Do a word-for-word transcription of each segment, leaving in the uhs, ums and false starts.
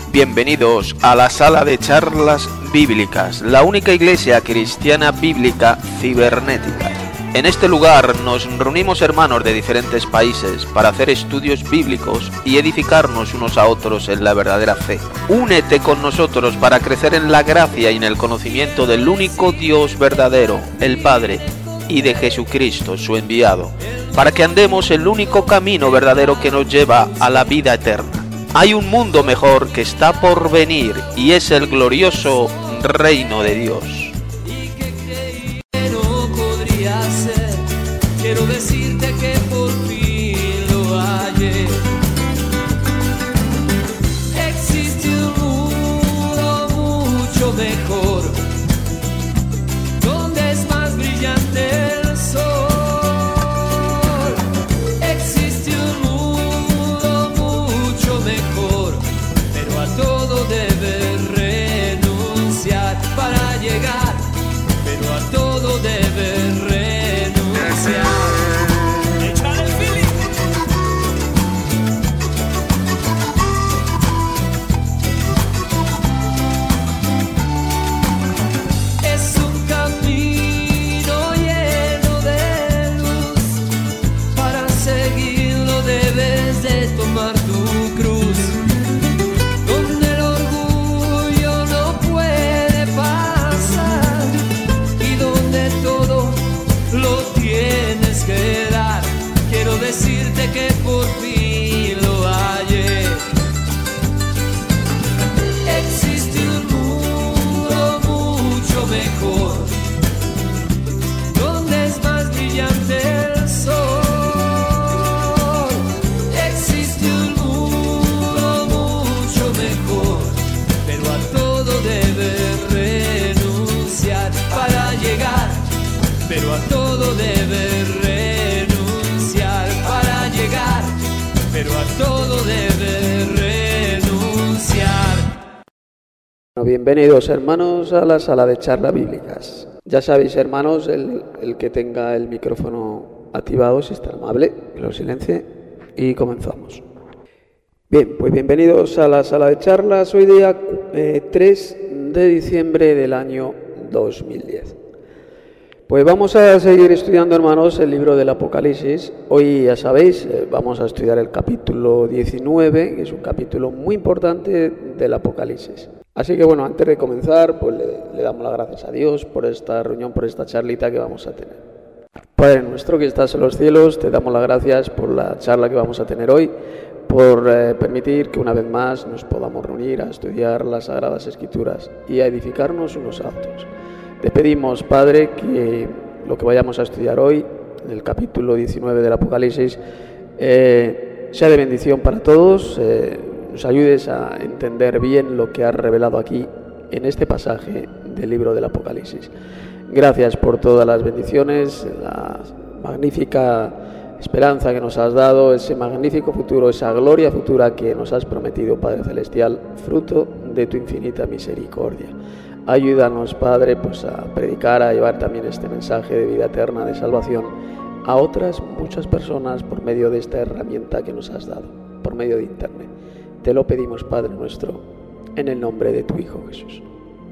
Bienvenidos a la sala de charlas bíblicas, la única iglesia cristiana bíblica cibernética. En este lugar nos reunimos hermanos de diferentes países para hacer estudios bíblicos y edificarnos unos a otros en la verdadera fe. Únete con nosotros para crecer en la gracia y en el conocimiento del único Dios verdadero, el Padre, y de Jesucristo, su enviado, para que andemos el único camino verdadero que nos lleva a la vida eterna. Hay un mundo mejor que está por venir y es el glorioso reino de Dios. Quiero decirte que por fin lo hallé. Existe un mundo mucho mejor, donde es más brillante el sol. Existe un mundo mucho mejor, pero a todo debes renunciar para llegar, pero a todo debes renunciar. Decirte que por fin lo hallé. Existe un mundo mucho mejor, donde es más brillante el sol. Existe un mundo mucho mejor, pero a todo debes renunciar para llegar, pero a todo debes renunciar. Pero a todo debe renunciar. Bueno, bienvenidos hermanos a la sala de charlas bíblicas. Ya sabéis hermanos, el, el que tenga el micrófono activado, si está amable, que lo silencie y comenzamos. Bien, pues bienvenidos a la sala de charlas. Hoy día eh, tres de diciembre del año dos mil diez. Pues vamos a seguir estudiando, hermanos, el libro del Apocalipsis. Hoy, ya sabéis, vamos a estudiar el capítulo diecinueve, que es un capítulo muy importante del Apocalipsis. Así que, bueno, antes de comenzar, pues le, le damos las gracias a Dios por esta reunión, por esta charlita que vamos a tener. Padre nuestro que estás en los cielos, te damos las gracias por la charla que vamos a tener hoy, por eh, permitir que una vez más nos podamos reunir a estudiar las Sagradas Escrituras y a edificarnos unos a otros. Te pedimos, Padre, que lo que vayamos a estudiar hoy, en el capítulo diecinueve del Apocalipsis, eh, sea de bendición para todos, eh, nos ayudes a entender bien lo que has revelado aquí, en este pasaje del libro del Apocalipsis. Gracias por todas las bendiciones, la magnífica esperanza que nos has dado, ese magnífico futuro, esa gloria futura que nos has prometido, Padre Celestial, fruto de tu infinita misericordia. Ayúdanos, Padre, pues a predicar, a llevar también este mensaje de vida eterna, de salvación, a otras muchas personas por medio de esta herramienta que nos has dado, por medio de Internet. Te lo pedimos, Padre nuestro, en el nombre de tu Hijo Jesús.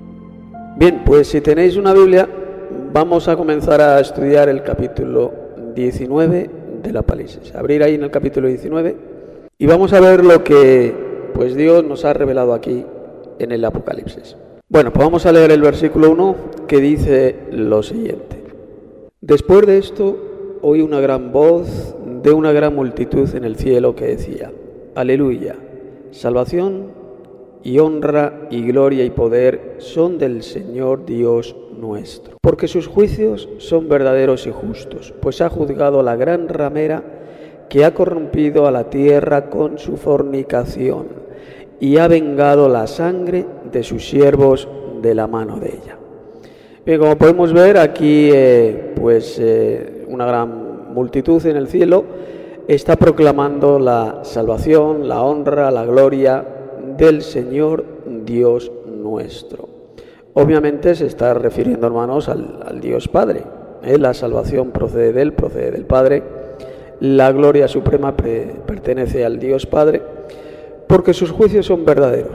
Bien, pues si tenéis una Biblia, vamos a comenzar a estudiar el capítulo diecinueve del Apocalipsis. Abrir ahí en el capítulo diecinueve y vamos a ver lo que pues Dios nos ha revelado aquí en el Apocalipsis. Bueno, pues vamos a leer el versículo uno que dice lo siguiente. Después de esto, oí una gran voz de una gran multitud en el cielo que decía: Aleluya, salvación y honra y gloria y poder son del Señor Dios nuestro. Porque sus juicios son verdaderos y justos, pues ha juzgado a la gran ramera que ha corrompido a la tierra con su fornicación, y ha vengado la sangre de sus siervos de la mano de ella. Bien, como podemos ver aquí, eh, pues eh, una gran multitud en el cielo está proclamando la salvación, la honra, la gloria del Señor Dios nuestro. Obviamente se está refiriendo, hermanos, al, al Dios Padre. ¿eh? La salvación procede de Él, procede del Padre. La gloria suprema pre- pertenece al Dios Padre, porque sus juicios son verdaderos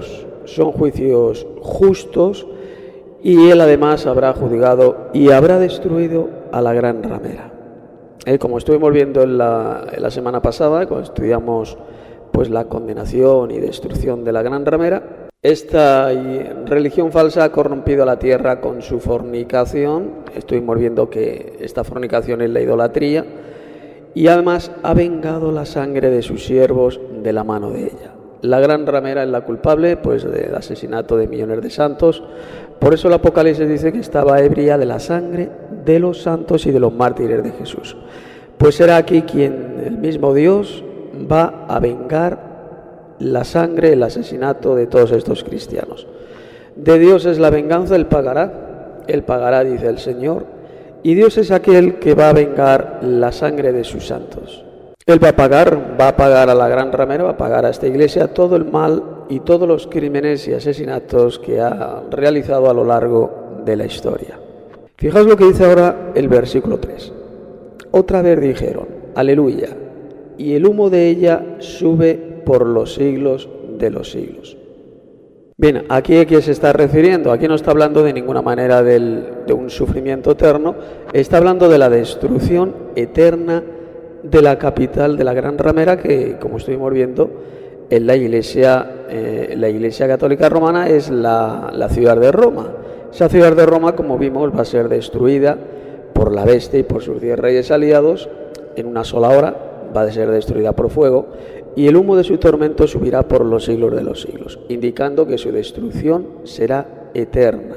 son juicios justos, y él además habrá juzgado y habrá destruido a la gran ramera. Eh, como estuvimos viendo en la, en la semana pasada, cuando estudiamos pues la condenación y destrucción de la gran ramera, esta religión falsa ha corrompido la tierra con su fornicación. Estuvimos viendo que esta fornicación es la idolatría, y además ha vengado la sangre de sus siervos de la mano de ella. La gran ramera es la culpable pues del asesinato de millones de santos. Por eso el Apocalipsis dice que estaba ebria de la sangre de los santos y de los mártires de Jesús. Pues será aquí quien el mismo Dios va a vengar la sangre, el asesinato de todos estos cristianos. De Dios es la venganza, Él pagará, Él pagará, dice el Señor, y Dios es aquel que va a vengar la sangre de sus santos. Él va a pagar, va a pagar a la gran ramera, va a pagar a esta iglesia todo el mal y todos los crímenes y asesinatos que ha realizado a lo largo de la historia. Fijaos lo que dice ahora el versículo tres. Otra vez dijeron, aleluya, y el humo de ella sube por los siglos de los siglos. Bien, ¿aquí a qué se está refiriendo? Aquí no está hablando de ninguna manera del, de un sufrimiento eterno, está hablando de la destrucción eterna de la capital de la gran ramera, que, como estuvimos viendo, en la iglesia, eh, la iglesia católica romana es la, la ciudad de Roma. Esa ciudad de Roma, como vimos, va a ser destruida por la bestia y por sus diez reyes aliados en una sola hora, va a ser destruida por fuego, y el humo de su tormento subirá por los siglos de los siglos, indicando que su destrucción será eterna.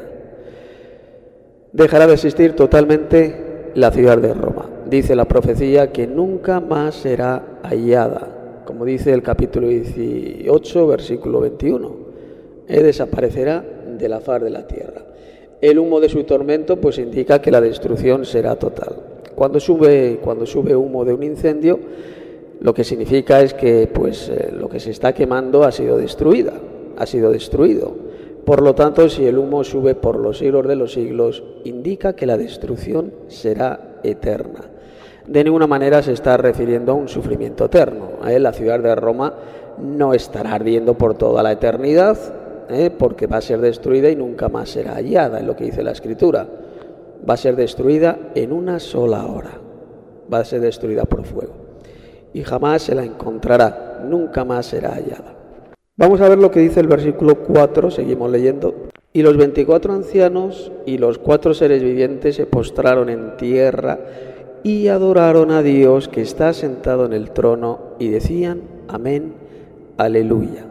Dejará de existir totalmente la ciudad de Roma. Dice la profecía que nunca más será hallada, como dice el capítulo dieciocho, versículo veintiuno. Eh, desaparecerá de la faz de la tierra. El humo de su tormento pues indica que la destrucción será total. Cuando sube, cuando sube humo de un incendio, lo que significa es que pues eh, lo que se está quemando ha sido destruida, ha sido destruido. Por lo tanto, si el humo sube por los siglos de los siglos, indica que la destrucción será eterna. De ninguna manera se está refiriendo a un sufrimiento eterno. ¿eh? La ciudad de Roma no estará ardiendo por toda la eternidad, ¿eh? porque va a ser destruida y nunca más será hallada, es lo que dice la Escritura. Va a ser destruida en una sola hora, va a ser destruida por fuego, y jamás se la encontrará, nunca más será hallada. Vamos a ver lo que dice el versículo cuatro, seguimos leyendo. Y los veinticuatro ancianos y los cuatro seres vivientes se postraron en tierra y adoraron a Dios que está sentado en el trono, y decían, amén, aleluya.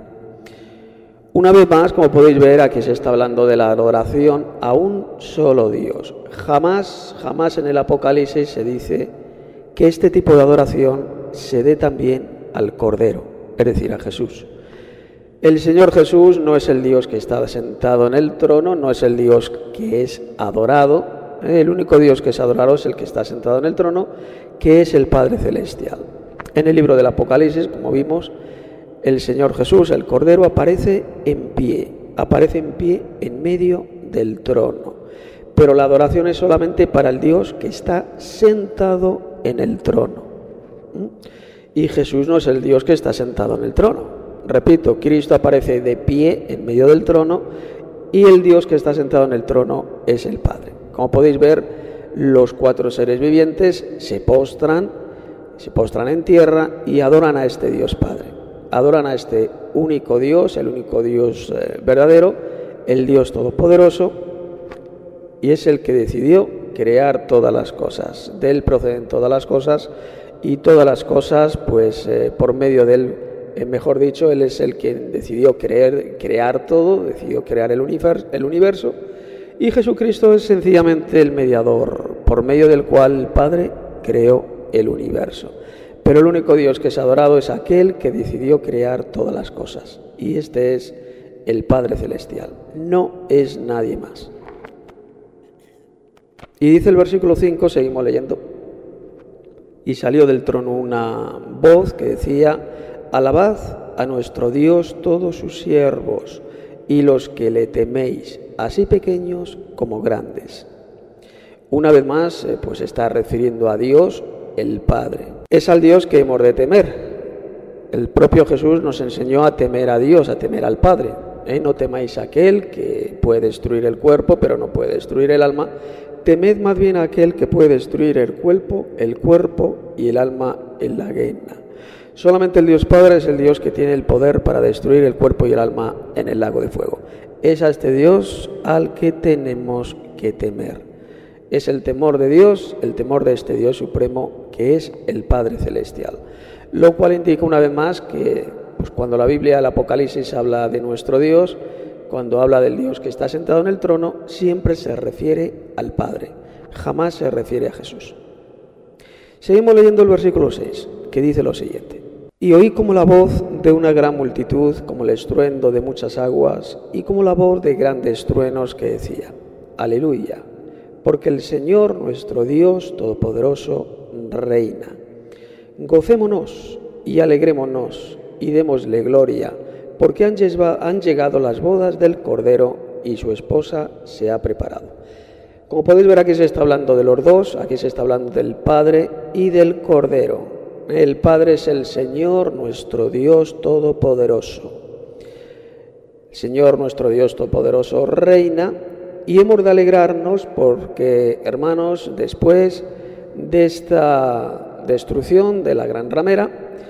Una vez más, como podéis ver, aquí se está hablando de la adoración a un solo Dios. Jamás, jamás en el Apocalipsis se dice que este tipo de adoración se dé también al Cordero, es decir, a Jesús. El Señor Jesús no es el Dios que está sentado en el trono, no es el Dios que es adorado. El único Dios que es adorado es el que está sentado en el trono, que es el Padre Celestial. En el libro del Apocalipsis, como vimos, el Señor Jesús, el Cordero, aparece en pie, aparece en pie en medio del trono. Pero la adoración es solamente para el Dios que está sentado en el trono. Y Jesús no es el Dios que está sentado en el trono. Repito, Cristo aparece de pie en medio del trono, y el Dios que está sentado en el trono es el Padre. Como podéis ver, los cuatro seres vivientes se postran, se postran en tierra y adoran a este Dios Padre. Adoran a este único Dios, el único Dios eh, verdadero, el Dios todopoderoso, y es el que decidió crear todas las cosas. De él proceden todas las cosas, y todas las cosas, pues eh, por medio de él, eh, mejor dicho, él es el que decidió creer, crear todo, decidió crear el universo, el universo, y Jesucristo es sencillamente el mediador, por medio del cual el Padre creó el universo. Pero el único Dios que es adorado es aquel que decidió crear todas las cosas, y este es el Padre Celestial, no es nadie más. Y dice el versículo cinco, seguimos leyendo, y salió del trono una voz que decía, alabad a nuestro Dios todos sus siervos y los que le teméis, así pequeños como grandes. Una vez más, eh, pues está refiriendo a Dios, el Padre. Es al Dios que hemos de temer. El propio Jesús nos enseñó a temer a Dios, a temer al Padre. ¿eh? No temáis a aquel que puede destruir el cuerpo, pero no puede destruir el alma. Temed más bien a aquel que puede destruir el cuerpo, el cuerpo y el alma en la gehenna. Solamente el Dios Padre es el Dios que tiene el poder para destruir el cuerpo y el alma en el lago de fuego. Es a este Dios al que tenemos que temer. Es el temor de Dios, el temor de este Dios supremo que es el Padre Celestial. Lo cual indica una vez más que pues, cuando la Biblia, el Apocalipsis, habla de nuestro Dios, cuando habla del Dios que está sentado en el trono, siempre se refiere al Padre, jamás se refiere a Jesús. Seguimos leyendo el versículo seis, que dice lo siguiente: y oí como la voz de una gran multitud, como el estruendo de muchas aguas, y como la voz de grandes truenos que decía: Aleluya, porque el Señor nuestro Dios Todopoderoso reina. Gocémonos y alegrémonos y démosle gloria, porque han llegado las bodas del Cordero y su esposa se ha preparado. Como podéis ver, aquí se está hablando de los dos, aquí se está hablando del Padre y del Cordero. El Padre es el Señor nuestro Dios Todopoderoso. El Señor nuestro Dios Todopoderoso reina, y hemos de alegrarnos porque, hermanos, después de esta destrucción de la gran ramera,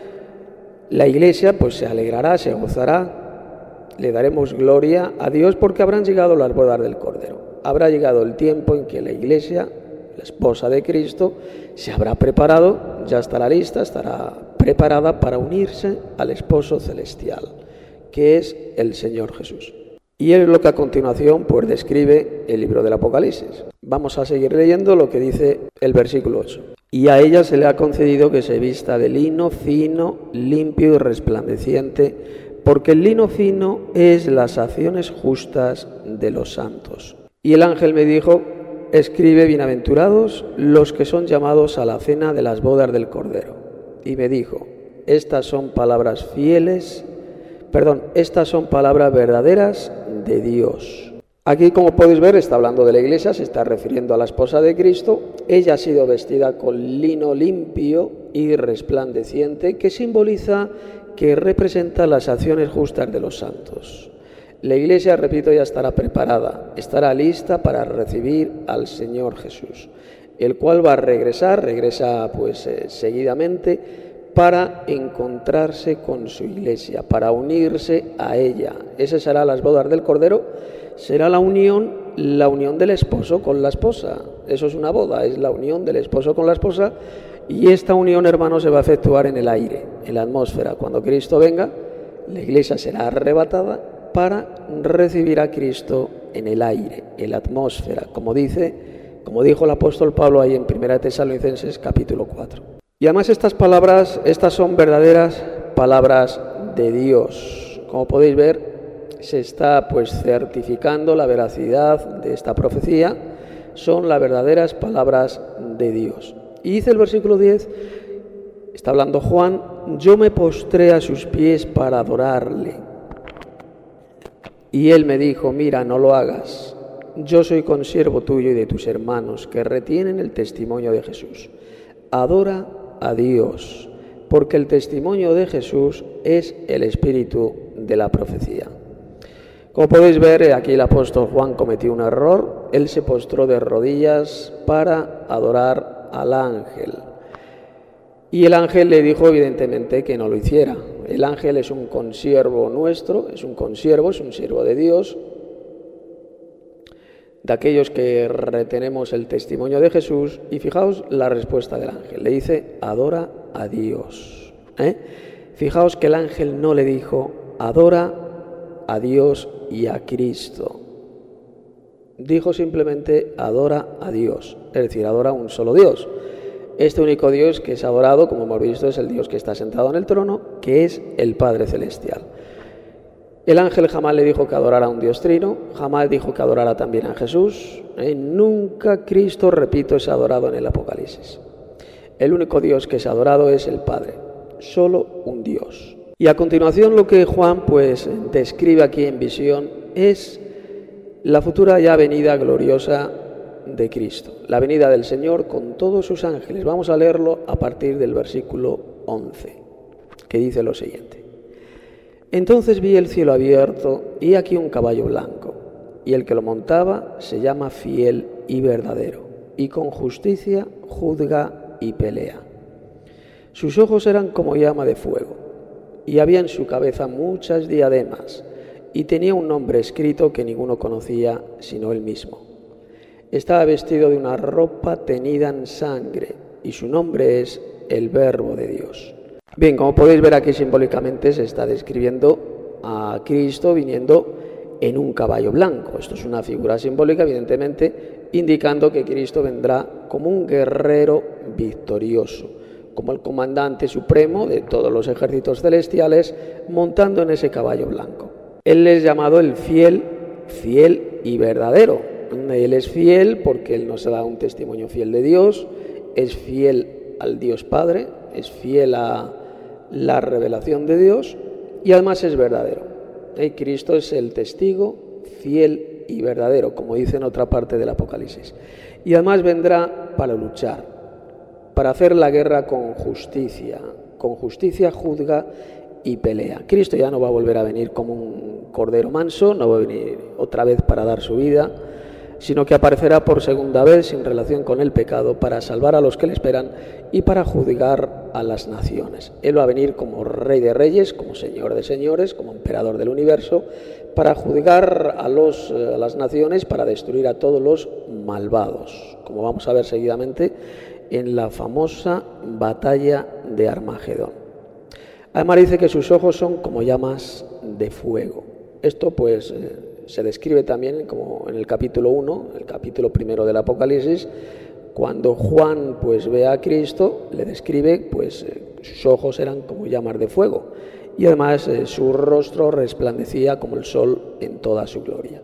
la Iglesia pues se alegrará, se gozará, le daremos gloria a Dios porque habrán llegado las bodas del Cordero. Habrá llegado el tiempo en que la Iglesia, la esposa de Cristo, se habrá preparado, ya estará lista, estará preparada para unirse al esposo celestial, que es el Señor Jesús. Y es lo que a continuación pues describe el libro del Apocalipsis. Vamos a seguir leyendo lo que dice el versículo ocho. Y a ella se le ha concedido que se vista de lino fino, limpio y resplandeciente, porque el lino fino es las acciones justas de los santos. Y el ángel me dijo: escribe: bienaventurados los que son llamados a la cena de las bodas del Cordero. Y me dijo: estas son palabras fieles, perdón, estas son palabras verdaderas de Dios. Aquí, como podéis ver, está hablando de la Iglesia, se está refiriendo a la esposa de Cristo. Ella ha sido vestida con lino limpio y resplandeciente, que simboliza, que representa las acciones justas de los santos. La Iglesia, repito, ya estará preparada, estará lista para recibir al Señor Jesús, el cual va a regresar, regresa pues eh, seguidamente, para encontrarse con su Iglesia, para unirse a ella. Esas serán las bodas del Cordero. Será la unión, la unión del esposo con la esposa. Eso es una boda, es la unión del esposo con la esposa. Y esta unión, hermanos, se va a efectuar en el aire, en la atmósfera. Cuando Cristo venga, la Iglesia será arrebatada para recibir a Cristo en el aire, en la atmósfera, como dice, como dijo el apóstol Pablo ahí en Primera de Tesalonicenses capítulo cuatro. Y además estas palabras, estas son verdaderas palabras de Dios. Como podéis ver, se está pues certificando la veracidad de esta profecía, son las verdaderas palabras de Dios. Y dice el versículo diez, está hablando Juan: yo me postré a sus pies para adorarle. Y él me dijo: mira, no lo hagas, yo soy consiervo tuyo y de tus hermanos que retienen el testimonio de Jesús. Adora a Dios, porque el testimonio de Jesús es el espíritu de la profecía. Como podéis ver, aquí el apóstol Juan cometió un error. Él se postró de rodillas para adorar al ángel. Y el ángel le dijo evidentemente que no lo hiciera. El ángel es un consiervo nuestro, es un consiervo, es un siervo de Dios, de aquellos que retenemos el testimonio de Jesús. Y fijaos la respuesta del ángel. Le dice: adora a Dios. ¿Eh? Fijaos que el ángel no le dijo: adora a Dios y a Cristo. Dijo simplemente: adora a Dios, es decir, adora a un solo Dios. Este único Dios que es adorado, como hemos visto, es el Dios que está sentado en el trono, que es el Padre Celestial. El ángel jamás le dijo que adorara a un Dios trino, jamás dijo que adorara también a Jesús. ¿eh? Nunca Cristo, repito, es adorado en el Apocalipsis. El único Dios que es adorado es el Padre, solo un Dios. Y a continuación lo que Juan pues describe aquí en visión es la futura ya venida gloriosa de Cristo, la venida del Señor con todos sus ángeles. Vamos a leerlo a partir del versículo once, que dice lo siguiente: Entonces vi el cielo abierto y aquí un caballo blanco, y el que lo montaba se llama Fiel y Verdadero, y con justicia juzga y pelea. Sus ojos eran como llama de fuego, y había en su cabeza muchas diademas, y tenía un nombre escrito que ninguno conocía sino él mismo. Estaba vestido de una ropa tenida en sangre, y su nombre es el Verbo de Dios. Bien, como podéis ver aquí simbólicamente se está describiendo a Cristo viniendo en un caballo blanco. Esto es una figura simbólica, evidentemente, indicando que Cristo vendrá como un guerrero victorioso, como el comandante supremo de todos los ejércitos celestiales, montando en ese caballo blanco. Él es llamado el fiel, fiel y verdadero. Él es fiel porque Él nos da un testimonio fiel de Dios, es fiel al Dios Padre, es fiel a la revelación de Dios y además es verdadero. Y Cristo es el testigo fiel y verdadero, como dice en otra parte del Apocalipsis. Y además vendrá para luchar, para hacer la guerra con justicia. Con justicia juzga y pelea. Cristo ya no va a volver a venir como un cordero manso, no va a venir otra vez para dar su vida, sino que aparecerá por segunda vez sin relación con el pecado para salvar a los que le esperan y para juzgar a las naciones. Él va a venir como Rey de Reyes, como Señor de Señores, como Emperador del Universo, para juzgar a, los, a las naciones, para destruir a todos los malvados, como vamos a ver seguidamente en la famosa batalla de Armagedón. Además dice que sus ojos son como llamas de fuego. Esto pues eh, se describe también como en el capítulo uno, el capítulo primero del Apocalipsis, cuando Juan pues ve a Cristo, le describe pues eh, sus ojos eran como llamas de fuego y además eh, su rostro resplandecía como el sol en toda su gloria.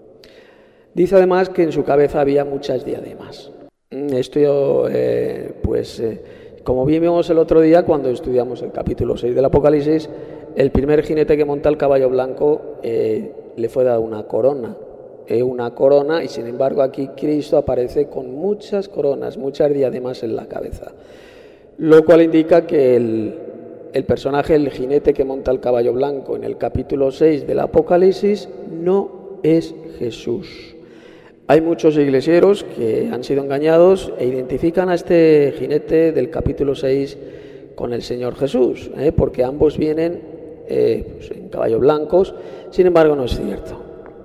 Dice además que en su cabeza había muchas diademas. Esto eh, pues eh, como vimos el otro día cuando estudiamos el capítulo seis del Apocalipsis, el primer jinete que monta el caballo blanco eh, le fue dada una corona, eh, una corona y sin embargo aquí Cristo aparece con muchas coronas, muchas diademas en la cabeza, lo cual indica que el, el personaje, el jinete que monta el caballo blanco en el capítulo seis del Apocalipsis no es Jesús. Hay muchos iglesieros que han sido engañados e identifican a este jinete del capítulo seis con el Señor Jesús, ¿eh? porque ambos vienen eh, pues en caballos blancos, sin embargo no es cierto.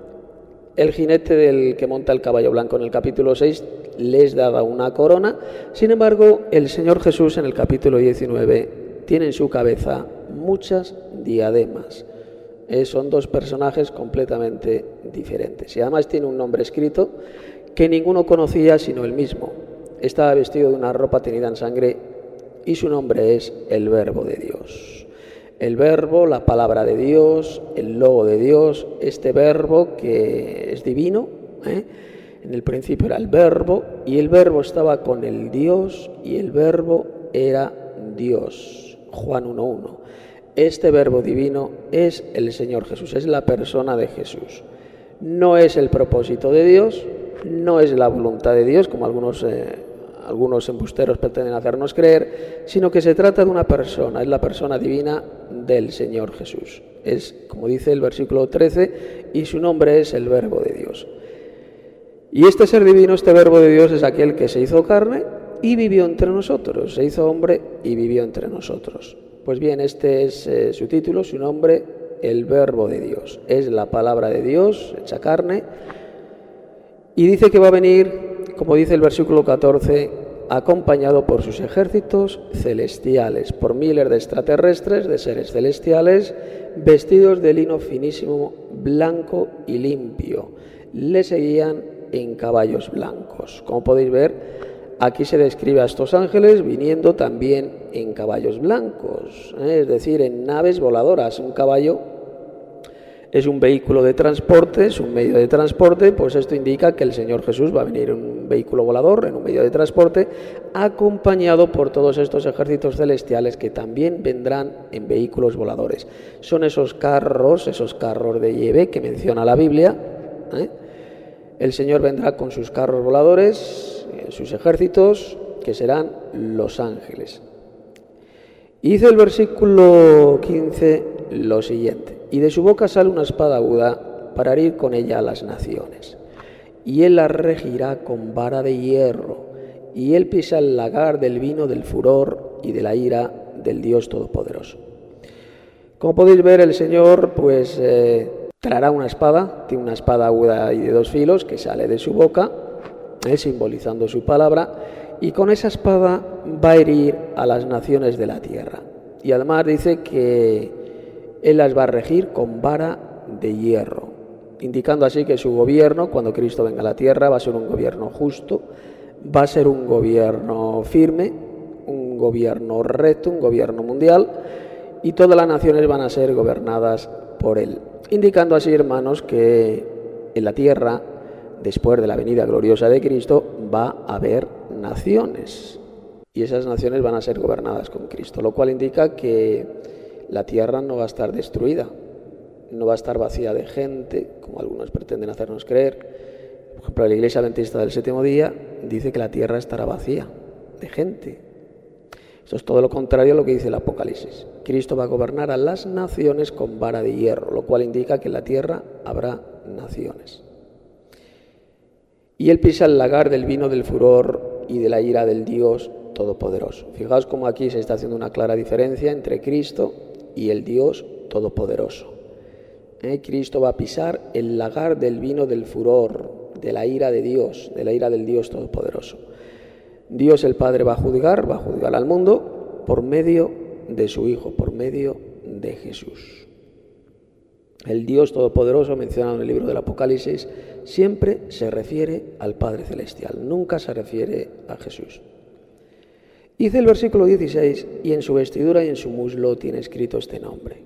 El jinete del que monta el caballo blanco en el capítulo seis les daba una corona, sin embargo el Señor Jesús en el capítulo diecinueve tiene en su cabeza muchas diademas. Eh, son dos personajes completamente diferentes y además tiene un nombre escrito que ninguno conocía sino él mismo. Estaba vestido de una ropa tenida en sangre y su nombre es el Verbo de Dios. El Verbo, la palabra de Dios, el Logo de Dios, este Verbo que es divino, ¿eh? En el principio era el Verbo y el Verbo estaba con el Dios y el Verbo era Dios. Juan uno uno. Este Verbo divino es el Señor Jesús, es la persona de Jesús. No es el propósito de Dios, no es la voluntad de Dios, como algunos, eh, algunos embusteros pretenden hacernos creer, sino que se trata de una persona, es la persona divina del Señor Jesús. Es, como dice el versículo trece, y su nombre es el Verbo de Dios. Y este ser divino, este Verbo de Dios, es aquel que se hizo carne y vivió entre nosotros, se hizo hombre y vivió entre nosotros. Pues bien, este es eh, su título, su nombre, el Verbo de Dios. Es la palabra de Dios hecha carne. Y dice que va a venir, como dice el versículo catorce, acompañado por sus ejércitos celestiales, por miles de extraterrestres, de seres celestiales, vestidos de lino finísimo, blanco y limpio. Le seguían en caballos blancos. Como podéis ver, aquí se describe a estos ángeles viniendo también en caballos blancos, ¿eh? es decir, en naves voladoras. Un caballo es un vehículo de transporte, es un medio de transporte, pues esto indica que el Señor Jesús va a venir en un vehículo volador, en un medio de transporte, acompañado por todos estos ejércitos celestiales que también vendrán en vehículos voladores. Son esos carros, esos carros de Yahvé que menciona la Biblia, ¿eh? El Señor vendrá con sus carros voladores, sus ejércitos, que serán los ángeles. Y dice el versículo quince lo siguiente: y de su boca sale una espada aguda para herir con ella a las naciones. Y él la regirá con vara de hierro, y él pisa el lagar del vino del furor y de la ira del Dios Todopoderoso. Como podéis ver, el Señor pues eh, traerá una espada, tiene una espada aguda y de dos filos que sale de su boca, eh, simbolizando su palabra, y con esa espada va a herir a las naciones de la tierra. Y además dice que él las va a regir con vara de hierro, indicando así que su gobierno, cuando Cristo venga a la tierra, va a ser un gobierno justo, va a ser un gobierno firme, un gobierno recto, un gobierno mundial, y todas las naciones van a ser gobernadas por él, indicando así, hermanos, que en la tierra, después de la venida gloriosa de Cristo, va a haber naciones, y esas naciones van a ser gobernadas con Cristo, lo cual indica que la tierra no va a estar destruida, no va a estar vacía de gente, como algunos pretenden hacernos creer. Por ejemplo, la Iglesia Adventista del Séptimo Día dice que la tierra estará vacía de gente. Esto es todo lo contrario a lo que dice el Apocalipsis. Cristo va a gobernar a las naciones con vara de hierro, lo cual indica que en la tierra habrá naciones. Y él pisa el lagar del vino del furor y de la ira del Dios Todopoderoso. Fijaos cómo aquí se está haciendo una clara diferencia entre Cristo y el Dios Todopoderoso. ¿Eh? Cristo va a pisar el lagar del vino del furor, de la ira de Dios, de la ira del Dios Todopoderoso. Dios el Padre va a juzgar, va a juzgar al mundo por medio de su Hijo, por medio de Jesús. El Dios Todopoderoso, mencionado en el libro del Apocalipsis, siempre se refiere al Padre Celestial, nunca se refiere a Jesús. Dice el versículo dieciséis, y en su vestidura y en su muslo tiene escrito este nombre: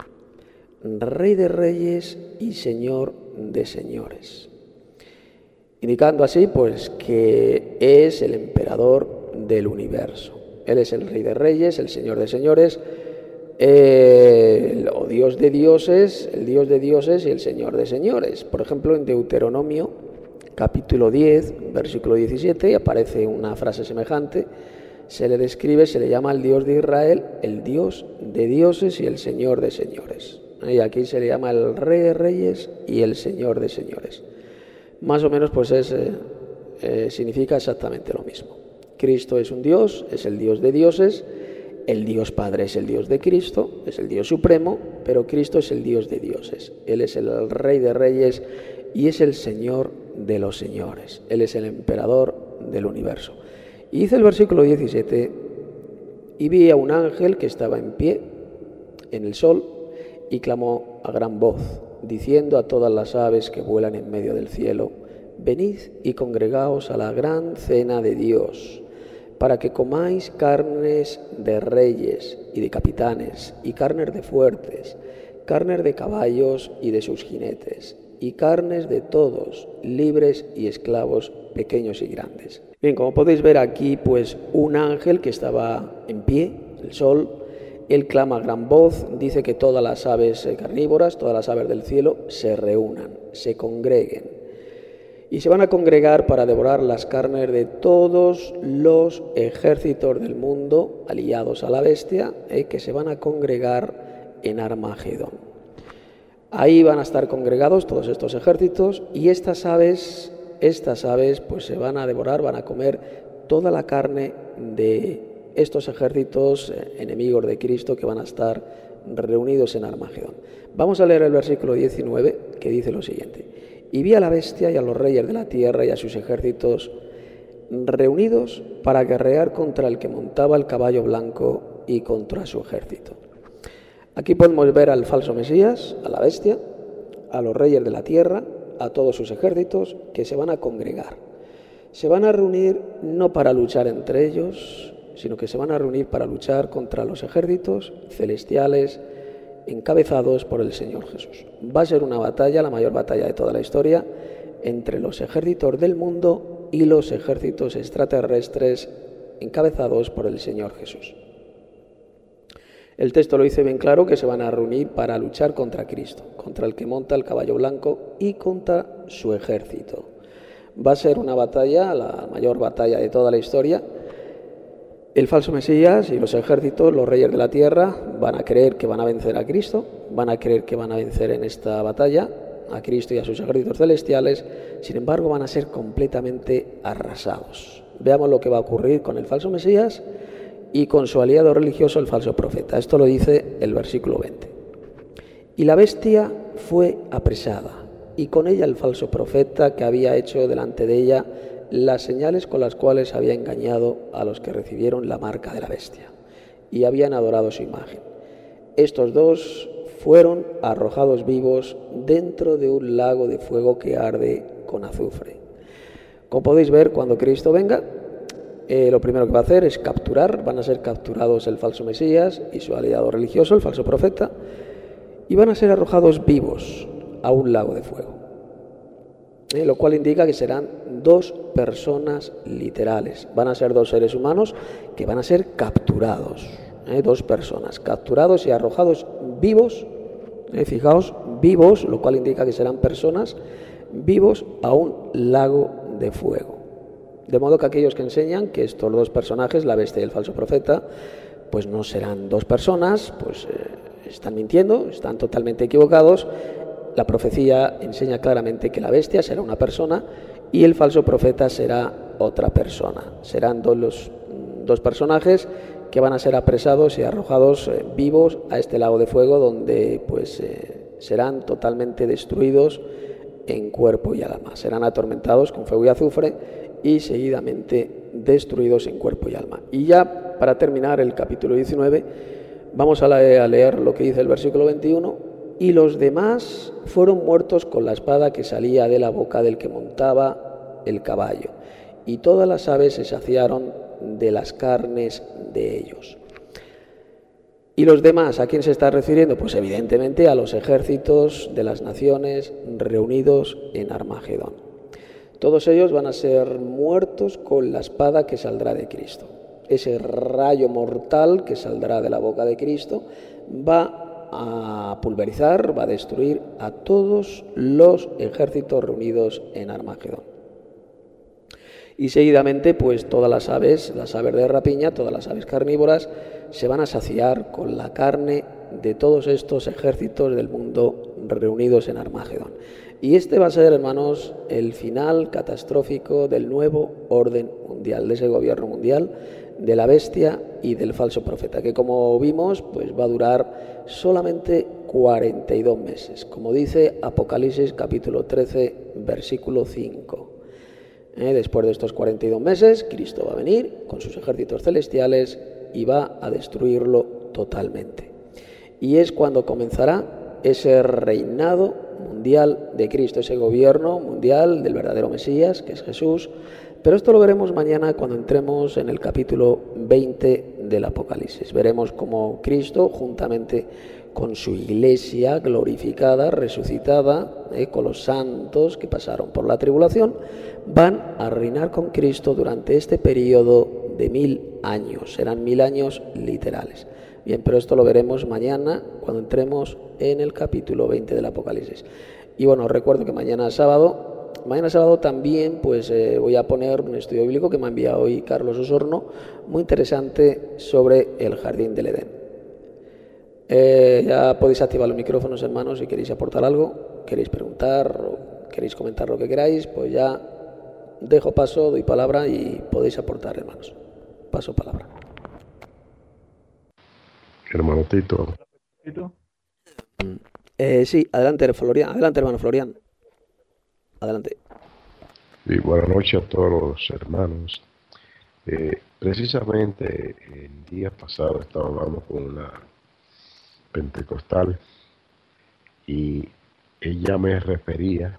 Rey de Reyes y Señor de Señores. Indicando así pues que es el emperador del universo. Él es el Rey de Reyes, el Señor de Señores, el o Dios de dioses, el Dios de dioses y el Señor de señores. Por ejemplo, en Deuteronomio capítulo diez, versículo diecisiete, aparece una frase semejante. Se le describe, se le llama al Dios de Israel el Dios de dioses y el Señor de señores. Y aquí se le llama el Rey de Reyes y el Señor de señores. Más o menos pues es, eh, eh, significa exactamente lo mismo. Cristo es un Dios, es el Dios de dioses, el Dios Padre es el Dios de Cristo, es el Dios supremo, pero Cristo es el Dios de dioses. Él es el Rey de Reyes y es el Señor de los señores. Él es el emperador del universo. Y dice el versículo diecisiete, y vi a un ángel que estaba en pie en el sol y clamó a gran voz, diciendo a todas las aves que vuelan en medio del cielo: venid y congregaos a la gran cena de Dios, para que comáis carnes de reyes y de capitanes, y carnes de fuertes, carnes de caballos y de sus jinetes, y carnes de todos, libres y esclavos, pequeños y grandes. Bien, como podéis ver aquí, pues un ángel que estaba en pie, el sol, él clama a gran voz, dice que todas las aves carnívoras, todas las aves del cielo, se reúnan, se congreguen. Y se van a congregar para devorar las carnes de todos los ejércitos del mundo aliados a la bestia, eh, que se van a congregar en Armagedón. Ahí van a estar congregados todos estos ejércitos y estas aves, estas aves pues se van a devorar, van a comer toda la carne de estos ejércitos enemigos de Cristo que van a estar reunidos en Armagedón. Vamos a leer el versículo diecinueve, que dice lo siguiente: y vi a la bestia y a los reyes de la tierra y a sus ejércitos reunidos para guerrear contra el que montaba el caballo blanco y contra su ejército. Aquí podemos ver al falso Mesías, a la bestia, a los reyes de la tierra, a todos sus ejércitos que se van a congregar. Se van a reunir no para luchar entre ellos, sino que se van a reunir para luchar contra los ejércitos celestiales encabezados por el Señor Jesús. Va a ser una batalla, la mayor batalla de toda la historia, entre los ejércitos del mundo y los ejércitos extraterrestres encabezados por el Señor Jesús. El texto lo dice bien claro, que se van a reunir para luchar contra Cristo, contra el que monta el caballo blanco y contra su ejército. Va a ser una batalla, la mayor batalla de toda la historia. El falso Mesías y los ejércitos, los reyes de la tierra, van a creer que van a vencer a Cristo, van a creer que van a vencer en esta batalla a Cristo y a sus ejércitos celestiales, sin embargo van a ser completamente arrasados. Veamos lo que va a ocurrir con el falso Mesías y con su aliado religioso, el falso profeta. Esto lo dice el versículo veinte. Y la bestia fue apresada, y con ella el falso profeta que había hecho delante de ella las señales con las cuales había engañado a los que recibieron la marca de la bestia y habían adorado su imagen. Estos dos fueron arrojados vivos dentro de un lago de fuego que arde con azufre. Como podéis ver, cuando Cristo venga, eh, lo primero que va a hacer es capturar, van a ser capturados el falso Mesías y su aliado religioso, el falso profeta, y van a ser arrojados vivos a un lago de fuego. Eh, lo cual indica que serán dos personas literales. Van a ser dos seres humanos que van a ser capturados. Eh, dos personas capturados y arrojados vivos. Eh, fijaos, vivos, lo cual indica que serán personas vivos a un lago de fuego. De modo que aquellos que enseñan que estos dos personajes, la bestia y el falso profeta, pues no serán dos personas, pues eh, están mintiendo, están totalmente equivocados. La profecía enseña claramente que la bestia será una persona y el falso profeta será otra persona. Serán dos, los, dos personajes que van a ser apresados y arrojados eh, vivos a este lago de fuego, donde pues eh, serán totalmente destruidos en cuerpo y alma. Serán atormentados con fuego y azufre y seguidamente destruidos en cuerpo y alma. Y ya para terminar el capítulo diecinueve, vamos a leer lo que dice el versículo veintiuno. Y los demás fueron muertos con la espada que salía de la boca del que montaba el caballo, y todas las aves se saciaron de las carnes de ellos. ¿Y los demás a quién se está refiriendo? Pues evidentemente a los ejércitos de las naciones reunidos en Armagedón. Todos ellos van a ser muertos con la espada que saldrá de Cristo. Ese rayo mortal que saldrá de la boca de Cristo va a pulverizar, va a destruir a todos los ejércitos reunidos en Armagedón. Y seguidamente, pues todas las aves, las aves de rapiña, todas las aves carnívoras, se van a saciar con la carne de todos estos ejércitos del mundo reunidos en Armagedón. Y este va a ser, hermanos, el final catastrófico del nuevo orden mundial, de ese gobierno mundial, de la bestia y del falso profeta, que como vimos, pues va a durar solamente cuarenta y dos meses, como dice Apocalipsis capítulo trece, versículo cinco. Eh, después de estos cuarenta y dos meses, Cristo va a venir con sus ejércitos celestiales y va a destruirlo totalmente. Y es cuando comenzará ese reinado mundial de Cristo, ese gobierno mundial del verdadero Mesías, que es Jesús. Pero esto lo veremos mañana cuando entremos en el capítulo veinte del Apocalipsis. Veremos cómo Cristo, juntamente con su iglesia glorificada, resucitada, eh, con los santos que pasaron por la tribulación, van a reinar con Cristo durante este periodo de mil años. Serán mil años literales. Bien, pero esto lo veremos mañana cuando entremos en el capítulo veinte del Apocalipsis. Y bueno, os recuerdo que mañana sábado... Mañana sábado también pues eh, voy a poner un estudio bíblico que me ha enviado hoy Carlos Osorno, muy interesante sobre el jardín del Edén. Eh, ya podéis activar los micrófonos, hermanos, si queréis aportar algo, queréis preguntar o queréis comentar lo que queráis, pues ya dejo paso, doy palabra y podéis aportar, hermanos. Paso palabra. Hermano Tito. Eh, sí, adelante, Florian. Adelante, hermano Florian. Adelante. Y buenas noches a todos los hermanos. Eh, precisamente el día pasado estaba hablando con una pentecostal y ella me refería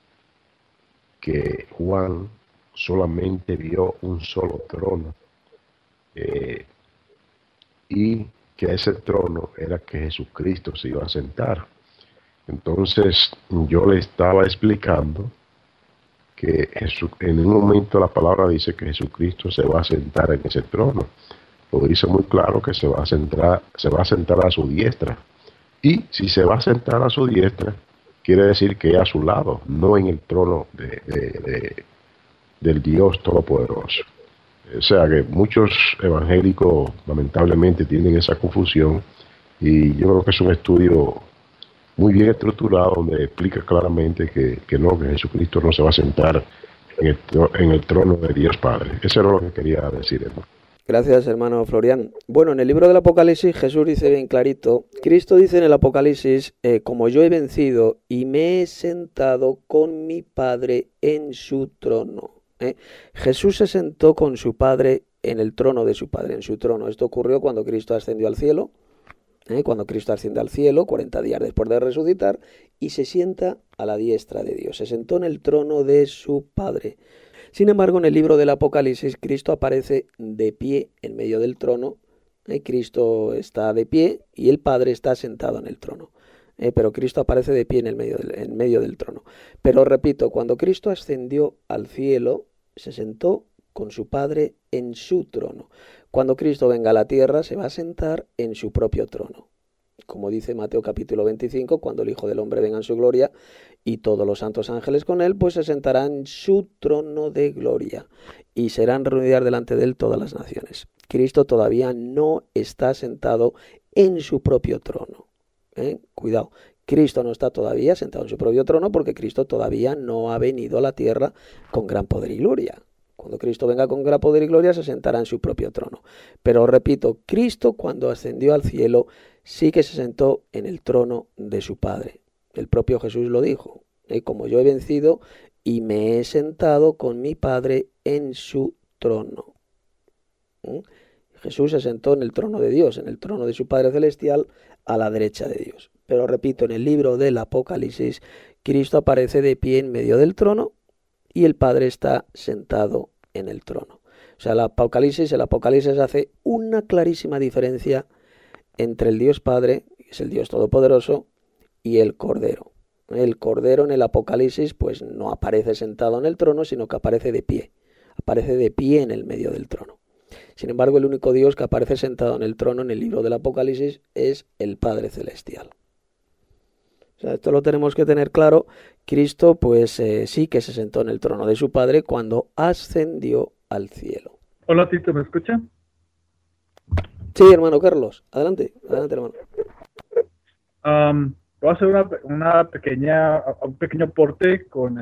que Juan solamente vio un solo trono eh, y que ese trono era que Jesucristo se iba a sentar. Entonces yo le estaba explicando que Jesús, en un momento la palabra dice que Jesucristo se va a sentar en ese trono. Lo dice muy claro que se va a sentar, se va a sentar a su diestra. Y si se va a sentar a su diestra, quiere decir que es a su lado, no en el trono de, de, de, del Dios Todopoderoso. O sea que muchos evangélicos lamentablemente tienen esa confusión y yo creo que es un estudio muy bien estructurado, donde explica claramente que, que no, que Jesucristo no se va a sentar en el, en el trono de Dios Padre. Eso era lo que quería decir, hermano. Gracias, hermano Florian. Bueno, en el libro del Apocalipsis Jesús dice bien clarito, Cristo dice en el Apocalipsis, eh, como yo he vencido y me he sentado con mi Padre en su trono. ¿eh? Jesús se sentó con su Padre en el trono de su Padre, en su trono. Esto ocurrió cuando Cristo ascendió al cielo, ¿eh? cuando Cristo asciende al cielo, cuarenta días después de resucitar, y se sienta a la diestra de Dios. Se sentó en el trono de su Padre. Sin embargo, en el libro del Apocalipsis, Cristo aparece de pie en medio del trono. ¿eh? Cristo está de pie y el Padre está sentado en el trono. ¿eh? Pero Cristo aparece de pie en, el medio del, en medio del trono. Pero repito, cuando Cristo ascendió al cielo, se sentó con su Padre en su trono. Cuando Cristo venga a la tierra, se va a sentar en su propio trono. Como dice Mateo capítulo veinticinco, cuando el Hijo del Hombre venga en su gloria y todos los santos ángeles con él, pues se sentarán en su trono de gloria y serán reunidas delante de él todas las naciones. Cristo todavía no está sentado en su propio trono. ¿eh? Cuidado, Cristo no está todavía sentado en su propio trono porque Cristo todavía no ha venido a la tierra con gran poder y gloria. Cuando Cristo venga con gran poder y gloria se sentará en su propio trono. Pero repito, Cristo cuando ascendió al cielo sí que se sentó en el trono de su Padre. El propio Jesús lo dijo, ¿eh? como yo he vencido y me he sentado con mi Padre en su trono. ¿eh? Jesús se sentó en el trono de Dios, en el trono de su Padre Celestial, a la derecha de Dios. Pero repito, en el libro del Apocalipsis, Cristo aparece de pie en medio del trono y el Padre está sentado en el trono. O sea, el Apocalipsis, el Apocalipsis hace una clarísima diferencia entre el Dios Padre, que es el Dios Todopoderoso, y el Cordero. El Cordero en el Apocalipsis pues no aparece sentado en el trono, sino que aparece de pie. Aparece de pie en el medio del trono. Sin embargo, el único Dios que aparece sentado en el trono en el libro del Apocalipsis es el Padre Celestial. O sea, esto lo tenemos que tener claro. Cristo pues eh, sí que se sentó en el trono de su Padre cuando ascendió al cielo. Hola, Tito, ¿me escucha? Sí, hermano Carlos, adelante, adelante, hermano. Um, voy a hacer una, una pequeña, un pequeño aporte con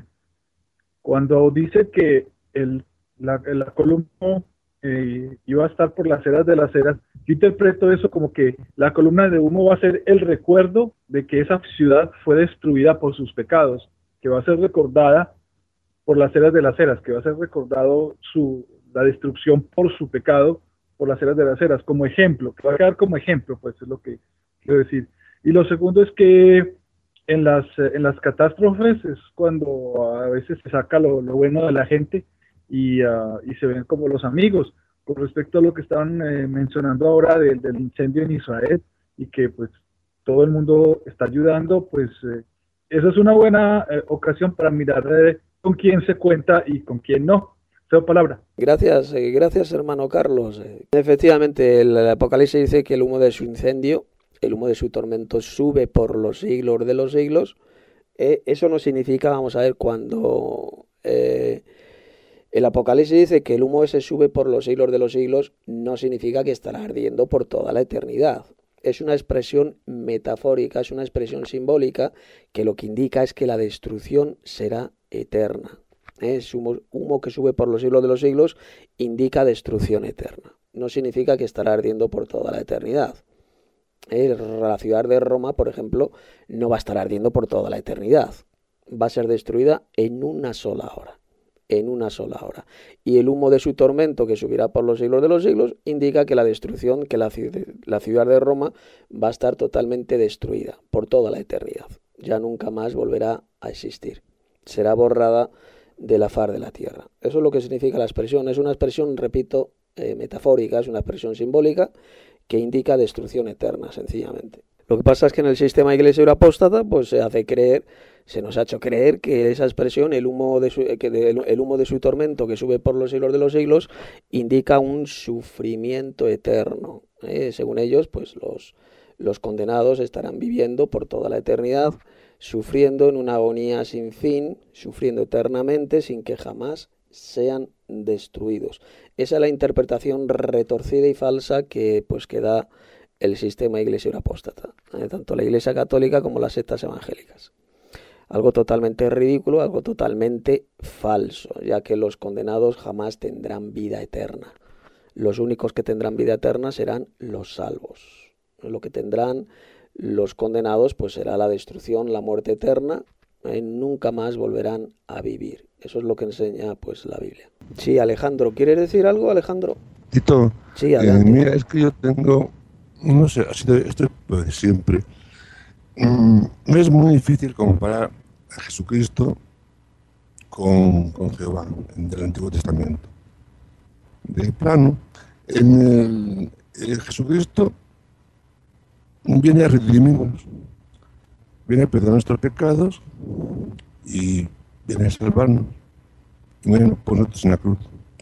cuando dice que el, la, la columna eh, iba a estar por las eras de las eras. Yo interpreto eso como que la columna de humo va a ser el recuerdo de que esa ciudad fue destruida por sus pecados, que va a ser recordada por las eras de las eras, que va a ser recordado su, la destrucción por su pecado, por las eras de las eras, como ejemplo, que va a quedar como ejemplo, pues es lo que quiero decir. Y lo segundo es que en las, en las catástrofes es cuando a veces se saca lo, lo bueno de la gente y, uh, y se ven como los amigos. Con respecto a lo que estaban eh, mencionando ahora del, del incendio en Israel y que pues todo el mundo está ayudando, pues eh, esa es una buena eh, ocasión para mirar eh, con quién se cuenta y con quién no. Tengo palabra. Gracias, eh, gracias hermano Carlos. Eh, efectivamente, el, el Apocalipsis dice que el humo de su incendio, el humo de su tormento sube por los siglos de los siglos. Eh, eso no significa, vamos a ver, cuando eh, el Apocalipsis dice que el humo ese sube por los siglos de los siglos, no significa que estará ardiendo por toda la eternidad. Es una expresión metafórica, es una expresión simbólica que lo que indica es que la destrucción será eterna. Es humo, humo que sube por los siglos de los siglos, indica destrucción eterna. No significa que estará ardiendo por toda la eternidad. Eh, la ciudad de Roma, por ejemplo, no va a estar ardiendo por toda la eternidad. Va a ser destruida en una sola hora. En una sola hora. Y el humo de su tormento que subirá por los siglos de los siglos indica que la destrucción, que la, la ciudad de Roma va a estar totalmente destruida por toda la eternidad. Ya nunca más volverá a existir. Será borrada de la faz de la tierra. Eso es lo que significa la expresión. Es una expresión, repito, eh, metafórica, es una expresión simbólica que indica destrucción eterna, sencillamente. Lo que pasa es que en el sistema iglesia apóstata, pues se hace creer, se nos ha hecho creer que esa expresión, el humo de su, que de, el humo de su tormento que sube por los siglos de los siglos, indica un sufrimiento eterno. ¿eh? Según ellos, pues los, los condenados estarán viviendo por toda la eternidad, sufriendo en una agonía sin fin, sufriendo eternamente sin que jamás sean destruidos. Esa es la interpretación retorcida y falsa que, pues, que da el sistema iglesia apóstata, ¿eh? Tanto la Iglesia católica como las sectas evangélicas. Algo totalmente ridículo, algo totalmente falso, ya que los condenados jamás tendrán vida eterna. Los únicos que tendrán vida eterna serán los salvos. Lo que tendrán los condenados pues será la destrucción, la muerte eterna, ¿eh? Nunca más volverán a vivir. Eso es lo que enseña pues la Biblia. Sí, Alejandro, ¿quieres decir algo, Alejandro? Tito, Sí, eh, adelante. mira, es que yo tengo, no sé, ha sido esto de siempre. Mm, me es muy difícil comparar a Jesucristo con, con Jehová en el Antiguo Testamento. De plano, en el, el Jesucristo viene a redimirnos, viene a perdonar nuestros pecados y viene a salvarnos. Y viene por nosotros en la cruz.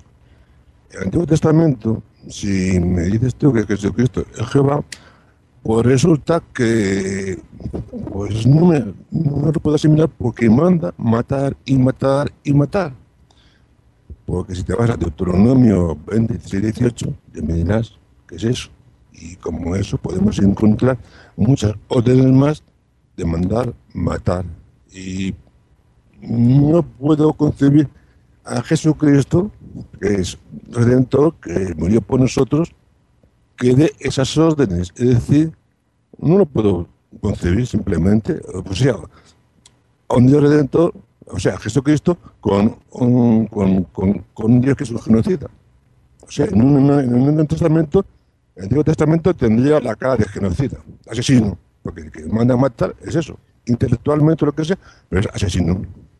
El Antiguo Testamento, si me dices tú que Jesucristo es Jehová, pues resulta que pues no, me, no lo puedo asimilar porque manda matar y matar y matar. Porque si te vas a Deuteronomio veinte, dieciséis, dieciocho, ya me dirás qué es eso. Y como eso podemos encontrar muchas órdenes más de mandar matar. Y no puedo concebir a Jesucristo, que es Redentor, que murió por nosotros, que dé esas órdenes. Es decir, no lo puedo concebir simplemente. O sea, a un Dios Redentor, o sea, Jesucristo, con un, con, con, con un Dios que es un genocida. O sea, en un, en un, en un testamento, el Antiguo Testamento tendría la cara de genocida, asesino, porque el que manda a matar es eso, intelectualmente lo que sea, pero es asesino.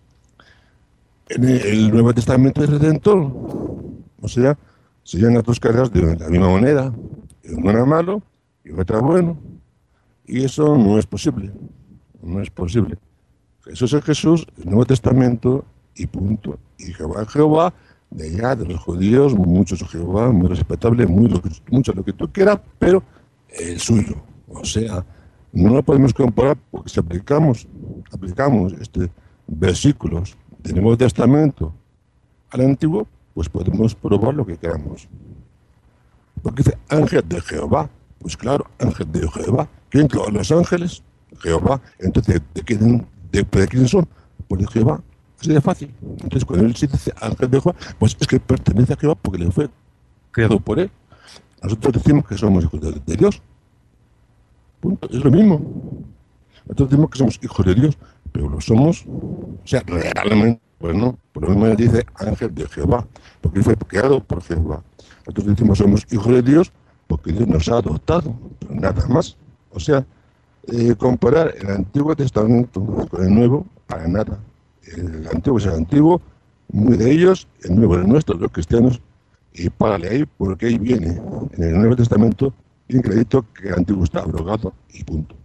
En el Nuevo Testamento es Redentor, o sea, serían las dos caras de la misma moneda, una era malo y otra bueno, y eso no es posible, no es posible. Jesús es Jesús, el Nuevo Testamento y punto. Y Jehová es Jehová, de allá de los judíos, muchos Jehová, muy respetable, muy lo que, mucho lo que tú quieras, pero el suyo. O sea, no lo podemos comparar porque si aplicamos, aplicamos este versículos del Nuevo Testamento al Antiguo, pues podemos probar lo que queramos. Porque dice ángel de Jehová, pues claro, ángel de Jehová. ¿Quién creó los ángeles? Jehová. Entonces, ¿de quién, de, de quién son? Pues de Jehová. Así de fácil. Entonces, cuando él dice ángel de Jehová, pues es que pertenece a Jehová porque le fue creado por él. Nosotros decimos que somos hijos de, de Dios. Punto. Es lo mismo. Nosotros decimos que somos hijos de Dios, pero lo somos, o sea, realmente, pues no. Por lo mismo dice ángel de Jehová, porque él fue creado por Jehová. Nosotros decimos somos hijos de Dios porque Dios nos ha adoptado, pero nada más. O sea, eh, comparar el Antiguo Testamento con el Nuevo, para nada. El Antiguo es el Antiguo, muy de ellos, el Nuevo es nuestro, los cristianos, y párale ahí, porque ahí viene, en el Nuevo Testamento, bien clarito que el Antiguo está abrogado, y punto.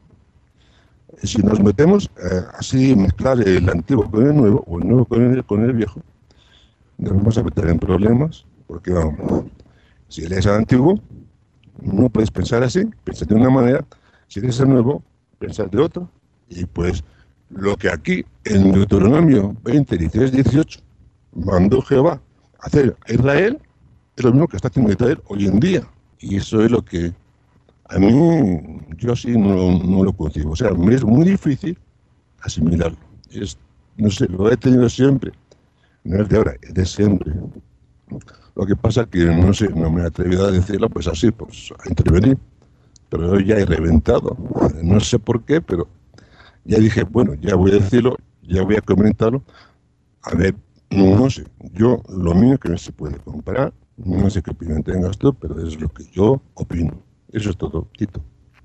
Si nos metemos eh, así, mezclar el Antiguo con el Nuevo, o el Nuevo con el, con el Viejo, nos vamos a meter en problemas, porque vamos, si lees el Antiguo, no puedes pensar así, piensas de una manera, si lees el Nuevo, piensas de otra, y pues lo que aquí en Deuteronomio veinte, dieciséis, dieciocho mandó Jehová a hacer a Israel, es lo mismo que está haciendo Israel hoy en día, y eso es lo que a mí, yo sí no, no lo concibo, o sea, me es muy difícil asimilarlo, es, no sé, lo he tenido siempre, no es de ahora, es de siempre. Lo que pasa que, no sé, no me he atrevido a decirlo, pues así, pues a intervenir. Pero yo ya he reventado. No sé por qué, pero ya dije, bueno, ya voy a decirlo, ya voy a comentarlo. A ver, no, no sé, yo lo mío que no se puede comparar, no sé qué opinión tengas tú, pero es lo que yo opino. Eso es todo, Tito.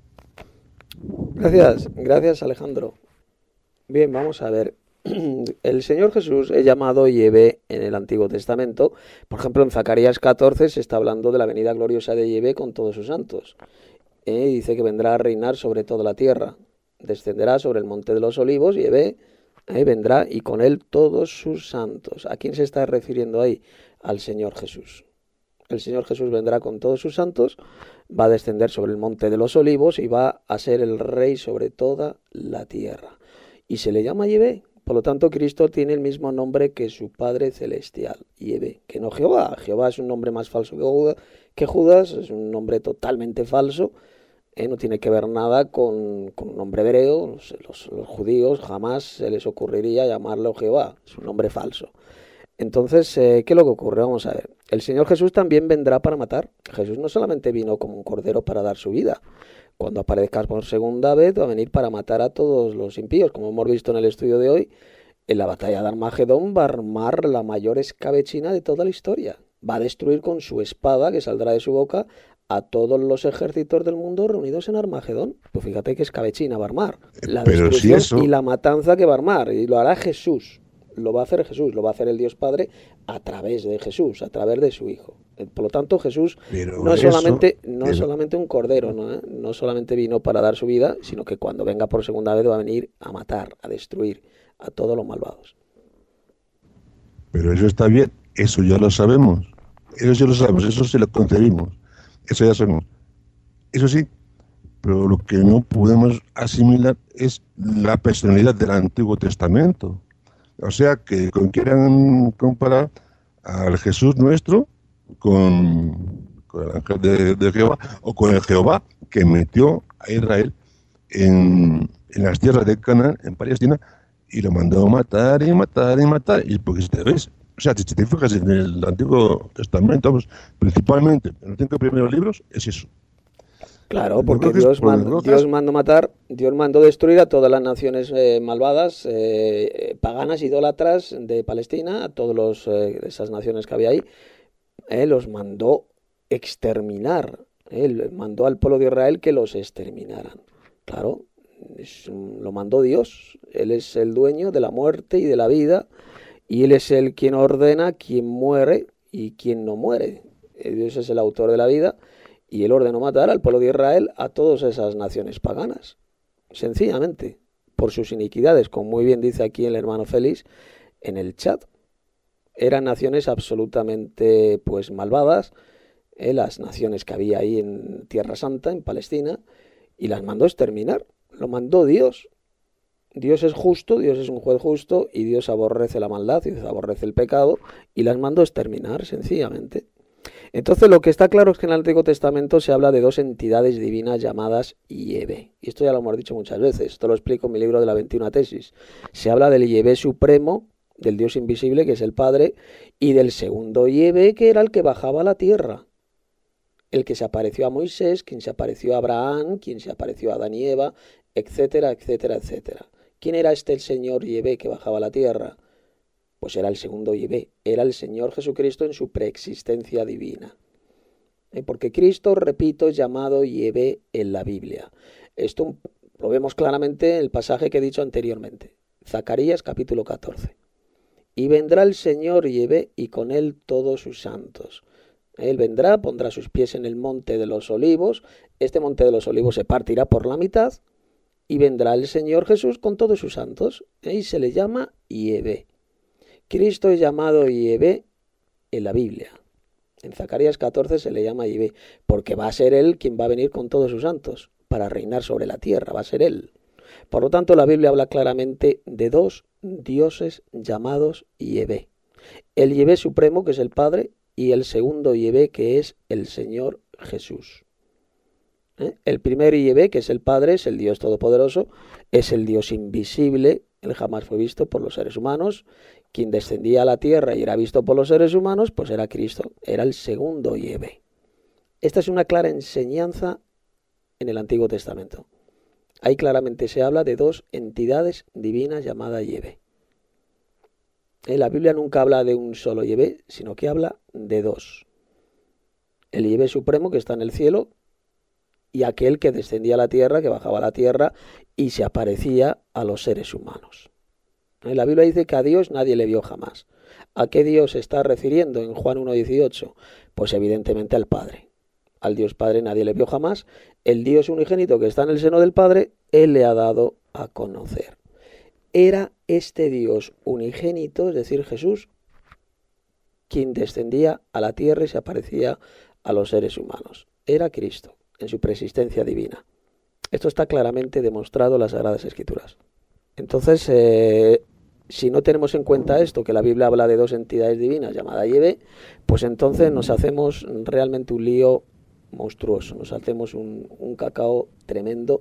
Gracias, gracias Alejandro. Bien, vamos a ver. El Señor Jesús es llamado Yahvé en el Antiguo Testamento. Por ejemplo, en Zacarías catorce se está hablando de la venida gloriosa de Yahvé con todos sus santos. Eh, dice que vendrá a reinar sobre toda la tierra. Descenderá sobre el monte de los olivos, Yahvé eh, vendrá y con él todos sus santos. ¿A quién se está refiriendo ahí? Al Señor Jesús. El Señor Jesús vendrá con todos sus santos, va a descender sobre el monte de los olivos y va a ser el rey sobre toda la tierra. Y se le llama Yahvé. Por lo tanto, Cristo tiene el mismo nombre que su Padre Celestial, Yahvé, que no Jehová. Jehová es un nombre más falso que Judas, que Judas es un nombre totalmente falso, ¿eh? No tiene que ver nada con, con un nombre hebreo. Los, los, los judíos jamás se les ocurriría llamarlo Jehová, es un nombre falso. Entonces, eh, ¿qué es lo que ocurre? Vamos a ver. El Señor Jesús también vendrá para matar. Jesús no solamente vino como un cordero para dar su vida. Cuando aparezca por segunda vez va a venir para matar a todos los impíos. Como hemos visto en el estudio de hoy, en la batalla de Armagedón va a armar la mayor escabechina de toda la historia. Va a destruir con su espada, que saldrá de su boca, a todos los ejércitos del mundo reunidos en Armagedón. Pues fíjate qué escabechina va a armar. La Pero si destrucción eso... y la matanza que va a armar. Y lo hará Jesús. Lo va a hacer Jesús, lo va a hacer el Dios Padre a través de Jesús, a través de su Hijo. Por lo tanto, Jesús Pero no es eso- solamente, no es pero- solamente un cordero, ¿no? ¿eh? No solamente vino para dar su vida, sino que cuando venga por segunda vez va a venir a matar, a destruir a todos los malvados. Pero eso está bien, eso ya lo sabemos. Eso ya lo sabemos, eso se lo concebimos. Eso ya sabemos. Eso sí, pero lo que no podemos asimilar es la personalidad del Antiguo Testamento. O sea, que con- quieran comparar al Jesús nuestro con, con el ángel de, de Jehová o con el Jehová que metió a Israel en, en las tierras de Canaán, en Palestina, y lo mandó a matar y matar y matar. Y porque si te ves, o sea, si te fijas en el Antiguo Testamento, pues, principalmente en los cinco primeros libros, es eso. Claro, Yo porque creo que es Dios, por mandó, desgracia- Dios mandó matar, Dios mandó destruir a todas las naciones eh, malvadas, eh, paganas, idólatras de Palestina, a todas los, eh, esas naciones que había ahí, eh, los mandó exterminar, eh, él mandó al pueblo de Israel que los exterminaran. Claro, es un- lo mandó Dios, Él es el dueño de la muerte y de la vida, y Él es el quien ordena quién muere y quién no muere. Eh, Dios es el autor de la vida. Y él ordenó matar al pueblo de Israel a todas esas naciones paganas. Sencillamente, por sus iniquidades, como muy bien dice aquí el hermano Félix en el chat. Eran naciones absolutamente pues malvadas, eh, las naciones que había ahí en Tierra Santa, en Palestina, y las mandó exterminar. Lo mandó Dios. Dios es justo, Dios es un juez justo, y Dios aborrece la maldad, y Dios aborrece el pecado, y las mandó exterminar, sencillamente. Entonces lo que está claro es que en el Antiguo Testamento se habla de dos entidades divinas llamadas Yahvé. Y esto ya lo hemos dicho muchas veces, esto lo explico en mi libro de la veintiuna tesis. Se habla del Yahvé supremo, del Dios invisible, que es el Padre, y del segundo Yahvé, que era el que bajaba a la tierra. El que se apareció a Moisés, quien se apareció a Abraham, quien se apareció a Adán y Eva, etcétera, etcétera, etcétera. ¿Quién era este el Señor Yahvé que bajaba a la tierra? Pues era el segundo Yahvé, era el Señor Jesucristo en su preexistencia divina. ¿Eh? Porque Cristo, repito, es llamado Yahvé en la Biblia. Esto lo vemos claramente en el pasaje que he dicho anteriormente. Zacarías capítulo catorce. Y vendrá el Señor Yahvé y con él todos sus santos. Él vendrá, pondrá sus pies en el monte de los olivos. Este monte de los olivos se partirá por la mitad. Y vendrá el Señor Jesús con todos sus santos. ¿Eh? Y se le llama Yahvé. Cristo es llamado Yahvé en la Biblia. En Zacarías catorce se le llama Yahvé, porque va a ser Él quien va a venir con todos sus santos para reinar sobre la tierra, va a ser Él. Por lo tanto, la Biblia habla claramente de dos dioses llamados Yahvé. El Yahvé supremo, que es el Padre, y el segundo Yahvé, que es el Señor Jesús. ¿Eh? El primer Yahvé, que es el Padre, es el Dios Todopoderoso, es el Dios invisible, Él jamás fue visto por los seres humanos. Quien descendía a la tierra y era visto por los seres humanos, pues era Cristo, era el segundo Yahvé. Esta es una clara enseñanza en el Antiguo Testamento. Ahí claramente se habla de dos entidades divinas llamadas Yahvé. En la Biblia nunca habla de un solo Yahvé, sino que habla de dos. El Yahvé supremo que está en el cielo y aquel que descendía a la tierra, que bajaba a la tierra y se aparecía a los seres humanos. La Biblia dice que a Dios nadie le vio jamás. ¿A qué Dios se está refiriendo en Juan uno dieciocho? Pues evidentemente al Padre. Al Dios Padre nadie le vio jamás. El Dios unigénito que está en el seno del Padre, Él le ha dado a conocer. Era este Dios unigénito, es decir, Jesús, quien descendía a la tierra y se aparecía a los seres humanos. Era Cristo, en su preexistencia divina. Esto está claramente demostrado en las Sagradas Escrituras. Entonces, eh, si no tenemos en cuenta esto, que la Biblia habla de dos entidades divinas llamadas Yahvé, pues entonces nos hacemos realmente un lío monstruoso, nos hacemos un, un cacao tremendo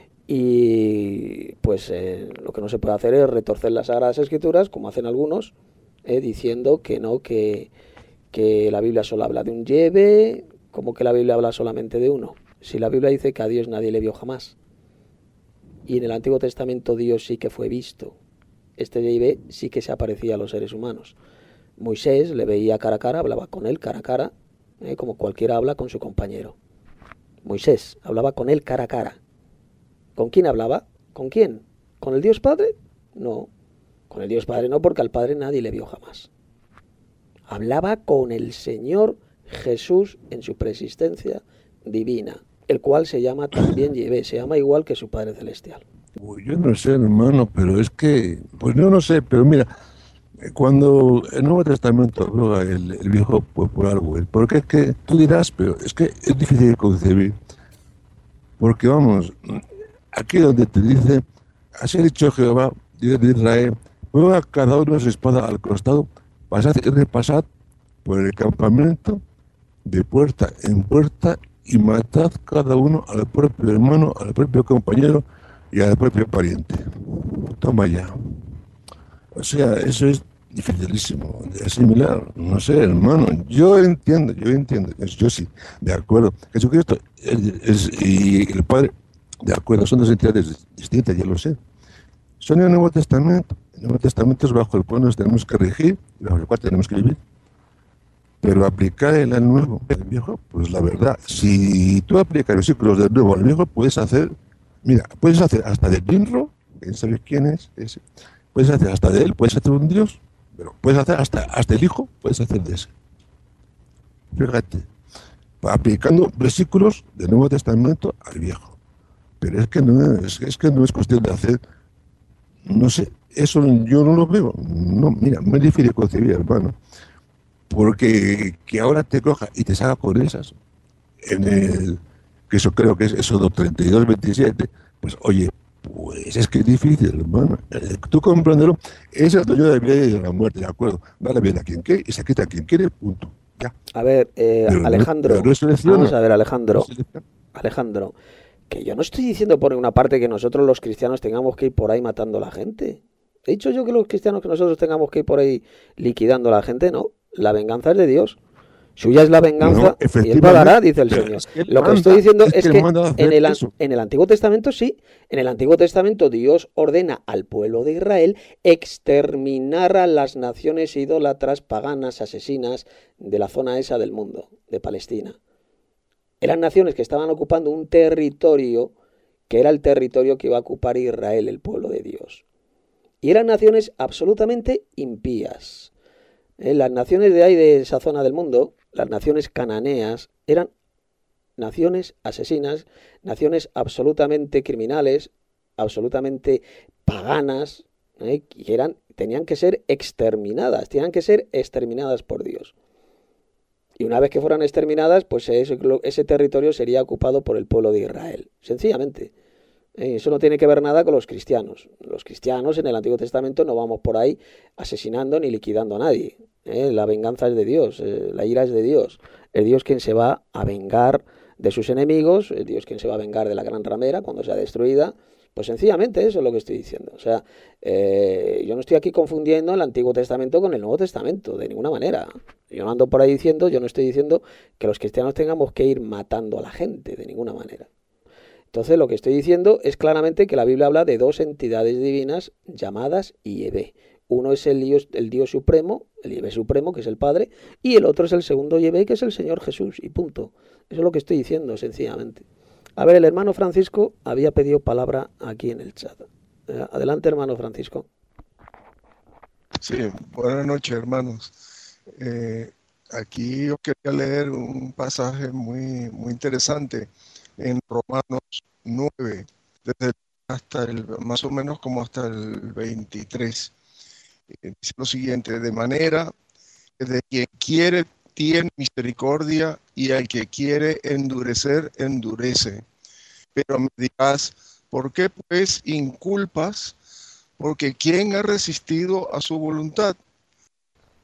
y pues eh, lo que no se puede hacer es retorcer las Sagradas Escrituras, como hacen algunos, eh, diciendo que no, que, que la Biblia solo habla de un lleve, como que la Biblia habla solamente de uno. Si la Biblia dice que a Dios nadie le vio jamás, y en el Antiguo Testamento Dios sí que fue visto, este lleve sí que se aparecía a los seres humanos. Moisés le veía cara a cara, hablaba con él cara a cara, eh, como cualquiera habla con su compañero. Moisés hablaba con él cara a cara. ¿Con quién hablaba? ¿Con quién? ¿Con el Dios Padre? No, con el Dios Padre no, porque al Padre nadie le vio jamás. Hablaba con el Señor Jesús en su preexistencia divina, el cual se llama también Yahvé, se llama igual que su Padre Celestial. Uy, yo no sé, hermano, pero es que, pues yo no sé, pero mira, cuando el Nuevo Testamento habla el, el viejo, pues por algo, porque es que tú dirás, pero es que es difícil de concebir, porque vamos, aquí donde te dice, así ha dicho Jehová, Dios de Israel, ponga cada uno su espada al costado, pasad y repasad por el campamento de puerta en puerta y matad cada uno al propio hermano, al propio compañero y al propio pariente. Toma ya. O sea, eso es dificilísimo de asimilar. No sé, hermano, yo entiendo, yo entiendo, yo sí, de acuerdo. Jesucristo es, es, y el Padre, de acuerdo, son dos entidades distintas, ya lo sé. Son el Nuevo Testamento. El Nuevo Testamento es bajo el cual nos tenemos que regir, bajo el cual tenemos que vivir. Pero aplicar el al nuevo, el viejo, pues la verdad, si tú aplicas los versículos del nuevo al viejo, puedes hacer, mira, puedes hacer hasta del Binro, que sabes quién es ese, puedes hacer hasta de él, puedes hacer un Dios, pero puedes hacer hasta, hasta el hijo, puedes hacer de ese. Fíjate, aplicando versículos del Nuevo Testamento al viejo. Pero es que no es, es que no es cuestión de hacer, no sé, eso yo no lo veo, no, mira, muy difícil de concebir, hermano. Porque que ahora te coja y te salga con esas, en el, que eso creo que es Éxodo treinta y dos, veintisiete, pues oye, pues es que es difícil, hermano. Eh, tú comprenderlo, es el dueño de la vida y de la muerte, de acuerdo. Da la vida a quien quiere y se quita a quien quiere, punto. Ya. A ver, eh, Pero Alejandro, no, pero no vamos a ver, Alejandro, Alejandro, que yo no estoy diciendo por una parte que nosotros los cristianos tengamos que ir por ahí matando a la gente. ¿He dicho yo que los cristianos que nosotros tengamos que ir por ahí liquidando a la gente? No. La venganza es de Dios. Suya es la venganza no, y él pagará, dice el Señor. Es que Lo que manda, estoy diciendo es, es que, que en, el, en el Antiguo Testamento sí, en el Antiguo Testamento Dios ordena al pueblo de Israel exterminar a las naciones idólatras, paganas, asesinas de la zona esa del mundo, de Palestina. Eran naciones que estaban ocupando un territorio que era el territorio que iba a ocupar Israel, el pueblo de Dios. Y eran naciones absolutamente impías. Eh, las naciones de ahí, de esa zona del mundo, las naciones cananeas, eran naciones asesinas, naciones absolutamente criminales, absolutamente paganas, eh, que eran, tenían que ser exterminadas, tenían que ser exterminadas por Dios. Y una vez que fueran exterminadas, pues ese, ese territorio sería ocupado por el pueblo de Israel, sencillamente. Eso no tiene que ver nada con los cristianos. Los cristianos en el Antiguo Testamento no vamos por ahí asesinando ni liquidando a nadie. ¿eh? La venganza es de Dios, eh, la ira es de Dios. El Dios quien se va a vengar de sus enemigos, el Dios quien se va a vengar de la gran ramera cuando sea destruida. Pues sencillamente eso es lo que estoy diciendo. O sea, eh, yo no estoy aquí confundiendo el Antiguo Testamento con el Nuevo Testamento, de ninguna manera. Yo no ando por ahí diciendo, yo no estoy diciendo que los cristianos tengamos que ir matando a la gente, de ninguna manera. Entonces lo que estoy diciendo es claramente que la Biblia habla de dos entidades divinas llamadas Yahvé. Uno es el Dios, el Dios supremo, el Yahvé supremo, que es el Padre, y el otro es el segundo Yahvé, que es el Señor Jesús, y punto. Eso es lo que estoy diciendo, sencillamente. A ver, el hermano Francisco había pedido palabra aquí en el chat. Adelante, hermano Francisco. Sí, buenas noches, hermanos. Eh, aquí yo quería leer un pasaje muy, muy interesante en Romanos nueve, desde hasta el, más o menos como hasta el veintitrés. Eh, dice lo siguiente: de manera que de quien quiere tiene misericordia, y al que quiere endurecer, endurece. Pero me dirás, ¿por qué pues inculpas? Porque ¿quién ha resistido a su voluntad?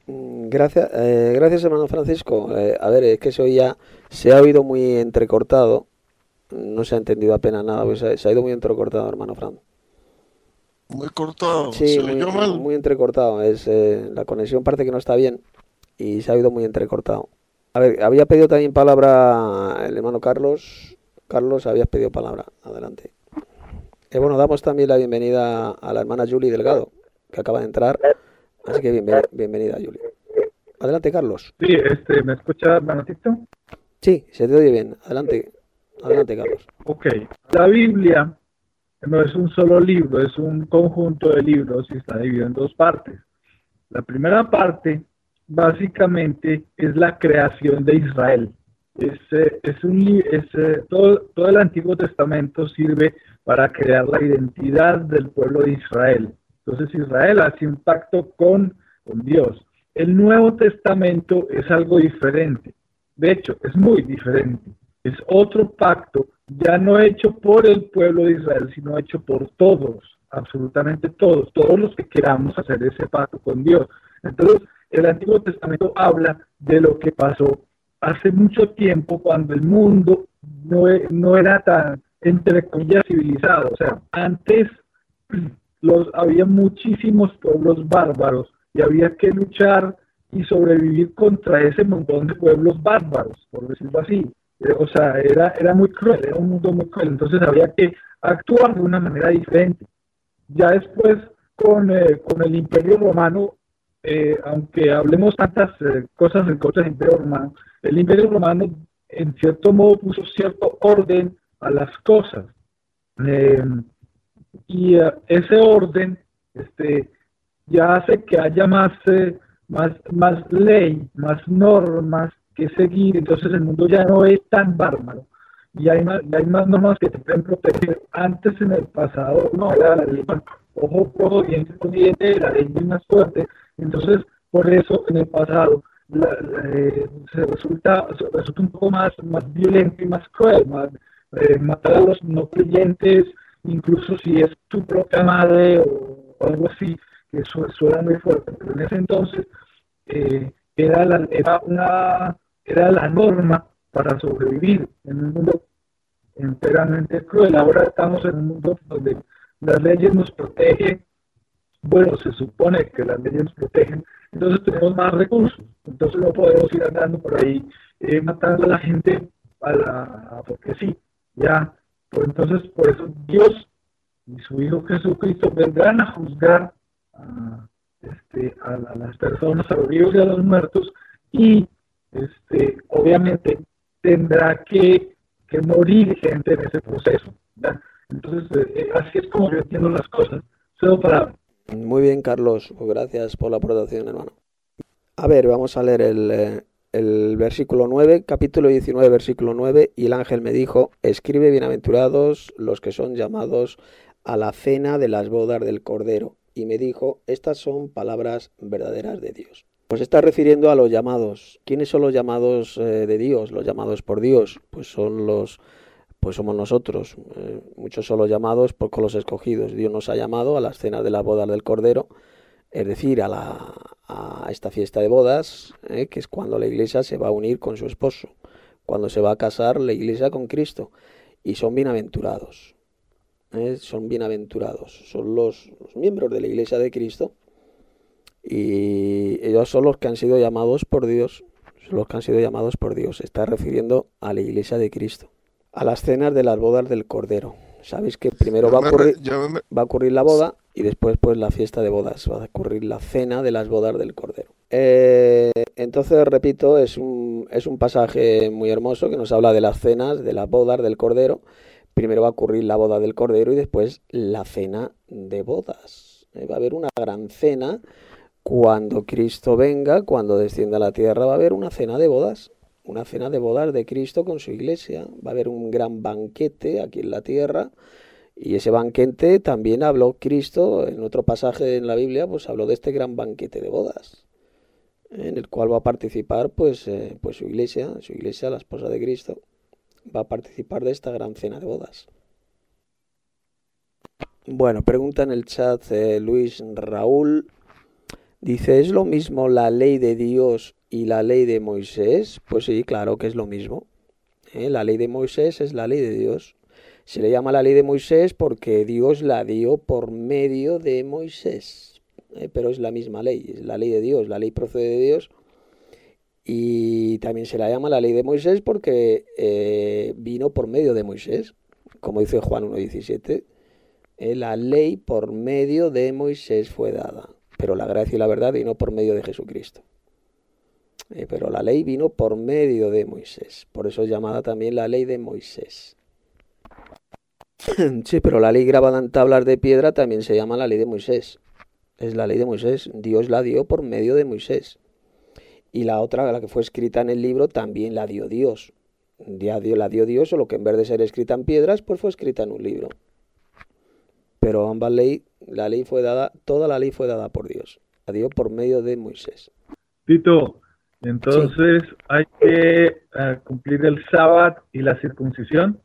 Mm, Gracias, eh, gracias hermano Francisco. Eh, a ver, es que se oía, se ha oído muy entrecortado, no se ha entendido apenas nada, pues se, se ha ido muy entrecortado, hermano Fran. Muy cortado, Sí, se muy, oyó mal. muy entrecortado. Es, eh, la conexión parece que no está bien y se ha oído muy entrecortado. A ver, había pedido también palabra el hermano Carlos. Carlos, habías pedido palabra. Adelante. Eh, bueno, damos también la bienvenida a la hermana Julie Delgado, que acaba de entrar. Así que bienven- bienvenida, Julie. Adelante, Carlos. Sí, este, ¿me escucha, hermanito? Sí, se te oye bien. Adelante, adelante, Carlos. Ok. La Biblia no es un solo libro, es un conjunto de libros y está dividido en dos partes. La primera parte, básicamente, es la creación de Israel. Es, eh, es un, li- es, eh, todo, todo el Antiguo Testamento sirve para crear la identidad del pueblo de Israel. Entonces Israel hace un pacto con, con Dios. El Nuevo Testamento es algo diferente. De hecho, es muy diferente. Es otro pacto, ya no hecho por el pueblo de Israel, sino hecho por todos, absolutamente todos, todos los que queramos hacer ese pacto con Dios. Entonces, el Antiguo Testamento habla de lo que pasó hace mucho tiempo cuando el mundo no, e- no era tan, entre comillas, civilizado. O sea, antes los, había muchísimos pueblos bárbaros y había que luchar y sobrevivir contra ese montón de pueblos bárbaros, por decirlo así. Eh, O sea, era, era muy cruel, era un mundo muy cruel, entonces había que actuar de una manera diferente. Ya después, con, eh, con el Imperio Romano, eh, aunque hablemos tantas eh, cosas en contra del Imperio Romano, el Imperio Romano en cierto modo puso cierto orden a las cosas. Eh, y eh, ese orden este, ya hace que haya más, eh, más, más ley, más normas que seguir, entonces el mundo ya no es tan bárbaro y hay más, y hay más normas que te pueden proteger. Antes en el pasado no era la ley, bueno, ojo por ojo, diente por diente, la ley es más fuerte, entonces por eso en el pasado la, la, eh, se resulta, se resulta un poco más, más violento y más cruel, más, eh, matar a los no creyentes, incluso si es tu propia madre o, o algo así, que su, suena muy fuerte, pero en ese entonces eh, era, la, era, una, era la norma para sobrevivir en un mundo enteramente cruel. Ahora estamos en un mundo donde las leyes nos protegen, bueno, se supone que las leyes nos protegen, entonces tenemos más recursos, entonces no podemos ir andando por ahí eh, matando a la gente a la, porque sí, ya, pues entonces por eso Dios y su Hijo Jesucristo vendrán a juzgar a, este, a, a las personas, a los vivos y a los muertos, y este, obviamente tendrá que, que morir gente en ese proceso. ¿verdad? Entonces, eh, así es como yo entiendo las cosas. Solo para Muy bien, Carlos. Pues gracias por la aportación, hermano. A ver, vamos a leer el, eh, el versículo nueve, capítulo diecinueve, versículo nueve. Y el ángel me dijo, escribe bienaventurados los que son llamados a la cena de las bodas del Cordero. Y me dijo, estas son palabras verdaderas de Dios. Pues está refiriendo a los llamados. ¿Quiénes son los llamados eh, de Dios? Los llamados por Dios. Pues son los, pues somos nosotros. Eh, muchos son los llamados por con los escogidos. Dios nos ha llamado a las cenas de las bodas del Cordero, es decir, a, la, a esta fiesta de bodas, ¿eh? que es cuando la iglesia se va a unir con su esposo, cuando se va a casar la iglesia con Cristo. Y son bienaventurados, ¿eh? son bienaventurados, son los, los miembros de la iglesia de Cristo, y ellos son los que han sido llamados por Dios, son los que han sido llamados por Dios. Se está refiriendo a la iglesia de Cristo, a las cenas de las bodas del Cordero. Sabéis que primero Yo va a me, re- ocurrir, yo me- va a ocurrir la boda y después pues la fiesta de bodas, va a ocurrir la cena de las bodas del Cordero. Eh, entonces, repito, es un, es un pasaje muy hermoso que nos habla de las cenas, de las bodas del Cordero. Primero va a ocurrir la boda del Cordero y después la cena de bodas. Eh, va a haber una gran cena cuando Cristo venga, cuando descienda a la tierra, va a haber una cena de bodas. Una cena de bodas de Cristo con su iglesia. Va a haber un gran banquete aquí en la tierra. Y ese banquete también habló Cristo en otro pasaje en la Biblia, pues habló de este gran banquete de bodas, en el cual va a participar pues, eh, pues su iglesia, su iglesia, la esposa de Cristo, va a participar de esta gran cena de bodas. Bueno, pregunta en el chat eh, Luis Raúl. Dice, ¿es lo mismo la ley de Dios y la ley de Moisés? Pues sí, claro que es lo mismo. ¿Eh? La ley de Moisés es la ley de Dios. Se le llama la ley de Moisés porque Dios la dio por medio de Moisés. ¿Eh? Pero es la misma ley, es la ley de Dios, la ley procede de Dios. Y también se la llama la ley de Moisés porque eh, vino por medio de Moisés, como dice Juan uno diecisiete. Eh, la ley por medio de Moisés fue dada, pero la gracia y la verdad vino por medio de Jesucristo. Eh, pero la ley vino por medio de Moisés, por eso es llamada también la ley de Moisés. Sí, pero la ley grabada en tablas de piedra también se llama la ley de Moisés. Es la ley de Moisés, Dios la dio por medio de Moisés. Y la otra, la que fue escrita en el libro, también la dio Dios. Ya dio, la dio Dios, solo que en vez de ser escrita en piedras, pues fue escrita en un libro. Pero ambas leyes, la ley fue dada, toda la ley fue dada por Dios. La dio por medio de Moisés. Tito, entonces sí. hay que uh, cumplir el sábado y la circuncisión.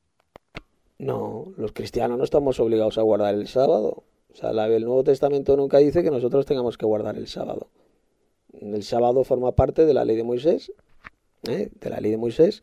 No, los cristianos no estamos obligados a guardar el sábado. O sea, la, el Nuevo Testamento nunca dice que nosotros tengamos que guardar el sábado. El sábado forma parte de la ley de Moisés, ¿eh? de la ley de Moisés,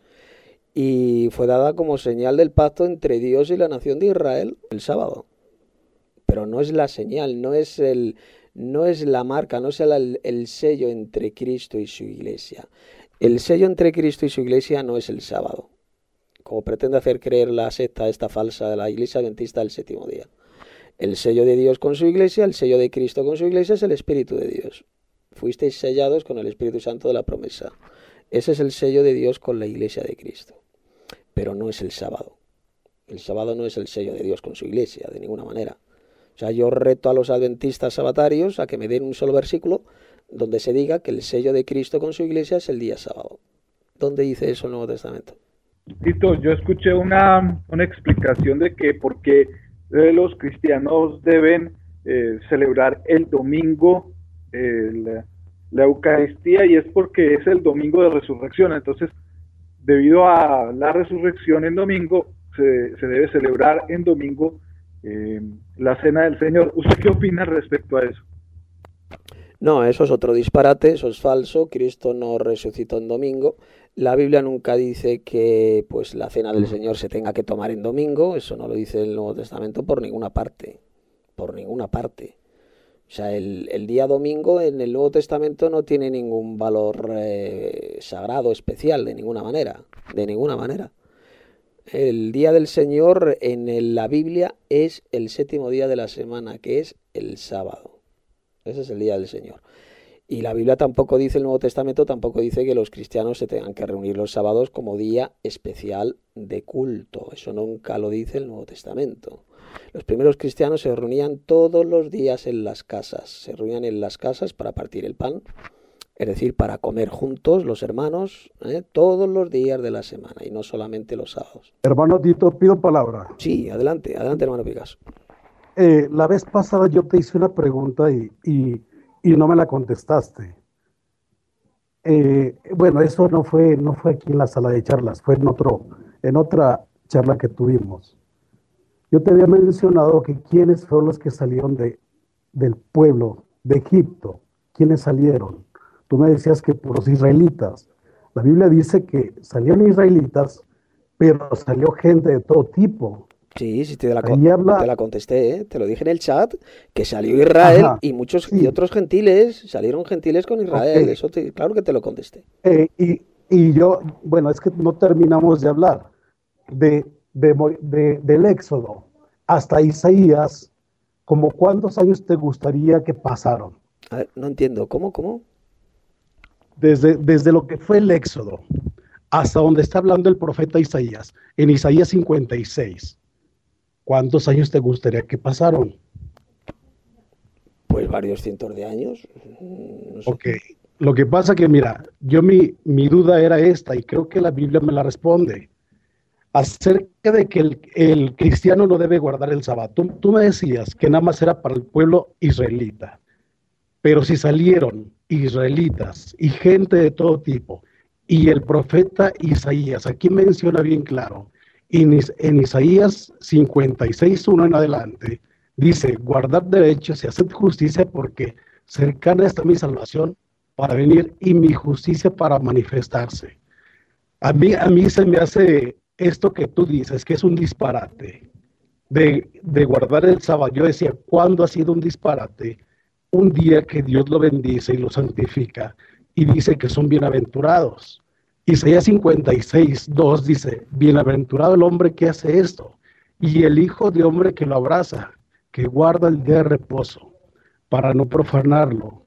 y fue dada como señal del pacto entre Dios y la nación de Israel el sábado. Pero no es la señal, no es el, no es la marca, no es el, el sello entre Cristo y su iglesia. El sello entre Cristo y su iglesia no es el sábado, como pretende hacer creer la secta esta falsa de la iglesia adventista del séptimo día. El sello de Dios con su iglesia, el sello de Cristo con su iglesia es el Espíritu de Dios. Fuisteis sellados con el Espíritu Santo de la promesa. Ese es el sello de Dios con la iglesia de Cristo. Pero no es el sábado. El sábado no es el sello de Dios con su iglesia, de ninguna manera. O sea, yo reto a los adventistas sabatarios a que me den un solo versículo donde se diga que el sello de Cristo con su iglesia es el día sábado. ¿Dónde dice eso el Nuevo Testamento? Tito, yo escuché una, una explicación de que por qué eh, los cristianos deben eh, celebrar el domingo El, la Eucaristía, y es porque es el domingo de resurrección. Entonces, debido a la resurrección en domingo, se, se debe celebrar en domingo eh, la cena del Señor. ¿Usted qué opina respecto a eso? No, eso es otro disparate, eso es falso. Cristo no resucitó en domingo. La Biblia nunca dice que pues la cena del Señor se tenga que tomar en domingo. Eso no lo dice el Nuevo Testamento por ninguna parte, por ninguna parte. O sea, el, el día domingo en el Nuevo Testamento no tiene ningún valor eh, sagrado, especial, de ninguna manera, de ninguna manera. El día del Señor en el, la Biblia es el séptimo día de la semana, que es el sábado. Ese es el día del Señor. Y la Biblia tampoco dice, el Nuevo Testamento tampoco dice que los cristianos se tengan que reunir los sábados como día especial de culto. Eso nunca lo dice el Nuevo Testamento. Los primeros cristianos se reunían todos los días en las casas, se reunían en las casas para partir el pan, es decir, para comer juntos los hermanos, ¿eh? todos los días de la semana y no solamente los sábados. Hermano Tito, pido palabra. Sí, adelante, adelante hermano Picasso. Eh, la vez pasada yo te hice una pregunta y, y, y no me la contestaste. Eh, bueno, eso no fue, no fue aquí en la sala de charlas, fue en, otro, en otra charla que tuvimos. Yo te había mencionado que quiénes fueron los que salieron de, del pueblo de Egipto, quiénes salieron. Tú me decías que por los israelitas. La Biblia dice que salieron israelitas, pero salió gente de todo tipo. Sí, sí, te la, habla... te la contesté, ¿eh? Te lo dije en el chat, que salió Israel. Ajá, y muchos sí. y otros gentiles, salieron gentiles con Israel, okay. Eso te, claro que te lo contesté. Eh, y, y yo, bueno, es que no terminamos de hablar de... De, de, del Éxodo hasta Isaías, ¿como cuántos años te gustaría que pasaron? A ver, no entiendo, ¿cómo, cómo? Desde, desde lo que fue el Éxodo hasta donde está hablando el profeta Isaías, en Isaías cincuenta y seis, ¿cuántos años te gustaría que pasaron? Pues varios cientos de años. No sé. Ok, lo que pasa que mira, yo mi, mi duda era esta y creo que la Biblia me la responde. Acerca de que el, el cristiano no debe guardar el sábado. Tú, tú me decías que nada más era para el pueblo israelita, pero si salieron israelitas y gente de todo tipo, y el profeta Isaías, aquí menciona bien claro, en, en Isaías cincuenta y seis, uno en adelante, dice, guardar derechos y hacer justicia porque cercana está mi salvación para venir y mi justicia para manifestarse. A mí, a mí se me hace esto que tú dices, que es un disparate, de, de guardar el sábado. Yo decía, ¿cuándo ha sido un disparate? Un día que Dios lo bendice y lo santifica y dice que son bienaventurados. Isaías cincuenta y seis, dos dice, bienaventurado el hombre que hace esto y el hijo de hombre que lo abraza, que guarda el día de reposo para no profanarlo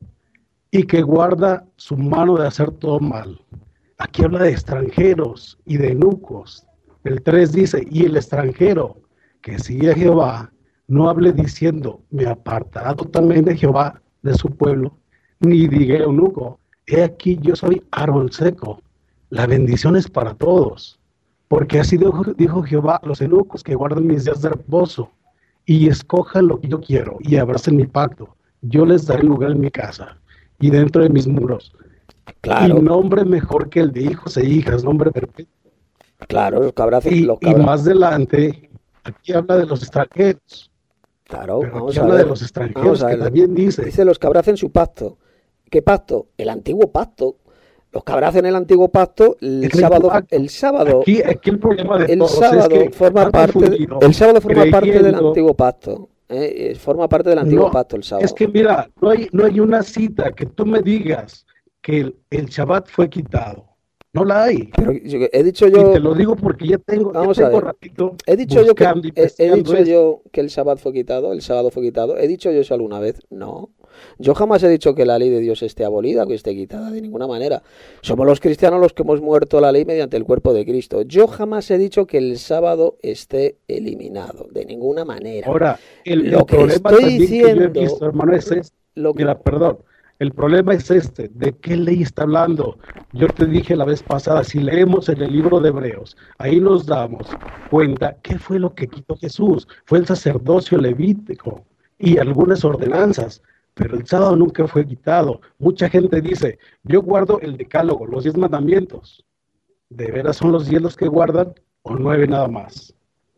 y que guarda su mano de hacer todo mal. Aquí habla de extranjeros y de eunucos. El tres dice, y el extranjero que sigue a Jehová, no hable diciendo, me apartará totalmente de Jehová de su pueblo, ni diga eunuco, he aquí yo soy árbol seco, la bendición es para todos, porque así dijo, dijo Jehová a los eunucos que guardan mis días de reposo, y escojan lo que yo quiero, y abracen mi pacto, yo les daré lugar en mi casa, y dentro de mis muros, Claro. y nombre mejor que el de hijos e hijas, nombre perfecto. Claro, los que abracen, Y, los que y abra- más adelante, aquí habla de los extranjeros. Claro, Pero vamos aquí a habla ver. de los extranjeros, Vamos a que ver. también dice. Dice los que abracen su pacto. ¿Qué pacto? El antiguo pacto. Los que abracen el antiguo pacto, el El sábado, pacto. el sábado, Aquí, aquí el problema de el todos sábado es que forma han parte, confundido, el sábado forma parte del creyendo- antiguo pacto. ¿eh? Eh, Forma parte del antiguo No, pacto el sábado. Es que mira, no hay, no hay una cita que tú me digas que el, el Shabbat fue quitado. No la hay. Pero yo- he dicho Y yo, te lo digo porque ya tengo, ya Vamos a tengo ver. ratito he dicho yo que, buscando y he, he pescando dicho esto. yo que el sábado fue quitado, el sábado fue quitado. ¿He dicho yo eso alguna vez? No. Yo jamás he dicho que la ley de Dios esté abolida, que esté quitada de ninguna manera. Somos los cristianos los que hemos muerto la ley mediante el cuerpo de Cristo. Yo jamás he dicho que el sábado esté eliminado, de ninguna manera. Ahora, el, Lo el que problema estoy también que yo he diciendo- visto, hermano, es este. Lo que- Mira, perdón, el problema es este, ¿de qué ley está hablando? Yo te dije la vez pasada, si leemos en el libro de Hebreos, ahí nos damos cuenta qué fue lo que quitó Jesús. Fue el sacerdocio levítico y algunas ordenanzas, pero el sábado nunca fue quitado. Mucha gente dice, yo guardo el decálogo, los diez mandamientos. ¿De veras son los diez los que guardan o nueve nada más?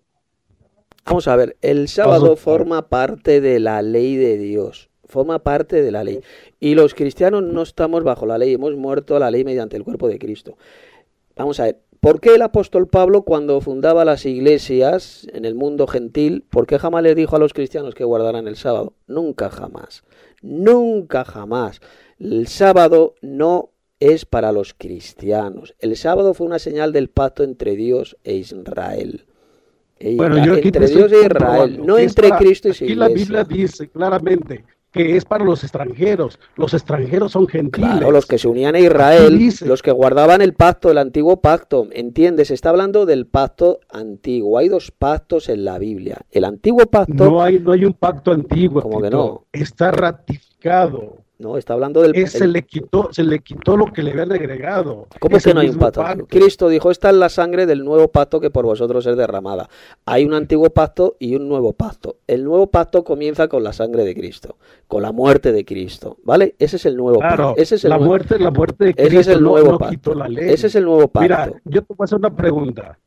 Vamos a ver, el sábado Paso- forma parte de la ley de Dios, forma parte de la ley. Y los cristianos no estamos bajo la ley, hemos muerto la ley mediante el cuerpo de Cristo. Vamos a ver, ¿por qué el apóstol Pablo cuando fundaba las iglesias en el mundo gentil, por qué jamás le dijo a los cristianos que guardaran el sábado? Nunca jamás, nunca jamás. El sábado no es para los cristianos. El sábado fue una señal del pacto entre Dios e Israel. E Bueno, Isra- yo aquí te entre estoy Dios e Israel, comprobando no que es entre para- Cristo y su aquí la iglesia. Biblia dice claramente que es para los extranjeros. Los extranjeros son gentiles. Claro, los que se unían a Israel, Aquí dice- los que guardaban el pacto, el antiguo pacto, ¿entiendes? Está hablando del pacto antiguo. Hay dos pactos en la Biblia. El antiguo pacto, No hay, no hay un pacto antiguo. ¿Cómo que Tito. no? Está ratificado. no, está hablando del... Es- se el- le quitó, se le quitó lo que le habían agregado. ¿Cómo Es que el no hay un mismo pacto? Cristo dijo, esta es la sangre del nuevo pacto que por vosotros es derramada. Hay un antiguo pacto y un nuevo pacto. El nuevo pacto comienza con la sangre de Cristo, con la muerte de Cristo, ¿vale? Ese es el nuevo Claro, pacto. Ese es el la nuevo- muerte, la muerte de ese Cristo es el no- nuevo no pacto. quitó la ley. Ese es el nuevo pacto. Mira, yo te voy a hacer una pregunta.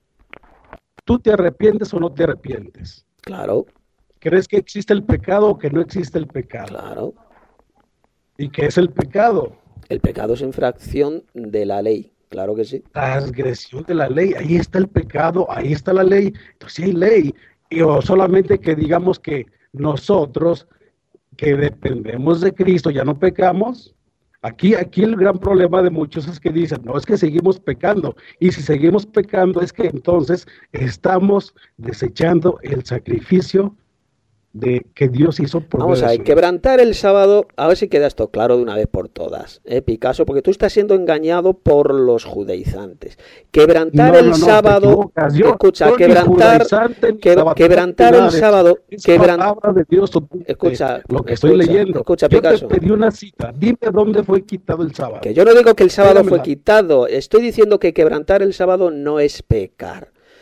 ¿Tú te arrepientes o no te arrepientes? Claro, ¿Crees que existe el pecado o que no existe el pecado? claro. ¿Y qué es el pecado? El pecado es infracción de la ley, claro que sí. Transgresión de la ley. Ahí está el pecado, ahí está la ley. Entonces sí hay ley. Y o solamente que digamos que nosotros que dependemos de Cristo ya no pecamos. Aquí, aquí el gran problema de muchos es que dicen, no, es que seguimos pecando. Y si seguimos pecando es que entonces estamos desechando el sacrificio de que Dios hizo por Vamos a ver, nosotros. quebrantar el sábado, a ver si queda esto claro de una vez por todas, ¿eh, Picasso? Porque tú estás siendo engañado por los judaizantes. Quebrantar No, el no, no, te sábado, equivocas. Yo escucha, soy ni quebrantar, judaizante, ni que- sabatista, quebrantar nada el de eso. sábado, Es quebran- palabra de Dios totalmente, Escucha, lo que estoy escucha, leyendo. escucha, Yo Picasso. te pedí una cita. Dime dónde fue quitado el sábado. Que yo no digo que el sábado fue Pégamela. quitado, estoy diciendo que quebrantar el sábado no es pecar.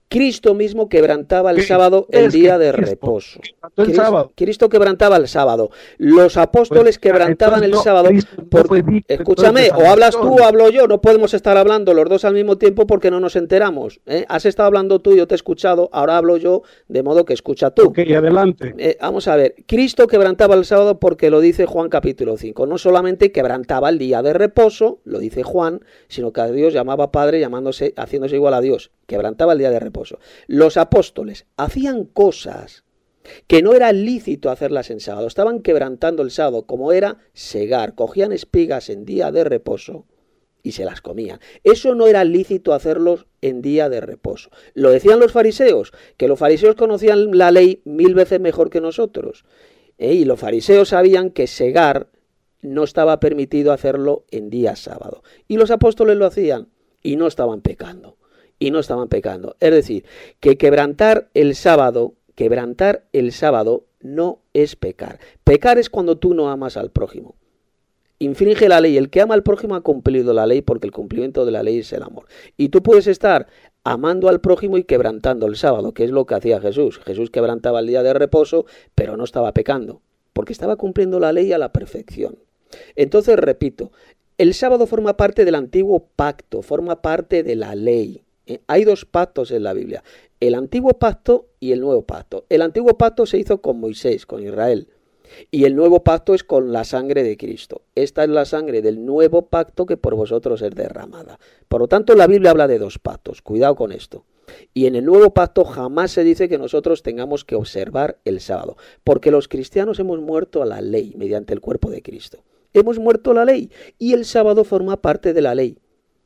Cristo mismo quebrantaba el ¿Qué sábado, el es que día de Cristo reposo. quebrantó el Cristo, sábado? Cristo quebrantaba el sábado. Los apóstoles Pues, quebrantaban entonces el no, sábado. Cristo no Por, fue digno escúchame, entonces de o hablas tú salvación. o hablo yo. No podemos estar hablando los dos al mismo tiempo porque no nos enteramos. ¿eh? Has estado hablando tú, yo te he escuchado, ahora hablo yo, de modo que escucha tú. Ok, adelante. Eh, vamos a ver, Cristo quebrantaba el sábado porque lo dice Juan capítulo cinco. No solamente quebrantaba el día de reposo, lo dice Juan, sino que a Dios llamaba Padre llamándose, haciéndose igual a Dios. Quebrantaba el día de reposo. Los apóstoles hacían cosas que no era lícito hacerlas en sábado. Estaban quebrantando el sábado, como era segar. Cogían espigas en día de reposo y se las comían. Eso no era lícito hacerlos en día de reposo. Lo decían los fariseos, que los fariseos conocían la ley mil veces mejor que nosotros. ¿eh? Y los fariseos sabían que segar no estaba permitido hacerlo en día sábado. Y los apóstoles lo hacían y no estaban pecando. Y no estaban pecando. Es decir, que quebrantar el sábado, quebrantar el sábado no es pecar. Pecar es cuando tú no amas al prójimo. Infringe la ley. El que ama al prójimo ha cumplido la ley porque el cumplimiento de la ley es el amor. Y tú puedes estar amando al prójimo y quebrantando el sábado, que es lo que hacía Jesús. Jesús quebrantaba el día de reposo, pero no estaba pecando, porque estaba cumpliendo la ley a la perfección. Entonces, repito, el sábado forma parte del antiguo pacto, forma parte de la ley. ¿eh? Hay dos pactos en la Biblia, el antiguo pacto y el nuevo pacto. El antiguo pacto se hizo con Moisés, con Israel. Y el nuevo pacto es con la sangre de Cristo. Esta es la sangre del nuevo pacto que por vosotros es derramada. Por lo tanto, la Biblia habla de dos pactos. Cuidado con esto. Y en el nuevo pacto jamás se dice que nosotros tengamos que observar el sábado. Porque los cristianos hemos muerto a la ley mediante el cuerpo de Cristo. Hemos muerto a la ley. Y el sábado forma parte de la ley.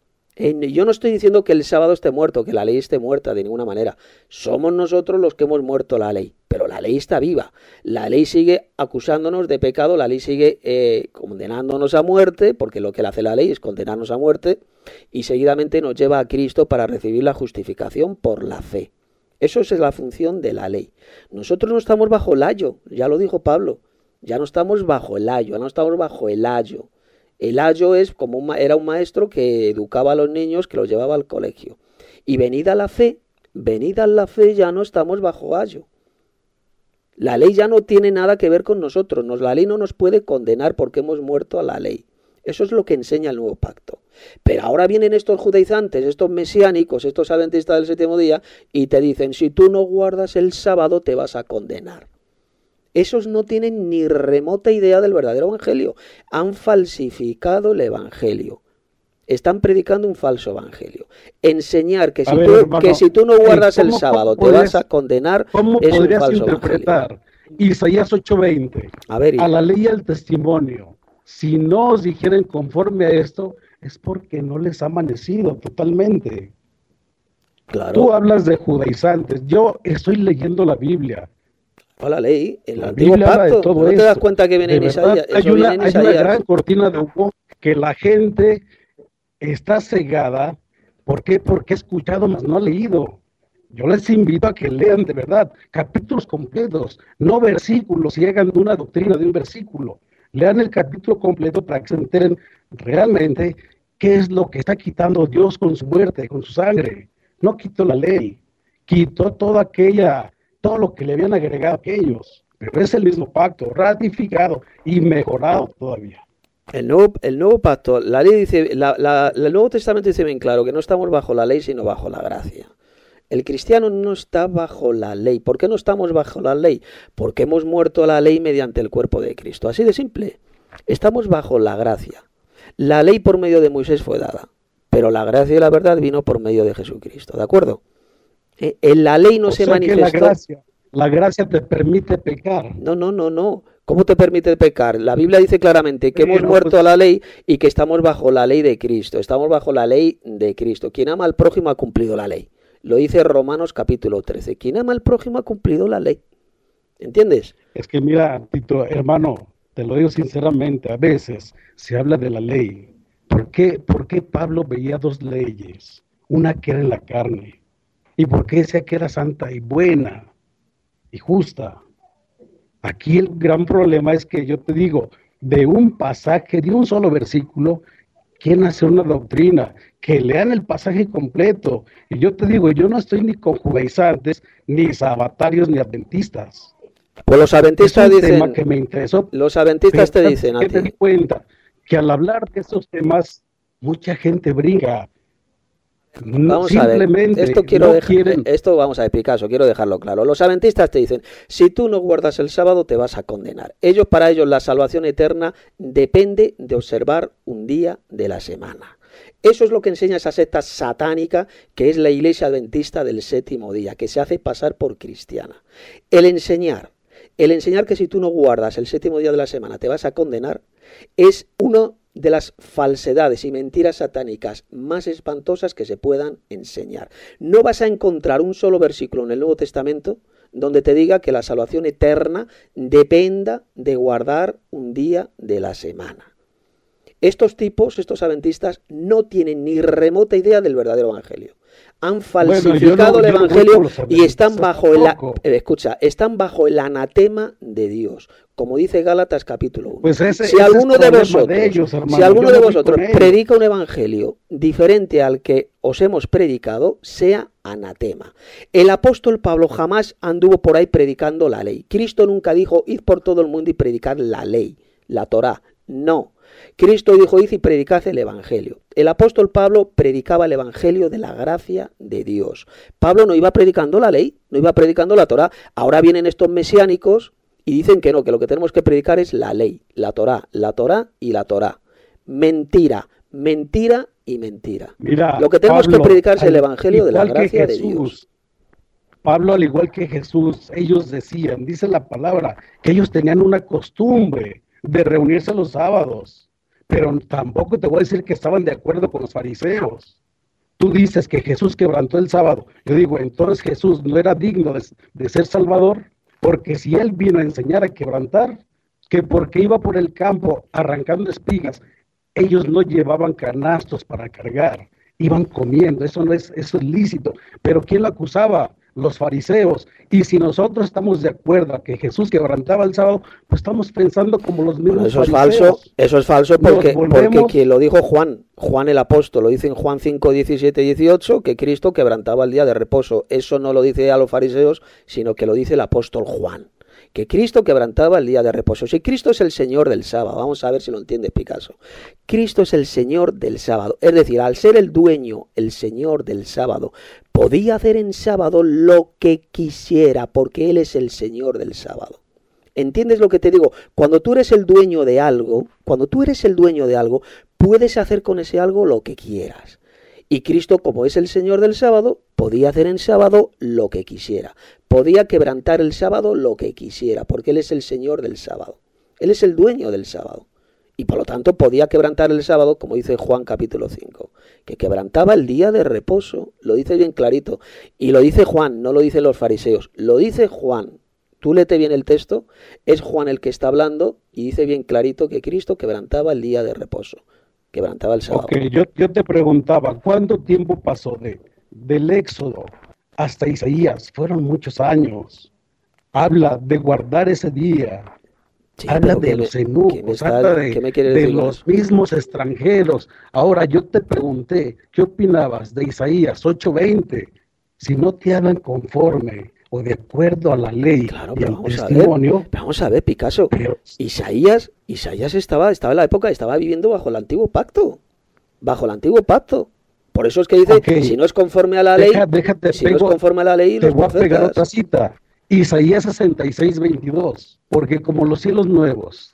Yo no estoy diciendo que el sábado esté muerto, que la ley esté muerta de ninguna manera. Somos nosotros los que hemos muerto la ley, pero la ley está viva. La ley sigue acusándonos de pecado, la ley sigue eh, condenándonos a muerte, porque lo que le hace la ley es condenarnos a muerte, y seguidamente nos lleva a Cristo para recibir la justificación por la fe. Eso es la función de la ley. Nosotros no estamos bajo el ayo, ya lo dijo Pablo, ya no estamos bajo el ayo, ya no estamos bajo el ayo. El ayo es como un, era un maestro que educaba a los niños, que los llevaba al colegio. Y venida la fe, venida la fe, ya no estamos bajo ayo. La ley ya no tiene nada que ver con nosotros. Nos, la ley no nos puede condenar porque hemos muerto a la ley. Eso es lo que enseña el nuevo pacto. Pero ahora vienen estos judaizantes, estos mesiánicos, estos adventistas del séptimo día, y te dicen, si tú no guardas el sábado te vas a condenar. Esos no tienen ni remota idea del verdadero evangelio. Han falsificado el evangelio. Están predicando un falso evangelio. Enseñar que si, ver, tú, hermano, que si tú no guardas ¿cómo, el sábado cómo te vas a condenar, ¿cómo es un podrías falso interpretar evangelio? Isaías ocho veinte? A ver, a la ley y al testimonio. Si no os dijeren conforme a esto, es porque no les ha amanecido totalmente. claro. Tú hablas de judaizantes. Yo estoy leyendo la Biblia. La ley, en el La antiguo Biblia habla de pacto, todo ¿no te das esto. cuenta que viene De en verdad, Isaías? hay Eso una, viene en hay una Isaías. gran cortina de humo que la gente está cegada. ¿Por qué? Porque he escuchado, mas no ha leído. Yo les invito a que lean de verdad capítulos completos, no versículos, y hagan de una doctrina de un versículo. Lean el capítulo completo para que se enteren realmente qué es lo que está quitando Dios con su muerte, con su sangre. No quitó la ley, quitó toda aquella, todo lo que le habían agregado a aquellos, pero es el mismo pacto, ratificado y mejorado todavía. El nuevo, el nuevo pacto, la ley dice, la, la, el Nuevo Testamento dice bien claro que no estamos bajo la ley, sino bajo la gracia. El cristiano no está bajo la ley. ¿Por qué no estamos bajo la ley? Porque hemos muerto a la ley mediante el cuerpo de Cristo. Así de simple. Estamos bajo la gracia. La ley por medio de Moisés fue dada, pero la gracia y la verdad vino por medio de Jesucristo. ¿De acuerdo? Eh, en la ley no O se sea que manifestó. la gracia, la gracia te permite pecar. No, no, no, no. ¿Cómo te permite pecar? La Biblia dice claramente que Sí, hemos no, muerto pues- a la ley y que estamos bajo la ley de Cristo. Estamos bajo la ley de Cristo. Quien ama al prójimo ha cumplido la ley. Lo dice Romanos capítulo trece. Quien ama al prójimo ha cumplido la ley. ¿Entiendes? Es que mira, Tito, hermano, te lo digo sinceramente, a veces se habla de la ley. ¿Por qué, por qué Pablo veía dos leyes? Una que era en la carne. ¿Y por qué decía que era santa y buena y justa? Aquí el gran problema es que yo te digo, de un pasaje, de un solo versículo, quieren hacer una doctrina, que lean el pasaje completo. Y yo te digo, yo no estoy ni con judaizantes, ni sabatarios, ni adventistas. Pues los adventistas es un dicen, tema que me interesó, los adventistas te pero dicen a que te di ti, cuenta que al hablar de esos temas, mucha gente brinca. vamos a ver, Simplemente esto quiero no dejar, quieren. esto vamos a ver, Picasso, quiero dejarlo claro. Los adventistas te dicen, si tú no guardas el sábado te vas a condenar. Ellos, para ellos, la salvación eterna depende de observar un día de la semana. Eso es lo que enseña esa secta satánica que es la Iglesia Adventista del Séptimo Día, que se hace pasar por cristiana. El enseñar, el enseñar que si tú no guardas el séptimo día de la semana te vas a condenar, es una de las falsedades y mentiras satánicas más espantosas que se puedan enseñar. No vas a encontrar un solo versículo en el Nuevo Testamento donde te diga que la salvación eterna dependa de guardar un día de la semana. Estos tipos, estos adventistas, no tienen ni remota idea del verdadero evangelio. Han falsificado bueno, no, el evangelio no y están bajo el, tampoco. eh, escucha, están bajo el anatema de Dios, como dice Gálatas capítulo uno. Pues ese, si ese alguno es de problema vosotros, de ellos, hermano. si alguno Yo de no voy vosotros con ellos. predica un evangelio diferente al que os hemos predicado, sea anatema. El apóstol Pablo jamás anduvo por ahí predicando la ley. Cristo nunca dijo, id por todo el mundo y predicad la ley, la Torá. No. Cristo dijo, id y predicad el evangelio. El apóstol Pablo predicaba el evangelio de la gracia de Dios. Pablo no iba predicando la ley, no iba predicando la Torá. Ahora vienen estos mesiánicos y dicen que no, que lo que tenemos que predicar es la ley, la Torá, la Torá y la Torá. Mentira, mentira y mentira. Mira, lo que tenemos Pablo, que predicar es el al evangelio de la igual que gracia de Jesús, Dios. Pablo, al igual que Jesús, ellos decían, dice la palabra, que ellos tenían una costumbre de reunirse los sábados, pero tampoco te voy a decir que estaban de acuerdo con los fariseos. Tú dices que Jesús quebrantó el sábado. Yo digo, entonces Jesús no era digno de, de ser Salvador, porque si él vino a enseñar a quebrantar, que porque iba por el campo arrancando espigas, ellos no llevaban canastos para cargar, iban comiendo, eso no es, eso es lícito. Pero ¿quién lo acusaba? Los fariseos. Y si nosotros estamos de acuerdo a que Jesús quebrantaba el sábado, pues estamos pensando como los mismos Bueno, eso es fariseos. falso, eso es falso porque, Nos volvemos- porque quien lo dijo Juan, Juan el apóstol, lo dice en Juan cinco, diecisiete, dieciocho, que Cristo quebrantaba el día de reposo. Eso no lo dice a los fariseos, sino que lo dice el apóstol Juan, que Cristo quebrantaba el día de reposo. Si Cristo es el Señor del sábado, vamos a ver si lo entiende Picasso. Cristo es el Señor del sábado, es decir, al ser el dueño, el Señor del sábado, podía hacer en sábado lo que quisiera, porque Él es el Señor del sábado. ¿Entiendes lo que te digo? Cuando tú eres el dueño de algo, cuando tú eres el dueño de algo, puedes hacer con ese algo lo que quieras. Y Cristo, como es el Señor del sábado, podía hacer en sábado lo que quisiera. Podía quebrantar el sábado lo que quisiera, porque Él es el Señor del sábado. Él es el dueño del sábado. Y por lo tanto podía quebrantar el sábado, como dice Juan capítulo cinco, que quebrantaba el día de reposo. Lo dice bien clarito. Y lo dice Juan, no lo dicen los fariseos. Lo dice Juan. Tú léete bien el texto. Es Juan el que está hablando y dice bien clarito que Cristo quebrantaba el día de reposo. Quebrantaba el sábado. Ok, yo, yo te preguntaba, ¿cuánto tiempo pasó de, del Éxodo hasta Isaías? Fueron muchos años. Habla de guardar ese día. Sí, Habla pero de ¿qué me- los qué me eunucos, está- habla de, qué me quiere de decir con los eso? mismos extranjeros. Ahora, yo te pregunté, ¿qué opinabas de Isaías ocho veinte? Si no te hablan conforme o de acuerdo a la ley Claro, y pero al vamos a ver, testimonio, pero vamos a ver, Picasso. pero Isaías, Isaías estaba, estaba en la época, estaba viviendo bajo el antiguo pacto. Bajo el antiguo pacto. Por eso es que dice, Ok. si no es conforme a la ley, deja- déjate, si no es pego- conforme a la ley, te los voy a pegar profetas. otra cita. Isaías sesenta y seis, veintidós. Porque como los cielos nuevos,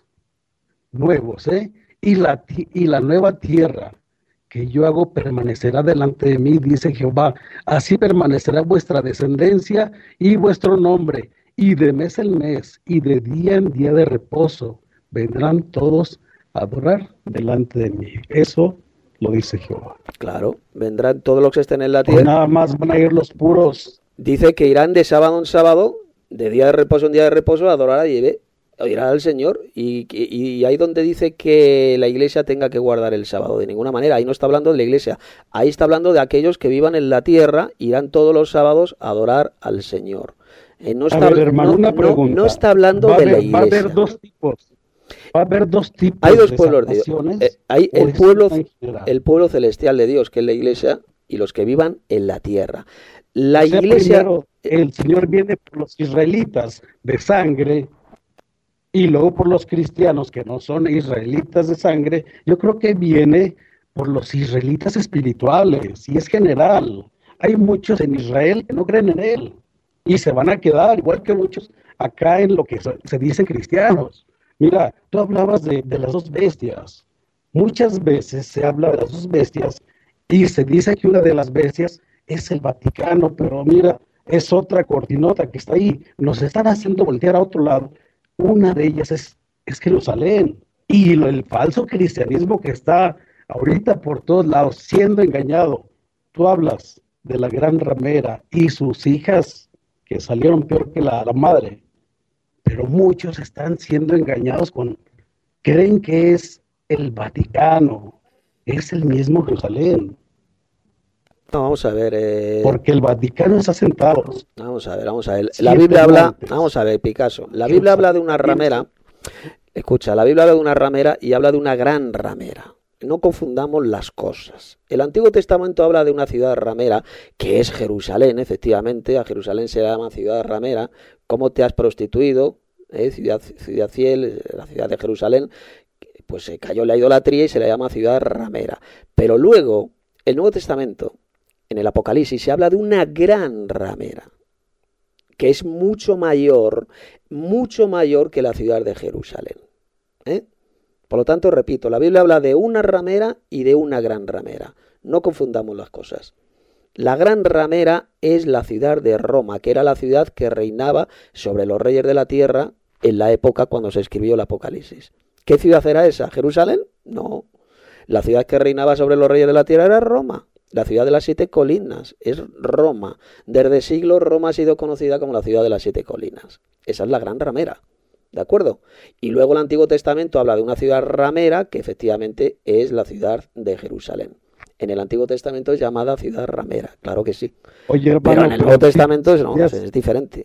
nuevos, ¿eh? Y la, ti- y la nueva tierra que yo hago permanecerá delante de mí, dice Jehová. Así permanecerá vuestra descendencia y vuestro nombre. Y de mes en mes y de día en día de reposo vendrán todos a adorar delante de mí. Eso lo dice Jehová. Claro, vendrán todos los que estén en la O tierra. nada más van a ir los puros. Dice que irán de sábado en sábado, de día de reposo en día de reposo, a adorar a Yahvé, a ir al Señor. Y, y, y ahí donde dice que la iglesia tenga que guardar el sábado, de ninguna manera. Ahí no está hablando de la iglesia, ahí está hablando de aquellos que vivan en la tierra, irán todos los sábados a adorar al Señor. Eh, no, A está, ver, hermano, no, una no- pregunta. no está hablando Va a de la haber- Va a iglesia. haber dos tipos. Va va a haber dos tipos Hay dos de pueblos de Dios. salvaciones. Eh, hay o el es pueblo, una en general. el pueblo celestial de Dios, que es la iglesia, y los que vivan en la tierra. La O sea, iglesia, primero el Señor viene por los israelitas de sangre y luego por los cristianos que no son israelitas de sangre. Yo creo que viene por los israelitas espirituales y es general. Hay muchos en Israel que no creen en él y se van a quedar, igual que muchos acá en lo que se, se dicen cristianos. Mira, tú hablabas de, de las dos bestias. Muchas veces se habla de las dos bestias y se dice que una de las bestias es el Vaticano, pero mira, es otra cortinota que está ahí. Nos están haciendo voltear a otro lado. Una de ellas es, es Jerusalén. Y lo, el falso cristianismo que está ahorita por todos lados siendo engañado. Tú hablas de la gran ramera y sus hijas que salieron peor que la, la madre. Pero muchos están siendo engañados con, creen que es el Vaticano, es el mismo Jerusalén. no, vamos a ver, eh, Porque el Vaticano está sentado. vamos a ver, vamos a ver. La Siete Biblia habla, montes. vamos a ver, Picasso. La Biblia habla de una ramera. Escucha, la Biblia habla de una ramera y habla de una gran ramera. No confundamos las cosas. El Antiguo Testamento habla de una ciudad ramera, que es Jerusalén, efectivamente. A Jerusalén se llama ciudad ramera. ¿Cómo te has prostituido? ¿Eh? Ciudad, ciudad fiel, la ciudad de Jerusalén. Pues se cayó la idolatría y se le llama ciudad ramera. Pero luego, el Nuevo Testamento, en el Apocalipsis, se habla de una gran ramera, que es mucho mayor, mucho mayor que la ciudad de Jerusalén. ¿Eh? Por lo tanto, repito, la Biblia habla de una ramera y de una gran ramera. No confundamos las cosas. La gran ramera es la ciudad de Roma, que era la ciudad que reinaba sobre los reyes de la tierra en la época cuando se escribió el Apocalipsis. ¿Qué ciudad era esa? ¿Jerusalén? No. La ciudad que reinaba sobre los reyes de la tierra era Roma. La ciudad de las siete colinas es Roma. Desde siglos Roma ha sido conocida como la ciudad de las siete colinas. Esa es la gran ramera. ¿De acuerdo? Y luego el Antiguo Testamento habla de una ciudad ramera que efectivamente es la ciudad de Jerusalén. En el Antiguo Testamento es llamada ciudad ramera, claro que sí. Oye, hermano, pero en el pero Nuevo sí- Testamento no, sí has- es diferente.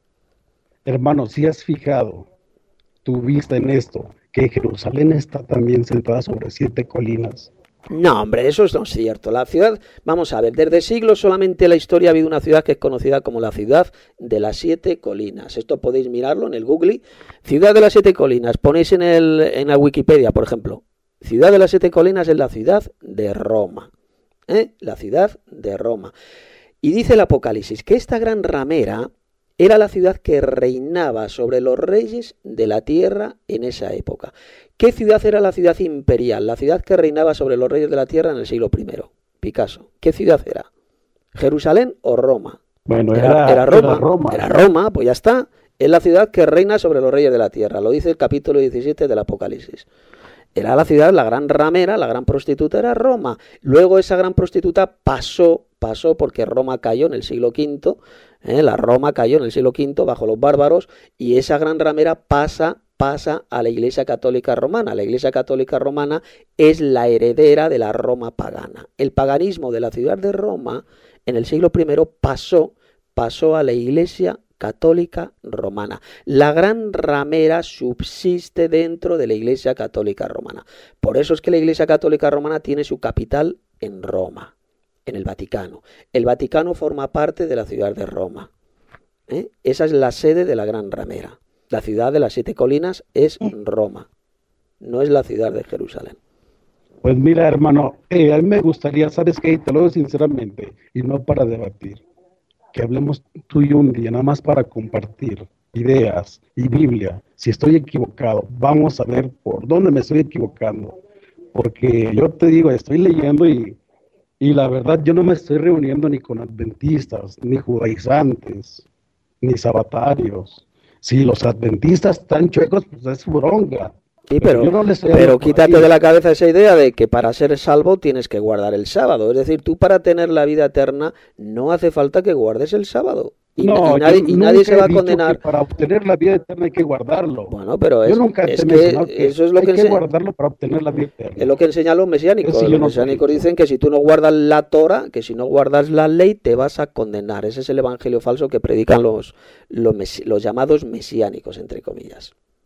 hermano, si has fijado tu vista en esto, que Jerusalén está también sentada sobre siete colinas. No, hombre, eso no es cierto. La ciudad, vamos a ver, desde siglos solamente en la historia ha habido una ciudad que es conocida como la ciudad de las siete colinas. Esto podéis mirarlo en el Google. Ciudad de las siete colinas. Ponéis en, el, en la Wikipedia, por ejemplo. Ciudad de las siete colinas es la ciudad de Roma. ¿Eh? La ciudad de Roma. Y dice el Apocalipsis que esta gran ramera era la ciudad que reinaba sobre los reyes de la tierra en esa época. ¿Qué ciudad era la ciudad imperial? La ciudad que reinaba sobre los reyes de la tierra en el siglo primero. Picasso. ¿Qué ciudad era? ¿Jerusalén o Roma? Bueno, Era, era, era Roma. era Roma. Era Roma, pues ya está. Es la ciudad que reina sobre los reyes de la tierra. Lo dice el capítulo diecisiete del Apocalipsis. Era la ciudad, la gran ramera, la gran prostituta era Roma. Luego esa gran prostituta pasó, pasó porque Roma cayó en el siglo quinto, ¿eh? La Roma cayó en el siglo quinto bajo los bárbaros y esa gran ramera pasa, pasa a la Iglesia Católica Romana. La Iglesia Católica Romana es la heredera de la Roma pagana. El paganismo de la ciudad de Roma en el siglo primero pasó, pasó a la Iglesia Católica Romana. La gran ramera subsiste dentro de la Iglesia Católica Romana. Por eso es que la Iglesia Católica Romana tiene su capital en Roma, en el Vaticano. El Vaticano forma parte de la ciudad de Roma. ¿Eh? Esa es la sede de la gran ramera. La ciudad de las siete colinas es Roma, no es la ciudad de Jerusalén. Pues mira, hermano, eh, a mí me gustaría, ¿sabes qué? Te lo digo sinceramente, y no para debatir, que hablemos tú y yo un día, nada más para compartir ideas y Biblia. Si estoy equivocado, vamos a ver por dónde me estoy equivocando. Porque yo te digo, estoy leyendo y, y la verdad yo no me estoy reuniendo ni con adventistas, ni judaizantes, ni sabatarios. Si los adventistas están chuecos, pues es su bronca. Sí, pero, yo no le estoy pero hablando por quítate ahí. de la cabeza esa idea de que para ser salvo tienes que guardar el sábado. Es decir, tú para tener la vida eterna no hace falta que guardes el sábado. Y, No, y nadie, yo y nadie nunca se he va a dicho condenar. que para obtener la vida eterna hay que guardarlo. Bueno, pero Yo es, nunca te es he que mencionado que eso es lo hay que, que ense- guardarlo para obtener la vida eterna. es lo que enseñan los mesiánicos. Eso yo Los no sé. mesiánicos dicen que si tú no guardas la Torah, que si no guardas la ley, te vas a condenar. Ese es el evangelio falso que predican los, los, mesi- los llamados mesiánicos, entre comillas.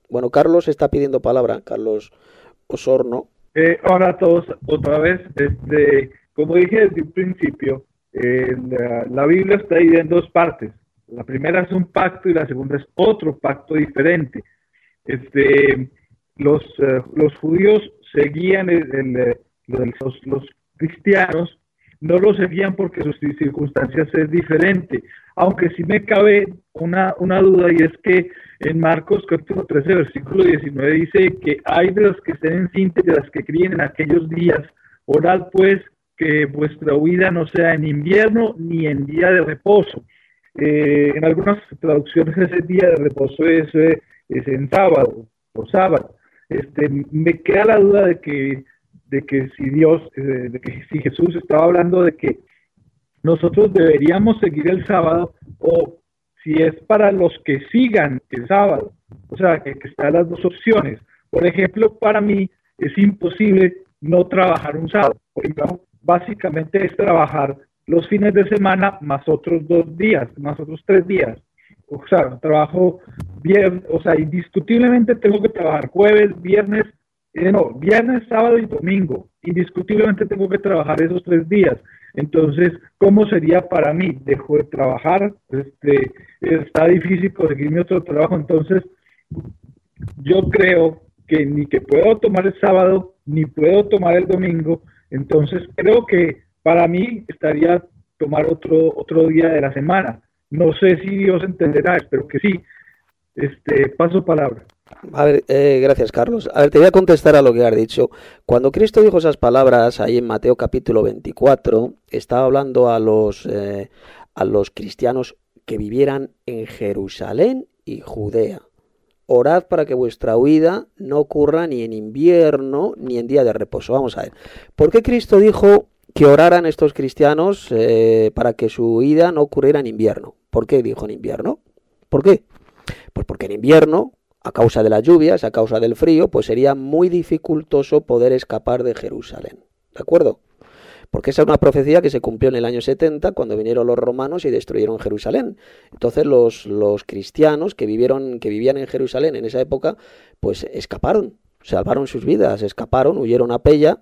Bueno, Carlos está pidiendo palabra, Carlos Osorno. Eh, hola a todos, otra vez, este, como dije desde un principio, eh, la, la Biblia está dividida en dos partes. La primera es un pacto y la segunda es otro pacto diferente. Este, los, uh, los judíos seguían, el, el, el, los, los cristianos no lo seguían porque sus circunstancias es diferente, aunque sí me cabe una, una duda, y es que en Marcos capítulo trece versículo diecinueve dice que hay de los que estén encinta y de las que críen en aquellos días. Orad pues que vuestra huida no sea en invierno ni en día de reposo. Eh, en algunas traducciones ese día de reposo es, eh, es en sábado, por sábado. Este, me queda la duda de que, de que si Dios, eh, de que si Jesús estaba hablando de que nosotros deberíamos seguir el sábado, o si es para los que sigan el sábado. O sea, que, que están las dos opciones. Por ejemplo, para mí es imposible no trabajar un sábado. Por ejemplo, básicamente es trabajar los fines de semana más otros dos días, más otros tres días. O sea, trabajo viernes, o sea, indiscutiblemente tengo que trabajar jueves, viernes, eh, no, viernes, sábado y domingo. Indiscutiblemente tengo que trabajar esos tres días. Entonces, ¿cómo sería para mí? Dejo de trabajar, este, está difícil conseguirme otro trabajo. Entonces, yo creo que ni que puedo tomar el sábado, ni puedo tomar el domingo. Entonces, creo que para mí estaría tomar otro, otro día de la semana. No sé si Dios entenderá, espero que sí. Este, paso palabra. A ver, eh, gracias, Carlos. A ver, te voy a contestar a lo que has dicho. Cuando Cristo dijo esas palabras ahí en Mateo capítulo veinticuatro, estaba hablando a los, eh, a los cristianos que vivieran en Jerusalén y Judea. Orad para que vuestra huida no ocurra ni en invierno ni en día de reposo. Vamos a ver. ¿Por qué Cristo dijo que oraran estos cristianos eh, para que su huida no ocurriera en invierno? ¿Por qué dijo en invierno? ¿Por qué? Pues porque en invierno, a causa de las lluvias, a causa del frío, pues sería muy dificultoso poder escapar de Jerusalén. ¿De acuerdo? Porque esa es una profecía que se cumplió en el año setenta, cuando vinieron los romanos y destruyeron Jerusalén. Entonces los, los cristianos que vivieron, que vivían en Jerusalén en esa época, pues escaparon, salvaron sus vidas, escaparon, huyeron a Pella,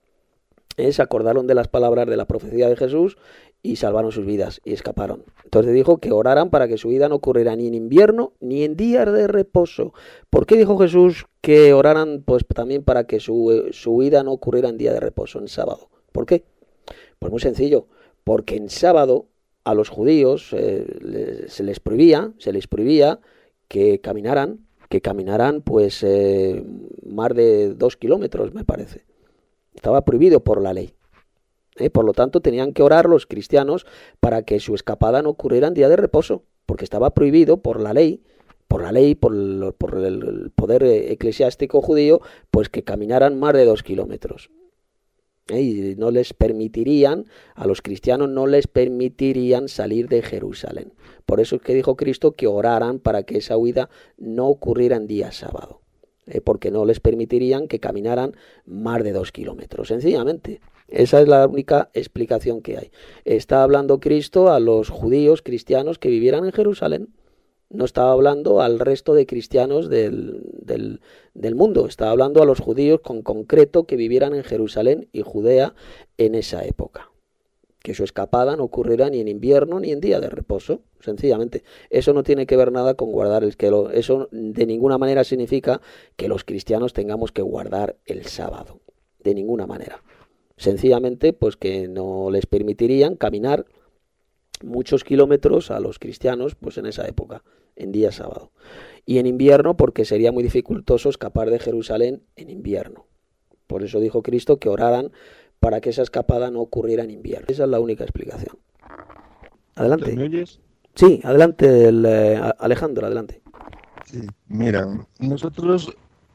eh, se acordaron de las palabras de la profecía de Jesús y salvaron sus vidas y escaparon. Entonces dijo que oraran para que su vida no ocurriera ni en invierno ni en días de reposo. ¿Por qué dijo Jesús que oraran? Pues también para que su, su vida no ocurriera en día de reposo, en sábado. ¿Por qué? Pues muy sencillo, porque en sábado a los judíos eh, les, se les prohibía, se les prohibía que caminaran, que caminaran pues eh, más de dos kilómetros, me parece. Estaba prohibido por la ley. ¿Eh? Por lo tanto, tenían que orar los cristianos para que su escapada no ocurriera en día de reposo, porque estaba prohibido por la ley, por la ley, por el, por el poder eclesiástico judío, pues que caminaran más de dos kilómetros. ¿Eh? Y no les permitirían, a los cristianos no les permitirían salir de Jerusalén. Por eso es que dijo Cristo que oraran para que esa huida no ocurriera en día sábado, ¿eh? Porque no les permitirían que caminaran más de dos kilómetros, sencillamente. Esa es la única explicación que hay. Está hablando Cristo a los judíos cristianos que vivieran en Jerusalén. No estaba hablando al resto de cristianos del, del, del mundo. Estaba hablando a los judíos con concreto que vivieran en Jerusalén y Judea en esa época. Que su escapada no ocurriera ni en invierno ni en día de reposo. Sencillamente. Eso no tiene que ver nada con guardar el que lo, eso de ninguna manera significa que los cristianos tengamos que guardar el sábado. De ninguna manera. Sencillamente, pues que no les permitirían caminar muchos kilómetros a los cristianos, pues en esa época, en día sábado. Y en invierno, porque sería muy dificultoso escapar de Jerusalén en invierno. Por eso dijo Cristo que oraran para que esa escapada no ocurriera en invierno. Esa es la única explicación. Adelante. ¿Me oyes? Sí, adelante, el, eh, Alejandro, adelante. Sí, mira, nosotros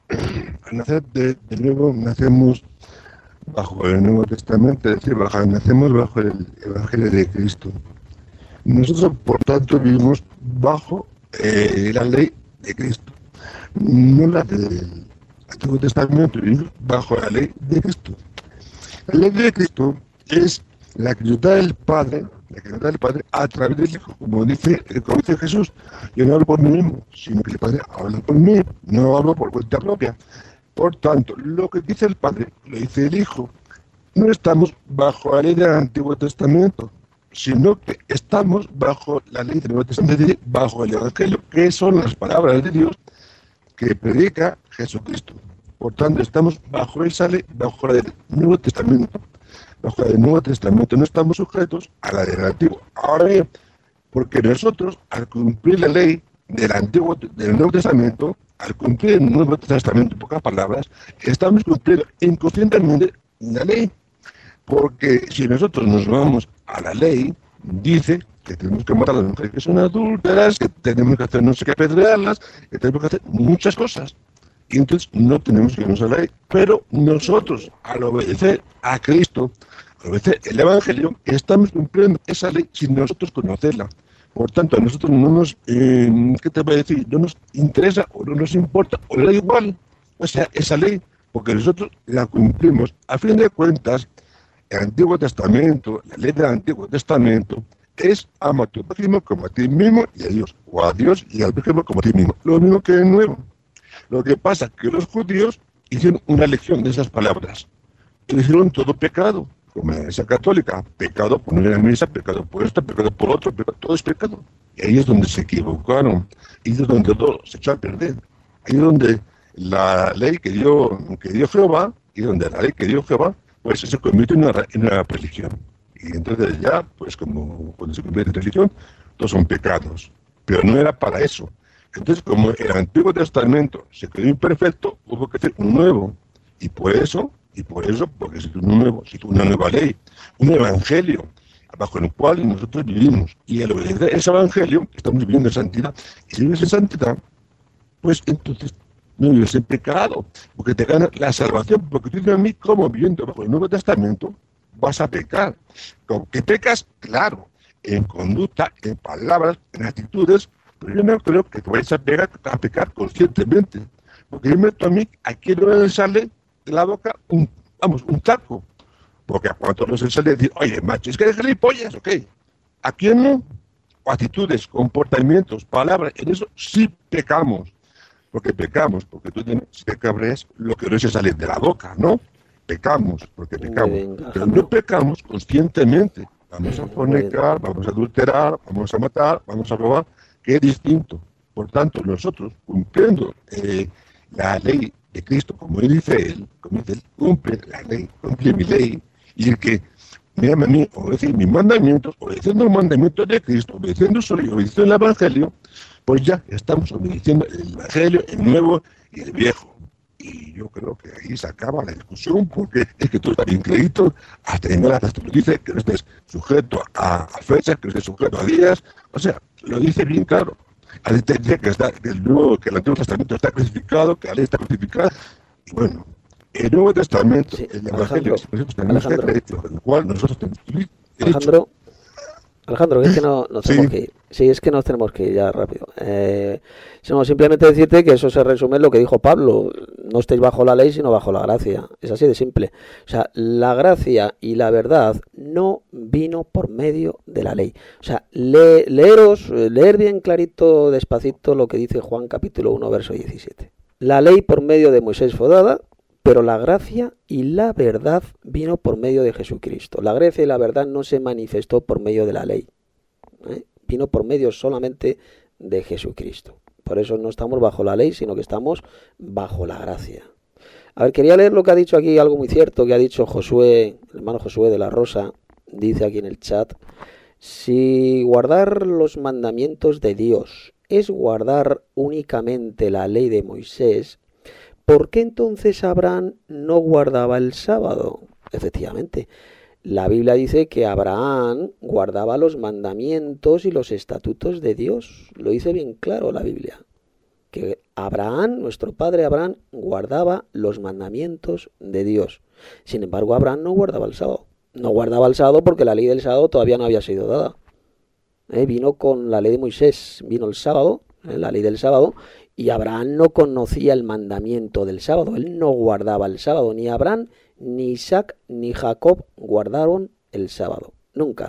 al nacer de, de nuevo nacemos bajo el Nuevo Testamento, es decir, bajo, nacemos bajo el Evangelio de Cristo. Nosotros, por tanto, vivimos bajo eh, la ley de Cristo, no la del Antiguo Testamento, vivimos bajo la ley de Cristo. La ley de Cristo es la que nos da el Padre la que nos da el Padre a través del Hijo. Como dice, como dice Jesús, yo no hablo por mí mismo, sino que el Padre habla por mí, no hablo por cuenta propia. Por tanto, lo que dice el Padre, lo dice el Hijo. No estamos bajo la ley del Antiguo Testamento, sino que estamos bajo la ley del Nuevo Testamento, es decir, bajo el Evangelio, que son las palabras de Dios que predica Jesucristo. Por tanto, estamos bajo esa ley, bajo la del Nuevo Testamento. Bajo la del Nuevo Testamento no estamos sujetos a la del Antiguo. Ahora bien, porque nosotros, al cumplir la ley del Antiguo, del Nuevo Testamento, al cumplir el Nuevo Testamento, en pocas palabras, estamos cumpliendo inconscientemente la ley. Porque si nosotros nos vamos a la ley, dice que tenemos que matar a las mujeres que son adúlteras, que tenemos que hacer no sé qué, apedrearlas, que tenemos que hacer muchas cosas. Y entonces no tenemos que irnos a la ley. Pero nosotros, al obedecer a Cristo, al obedecer el Evangelio, estamos cumpliendo esa ley sin nosotros conocerla. Por tanto, a nosotros no nos, eh, ¿qué te voy a decir? No nos interesa o no nos importa o le da igual, o sea, esa ley, porque nosotros la cumplimos. A fin de cuentas, el Antiguo Testamento, la ley del Antiguo Testamento, es ama a tu prójimo como a ti mismo y a Dios, o a Dios y al prójimo como a ti mismo. Lo mismo que el Nuevo. Lo que pasa es que los judíos hicieron una lección de esas palabras. Hicieron todo pecado, como la Iglesia Católica. Pecado por no ir a misa, pecado por esto, pecado por otro, pecado, todo es pecado. Y ahí es donde se equivocaron. Ahí es donde todo se echó a perder. Ahí es donde la ley que dio, que dio Jehová, y donde la ley que dio Jehová, pues se convierte en una, en una religión. Y entonces ya, pues como cuando se convierte en religión, todos son pecados. Pero no era para eso. Entonces, como el Antiguo Testamento se quedó imperfecto, hubo que hacer un nuevo. Y por eso, y por eso, porque se hizo un nuevo, se hizo una nueva ley, un evangelio, bajo el cual nosotros vivimos. Y al obedecer ese evangelio, estamos viviendo en santidad. Y si vives en santidad, pues entonces no vives en pecado, porque te gana la salvación. Porque tú dices a mí, como viviendo bajo el Nuevo Testamento, vas a pecar. Como que pecas, claro, en conducta, en palabras, en actitudes, pero yo no creo que te vayas a, pegar, a pecar conscientemente. Porque yo meto a mí, aquí no me sale de la boca un, vamos, un taco. Porque a cuanto no se sale decir, oye, macho, es que eres gilipollas, ok. ¿A quién no? O actitudes, comportamientos, palabras, en eso sí pecamos. Porque pecamos, porque tú tienes, si te cabreas, lo que no se sale de la boca, ¿no? Pecamos, porque pecamos. Venga, pero no pecamos conscientemente. Vamos a fornicar, vamos a adulterar, vamos a matar, vamos a robar, que es distinto. Por tanto, nosotros, cumpliendo eh, la ley de Cristo, como dice él, como dice él, cumple la ley, cumple mi ley, y el que me ama a mí, obedece mis mandamientos, obedeciendo los mandamientos de Cristo, obedeciendo solo y obedeciendo el Evangelio, pues ya estamos obedeciendo el Evangelio, el nuevo y el viejo. Y yo creo que ahí se acaba la discusión, porque es que tú estás bien clarito, hasta en hasta te lo dice, que no estés sujeto a, a fechas, que no estés sujeto a días, o sea, lo dice bien claro. Ahí te dice que, está, que, el nuevo, que el Antiguo Testamento está crucificado, que la ley está crucificada, y bueno, el Nuevo Testamento, sí, el Evangelio, tenemos que creer, en el cual nosotros tenemos que Alejandro, Alejandro, es que no, nos tenemos sí. que ir. Sí, es que nos tenemos que ir ya rápido. Eh, sino simplemente decirte que eso se resume en lo que dijo Pablo. No estéis bajo la ley, sino bajo la gracia. Es así de simple. O sea, la gracia y la verdad no vino por medio de la ley. O sea, le, leeros, leer bien clarito, despacito, lo que dice Juan capítulo uno, verso diecisiete. La ley por medio de Moisés fue dada, pero la gracia y la verdad vino por medio de Jesucristo. La gracia y la verdad no se manifestó por medio de la ley. ¿eh? Vino por medio solamente de Jesucristo. Por eso no estamos bajo la ley, sino que estamos bajo la gracia. A ver, quería leer lo que ha dicho aquí, algo muy cierto, que ha dicho Josué, el hermano Josué de la Rosa, dice aquí en el chat: si guardar los mandamientos de Dios es guardar únicamente la ley de Moisés, ¿por qué entonces Abraham no guardaba el sábado? Efectivamente, la Biblia dice que Abraham guardaba los mandamientos y los estatutos de Dios. Lo dice bien claro la Biblia. Que Abraham, nuestro padre Abraham, guardaba los mandamientos de Dios. Sin embargo, Abraham no guardaba el sábado. No guardaba el sábado porque la ley del sábado todavía no había sido dada. ¿Eh? Vino con la ley de Moisés, vino el sábado, ¿eh? la ley del sábado, y Abraham no conocía el mandamiento del sábado. Él no guardaba el sábado. Ni Abraham, ni Isaac, ni Jacob guardaron el sábado. Nunca.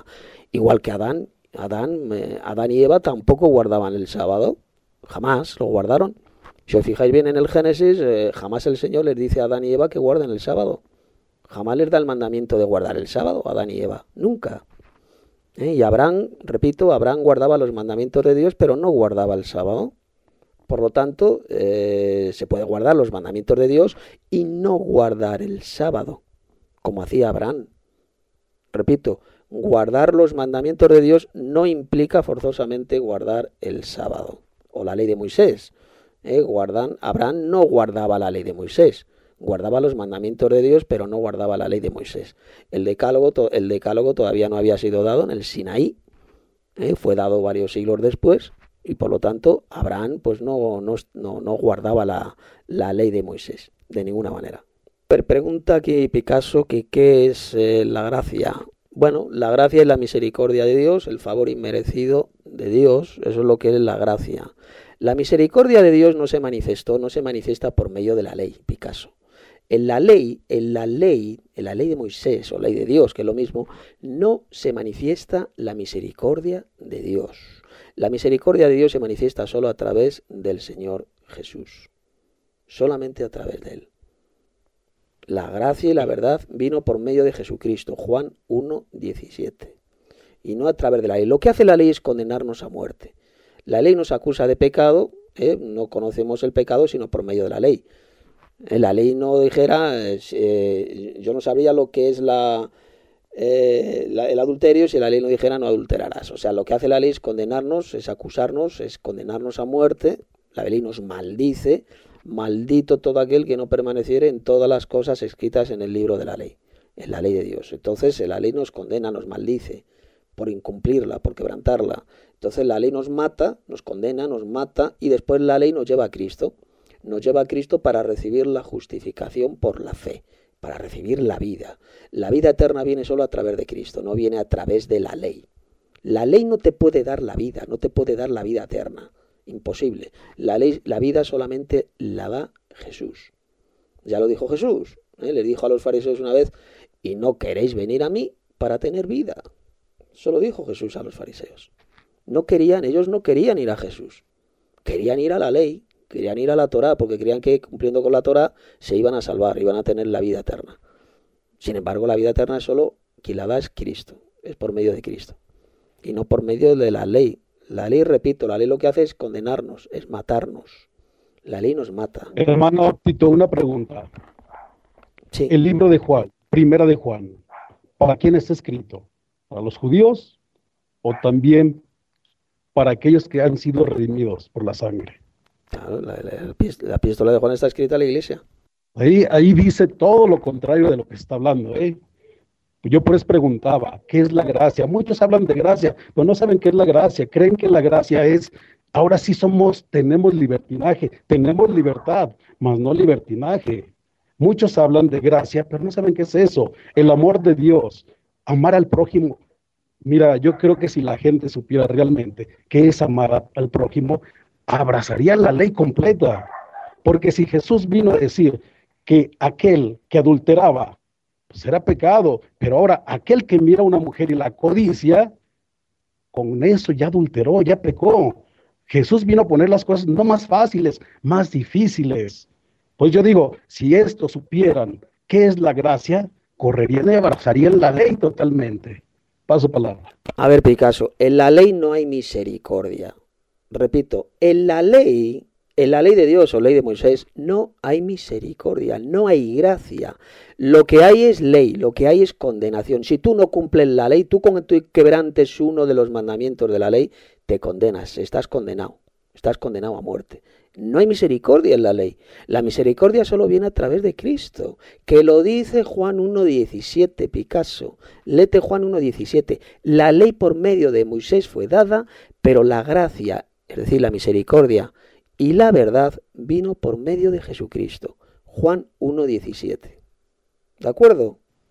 Igual que Adán, Adán, eh, Adán y Eva tampoco guardaban el sábado, jamás lo guardaron. Si os fijáis bien en el Génesis, eh, jamás el Señor les dice a Adán y Eva que guarden el sábado. Jamás les da el mandamiento de guardar el sábado a Adán y Eva, nunca. ¿Eh? Y Abraham, repito, Abraham guardaba los mandamientos de Dios, pero no guardaba el sábado. Por lo tanto, eh, se puede guardar los mandamientos de Dios y no guardar el sábado, como hacía Abraham. Repito, guardar los mandamientos de Dios no implica forzosamente guardar el sábado o la ley de Moisés. Eh, guardan, Abraham no guardaba la ley de Moisés, guardaba los mandamientos de Dios, pero no guardaba la ley de Moisés. El decálogo, to, el decálogo todavía no había sido dado en el Sinaí, eh, fue dado varios siglos después, y por lo tanto Abraham pues no, no, no, no guardaba la, la ley de Moisés, de ninguna manera. Pregunta aquí Picasso que qué es eh, la gracia. Bueno, la gracia es la misericordia de Dios, el favor inmerecido de Dios, eso es lo que es la gracia. La misericordia de Dios no se manifestó, no se manifiesta por medio de la ley, Picasso. En la ley, en la ley, en la ley de Moisés o ley de Dios, que es lo mismo, no se manifiesta la misericordia de Dios. La misericordia de Dios se manifiesta solo a través del Señor Jesús, solamente a través de Él. La gracia y la verdad vino por medio de Jesucristo, Juan uno diecisiete, y no a través de la ley. Lo que hace la ley es condenarnos a muerte. La ley nos acusa de pecado, ¿eh? No conocemos el pecado sino por medio de la ley. Eh, la ley no dijera, eh, yo no sabría lo que es la, eh, la, el adulterio si la ley no dijera no adulterarás. O sea, lo que hace la ley es condenarnos, es acusarnos, es condenarnos a muerte. La ley nos maldice, maldito todo aquel que no permaneciere en todas las cosas escritas en el libro de la ley, en la ley de Dios. Entonces la ley nos condena, nos maldice por incumplirla, por quebrantarla. Entonces la ley nos mata, nos condena, nos mata y después la ley nos lleva a Cristo. Nos lleva a Cristo para recibir la justificación por la fe, para recibir la vida. La vida eterna viene solo a través de Cristo, no viene a través de la ley. La ley no te puede dar la vida, no te puede dar la vida eterna. Imposible. La ley, la vida solamente la da Jesús. Ya lo dijo Jesús. ¿eh? Le dijo a los fariseos una vez, y no queréis venir a mí para tener vida. Eso lo dijo Jesús a los fariseos. No querían, ellos no querían ir a Jesús. Querían ir a la ley, querían ir a la Torá, porque creían que cumpliendo con la Torá se iban a salvar, iban a tener la vida eterna. Sin embargo, la vida eterna es solo quien la da es Cristo, es por medio de Cristo. Y no por medio de la ley. La ley, repito, la ley lo que hace es condenarnos, es matarnos. La ley nos mata. Hermano Tito, una pregunta. Sí. El libro de Juan, primera de Juan, ¿para quién está escrito? ¿Para los judíos o también para aquellos que han sido redimidos por la sangre? Claro, la, la, la epístola de Juan está escrita a la iglesia. Ahí, ahí dice todo lo contrario de lo que está hablando, ¿eh? Yo por eso preguntaba, ¿qué es la gracia? Muchos hablan de gracia, pero no saben qué es la gracia. Creen que la gracia es, ahora sí somos, tenemos libertinaje, tenemos libertad, mas no libertinaje. Muchos hablan de gracia, pero no saben qué es eso. El amor de Dios, amar al prójimo. Mira, yo creo que si la gente supiera realmente qué es amar al prójimo, abrazaría la ley completa. Porque si Jesús vino a decir que aquel que adulteraba, pues era pecado, pero ahora aquel que mira a una mujer y la codicia, con eso ya adulteró, ya pecó. Jesús vino a poner las cosas no más fáciles, más difíciles. Pues yo digo, si esto supieran qué es la gracia, correrían y abrazarían la ley totalmente. Paso palabra. A ver, Picasso, en la ley no hay misericordia. Repito, en la ley, en la ley de Dios o ley de Moisés, no hay misericordia, no hay gracia. Lo que hay es ley, lo que hay es condenación. Si tú no cumples la ley, tú con que quebrantes uno de los mandamientos de la ley, te condenas, estás condenado, estás condenado a muerte. No hay misericordia en la ley. La misericordia solo viene a través de Cristo, que lo dice Juan uno diecisiete, Picasso. Léete Juan uno diecisiete. La ley por medio de Moisés fue dada, pero la gracia, es decir, la misericordia y la verdad vino por medio de Jesucristo. Juan uno diecisiete. ¿De acuerdo?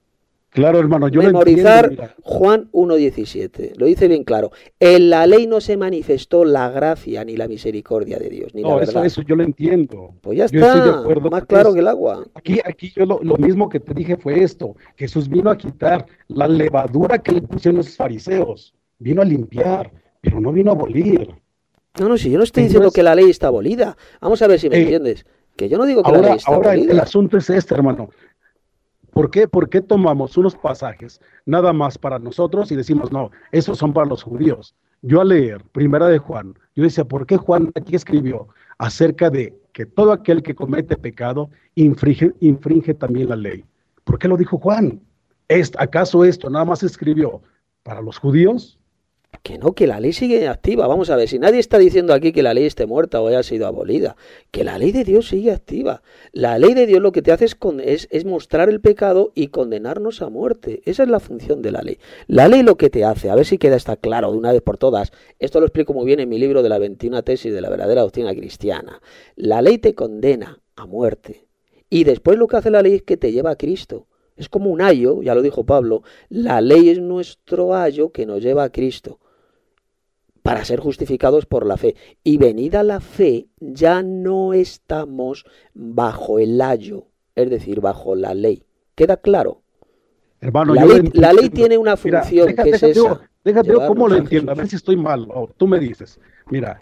Claro, hermano, yo Memorizar lo entiendo, Juan uno diecisiete, lo dice bien claro. En la ley no se manifestó la gracia ni la misericordia de Dios, ni no, la verdad. eso, eso yo lo entiendo. Pues ya Yo estoy de está, acuerdo más con claro eso. que el agua. Aquí, aquí yo lo, lo mismo que te dije fue esto: Jesús vino a quitar la levadura que le pusieron los fariseos, vino a limpiar, pero no vino a abolir. No, no, si yo no estoy Entonces, diciendo que la ley está abolida. Vamos a ver si me eh, entiendes. Que yo no digo que la ley ahora, está ahora el, el abolida. asunto es este, hermano. ¿Por qué, ¿Por qué tomamos unos pasajes nada más para nosotros y decimos, no, esos son para los judíos? Yo al leer Primera de Juan, yo decía, ¿por qué Juan aquí escribió acerca de que todo aquel que comete pecado infringe, infringe también la ley? ¿Por qué lo dijo Juan? ¿Es, ¿Acaso esto nada más escribió para los judíos? Que no, que la ley sigue activa. Vamos a ver, si nadie está diciendo aquí que la ley esté muerta o haya sido abolida, que la ley de Dios sigue activa. La ley de Dios lo que te hace es, con, es, es mostrar el pecado y condenarnos a muerte. Esa es la función de la ley. La ley lo que te hace, a ver si queda está claro de una vez por todas, esto lo explico muy bien en mi libro de la veintiuna tesis de la verdadera doctrina cristiana. La ley te condena a muerte y después lo que hace la ley es que te lleva a Cristo. Es como un ayo, ya lo dijo Pablo, la ley es nuestro ayo que nos lleva a Cristo para ser justificados por la fe. Y venida la fe, ya no estamos bajo el ayo, es decir, bajo la ley. ¿Queda claro? Hermano, la, yo ley, entiendo. la ley tiene una función. Mira, deja, que es déjate, esa. Déjate ver cómo lo a entiendo, a Jesús. ver si estoy mal. O tú me dices, mira,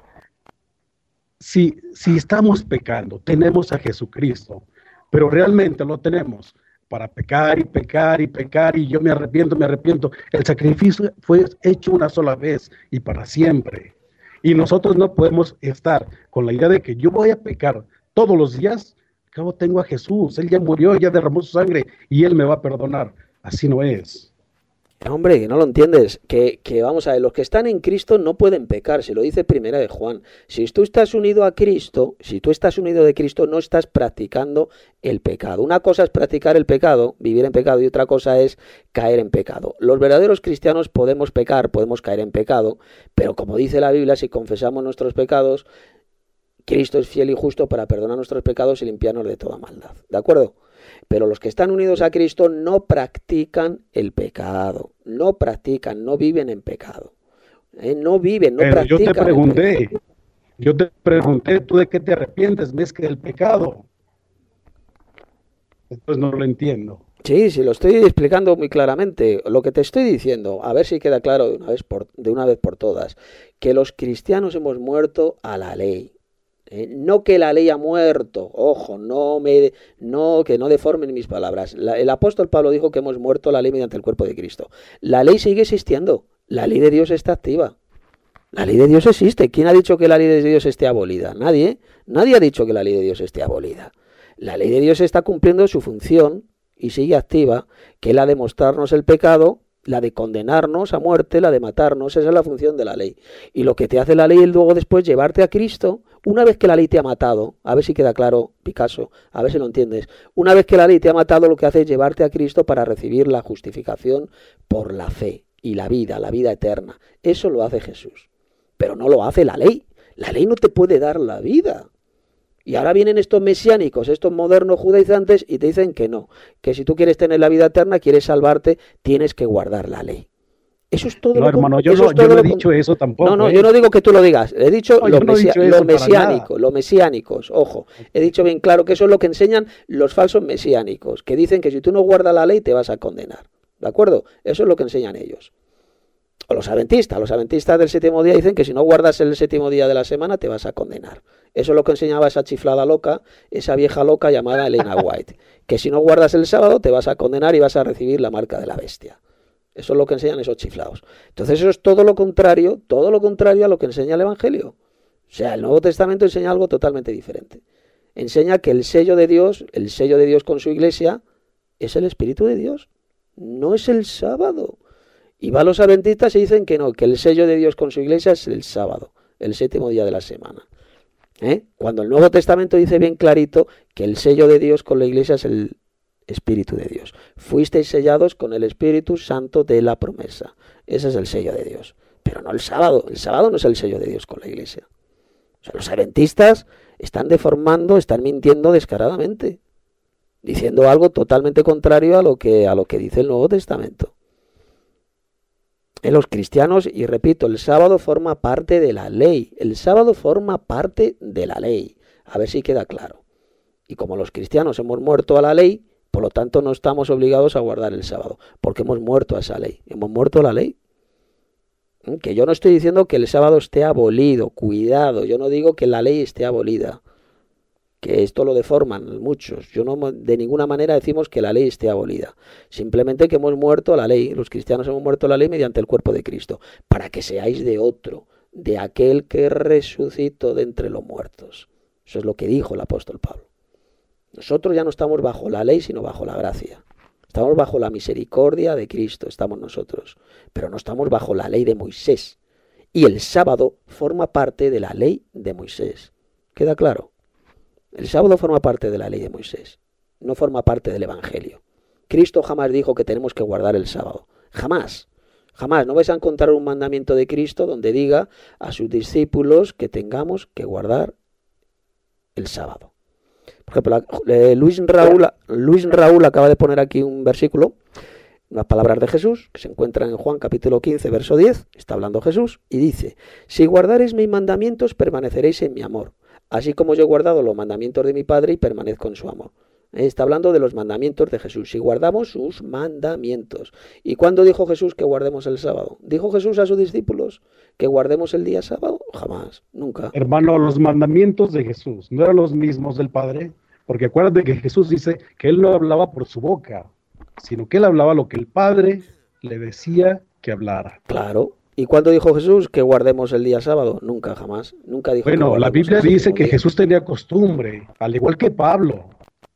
si, si estamos pecando, tenemos a Jesucristo, pero realmente lo tenemos para pecar y pecar y pecar y yo me arrepiento, me arrepiento. El sacrificio fue hecho una sola vez y para siempre. Y nosotros no podemos estar con la idea de que yo voy a pecar todos los días. Al cabo tengo a Jesús, Él ya murió, ya derramó su sangre y Él me va a perdonar. Así no es. Hombre, que no lo entiendes, que, que vamos a ver, los que están en Cristo no pueden pecar, se lo dice Primera de Juan. Si tú estás unido a Cristo, si tú estás unido de Cristo, no estás practicando el pecado. Una cosa es practicar el pecado, vivir en pecado, y otra cosa es caer en pecado. Los verdaderos cristianos podemos pecar, podemos caer en pecado, pero como dice la Biblia, si confesamos nuestros pecados, Cristo es fiel y justo para perdonar nuestros pecados y limpiarnos de toda maldad. ¿De acuerdo? Pero los que están unidos a Cristo no practican el pecado, no practican, no viven en pecado. ¿Eh? No viven, no Pero practican. yo te pregunté, yo te pregunté, ¿tú de qué te arrepientes? ¿Ves que del pecado? Entonces no lo entiendo. Sí, sí, lo estoy explicando muy claramente. Lo que te estoy diciendo, a ver si queda claro de una vez por, de una vez por todas, que los cristianos hemos muerto a la ley. Eh, no que la ley ha muerto, ojo, no me, no que no deformen mis palabras. La, el apóstol Pablo dijo que hemos muerto a la ley mediante el cuerpo de Cristo. La ley sigue existiendo, la ley de Dios está activa. La ley de Dios existe. ¿Quién ha dicho que la ley de Dios esté abolida? Nadie. Nadie ha dicho que la ley de Dios esté abolida. La ley de Dios está cumpliendo su función y sigue activa, que es la de mostrarnos el pecado, la de condenarnos a muerte, la de matarnos. Esa es la función de la ley. Y lo que te hace la ley es luego después llevarte a Cristo. Una vez que la ley te ha matado, a ver si queda claro, Picasso, a ver si lo entiendes. Una vez que la ley te ha matado, lo que hace es llevarte a Cristo para recibir la justificación por la fe y la vida, la vida eterna. Eso lo hace Jesús. Pero no lo hace la ley. La ley no te puede dar la vida. Y ahora vienen estos mesiánicos, estos modernos judaizantes, y te dicen que no, que si tú quieres tener la vida eterna, quieres salvarte, tienes que guardar la ley. Eso es todo no, lo hermano, yo eso no, es todo yo no lo he dicho eso tampoco. No, no, ¿eh? yo no digo que tú lo digas. He dicho no, los, no he mesia... dicho los nada. mesiánicos, los mesiánicos, ojo. He dicho bien claro que eso es lo que enseñan los falsos mesiánicos, que dicen que si tú no guardas la ley te vas a condenar. ¿De acuerdo? Eso es lo que enseñan ellos. O los adventistas, los adventistas del séptimo día dicen que si no guardas el séptimo día de la semana te vas a condenar. Eso es lo que enseñaba esa chiflada loca, esa vieja loca llamada Elena White, que si no guardas el sábado te vas a condenar y vas a recibir la marca de la bestia. Eso es lo que enseñan esos chiflados. Entonces eso es todo lo contrario, todo lo contrario a lo que enseña el Evangelio. O sea, el Nuevo Testamento enseña algo totalmente diferente. Enseña que el sello de Dios, el sello de Dios con su iglesia, es el Espíritu de Dios, no es el sábado. Y van los adventistas y dicen que no, que el sello de Dios con su iglesia es el sábado, el séptimo día de la semana. ¿Eh? Cuando el Nuevo Testamento dice bien clarito que el sello de Dios con la iglesia es el Espíritu de Dios. Fuisteis sellados con el Espíritu Santo de la promesa. Ese es el sello de Dios. Pero no el sábado. El sábado no es el sello de Dios con la iglesia. O sea, los adventistas están deformando, están mintiendo descaradamente. diciendo algo totalmente contrario a lo que, a lo que dice el Nuevo Testamento. En los cristianos, y repito, el sábado forma parte de la ley. El sábado forma parte de la ley. A ver si queda claro. Y como los cristianos hemos muerto a la ley, por lo tanto no estamos obligados a guardar el sábado, porque hemos muerto a esa ley. Hemos muerto a la ley. Que yo no estoy diciendo que el sábado esté abolido, cuidado, yo no digo que la ley esté abolida, que esto lo deforman muchos. Yo no de ninguna manera decimos que la ley esté abolida, simplemente que hemos muerto a la ley, los cristianos hemos muerto a la ley mediante el cuerpo de Cristo, para que seáis de otro, de aquel que resucitó de entre los muertos. Eso es lo que dijo el apóstol Pablo. Nosotros ya no estamos bajo la ley, sino bajo la gracia. Estamos bajo la misericordia de Cristo, estamos nosotros, pero no estamos bajo la ley de Moisés. Y el sábado forma parte de la ley de Moisés. ¿Queda claro? El sábado forma parte de la ley de Moisés, no forma parte del Evangelio. Cristo jamás dijo que tenemos que guardar el sábado. Jamás, jamás. No vais a encontrar un mandamiento de Cristo donde diga a sus discípulos que tengamos que guardar el sábado. Por ejemplo, eh, Luis Raúl, Luis Raúl acaba de poner aquí un versículo, unas palabras de Jesús, que se encuentran en Juan capítulo quince, verso diez, está hablando Jesús, y dice: si guardareis mis mandamientos, permaneceréis en mi amor, así como yo he guardado los mandamientos de mi Padre y permanezco en su amor. Está hablando de los mandamientos de Jesús, si guardamos sus mandamientos. ¿Y cuándo dijo Jesús que guardemos el sábado? ¿Dijo Jesús a sus discípulos que guardemos el día sábado? Jamás, nunca. Hermano, los mandamientos de Jesús no eran los mismos del Padre, porque acuérdate que Jesús dice que él no hablaba por su boca, sino que él hablaba lo que el Padre le decía que hablara. Claro. ¿Y cuándo dijo Jesús que guardemos el día sábado? Nunca, jamás. Nunca dijo. Bueno, la Biblia dice que Jesús tenía costumbre, al igual que Pablo.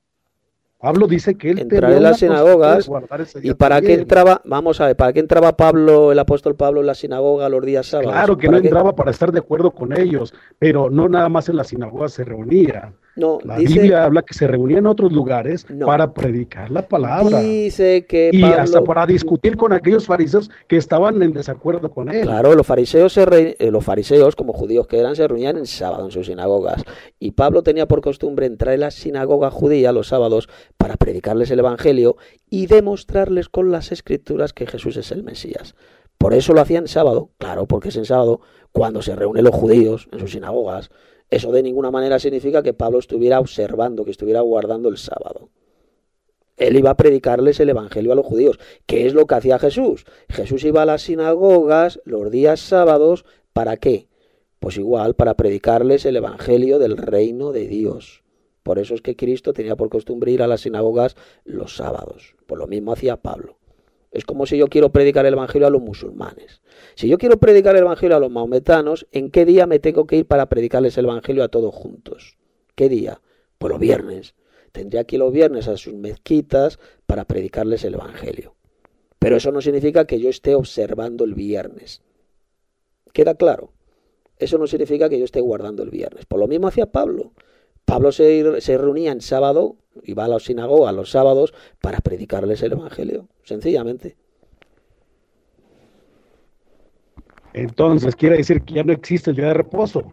Pablo dice que él entrar en las sinagogas. ¿Y para también. qué entraba? Vamos a ver, ¿para qué entraba Pablo, el apóstol Pablo, en la sinagoga los días sábados? Claro que no qué? entraba para estar de acuerdo con ellos, pero no nada más en la sinagoga se reunía. No, la dice, Biblia habla que se reunía en otros lugares no, para predicar la palabra. Dice que y Pablo, hasta para discutir con aquellos fariseos que estaban en desacuerdo con él. Claro, los fariseos, se re, eh, los fariseos como judíos que eran, se reunían en sábado en sus sinagogas. Y Pablo tenía por costumbre entrar en la sinagoga judía los sábados para predicarles el evangelio y demostrarles con las escrituras que Jesús es el Mesías. Por eso lo hacía en sábado, claro, porque es en sábado cuando se reúnen los judíos en sus sinagogas. Eso de ninguna manera significa que Pablo estuviera observando, que estuviera guardando el sábado. Él iba a predicarles el evangelio a los judíos, que es lo que hacía Jesús. Jesús iba a las sinagogas los días sábados, ¿para qué? Pues igual, para predicarles el evangelio del reino de Dios. Por eso es que Cristo tenía por costumbre ir a las sinagogas los sábados. Por lo mismo hacía Pablo. Es como si yo quiero predicar el evangelio a los musulmanes. Si yo quiero predicar el evangelio a los maometanos, ¿en qué día me tengo que ir para predicarles el evangelio a todos juntos? ¿Qué día? Pues los viernes. Tendría que ir los viernes a sus mezquitas para predicarles el evangelio. Pero eso no significa que yo esté observando el viernes. ¿Queda claro? Eso no significa que yo esté guardando el viernes. Por lo mismo hacía Pablo. Pablo se, se reunía en sábado, iba a la sinagoga los sábados para predicarles el evangelio, sencillamente. Entonces, quiere decir que ya no existe el día de reposo.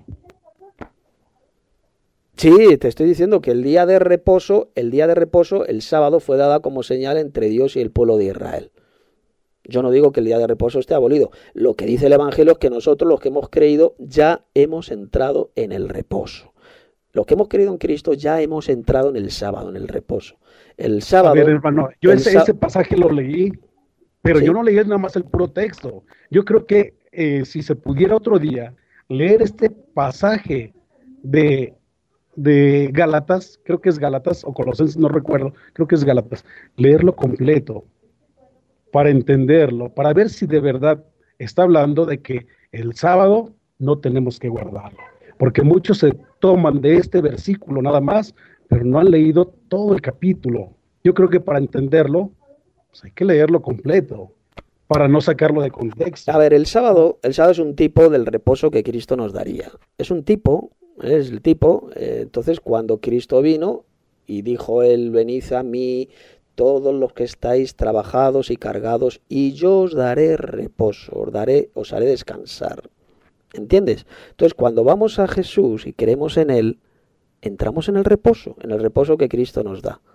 Sí, te estoy diciendo que el día de reposo, el día de reposo, el sábado fue dada como señal entre Dios y el pueblo de Israel. Yo no digo que el día de reposo esté abolido. Lo que dice el evangelio es que nosotros, los que hemos creído, ya hemos entrado en el reposo. Los que hemos creído en Cristo ya hemos entrado en el sábado, en el reposo. El sábado... A ver, hermano, yo ese, sá... ese pasaje lo leí, pero ¿sí? Yo no leí nada más el puro texto. Yo creo que eh, si se pudiera otro día leer este pasaje de, de Gálatas, creo que es Gálatas o Colosenses, no recuerdo, creo que es Gálatas, leerlo completo para entenderlo, para ver si de verdad está hablando de que el sábado no tenemos que guardarlo. Porque muchos se toman de este versículo nada más, pero no han leído todo el capítulo. Yo creo que para entenderlo, pues hay que leerlo completo, para no sacarlo de contexto. A ver, el sábado, el sábado es un tipo del reposo que Cristo nos daría. Es un tipo, es el tipo, eh, entonces cuando Cristo vino y dijo él, venid a mí todos los que estáis trabajados y cargados, y yo os daré reposo, os daré, os haré descansar. ¿Entiendes? Entonces, cuando vamos a Jesús y creemos en Él, entramos en el reposo, en el reposo que Cristo nos da.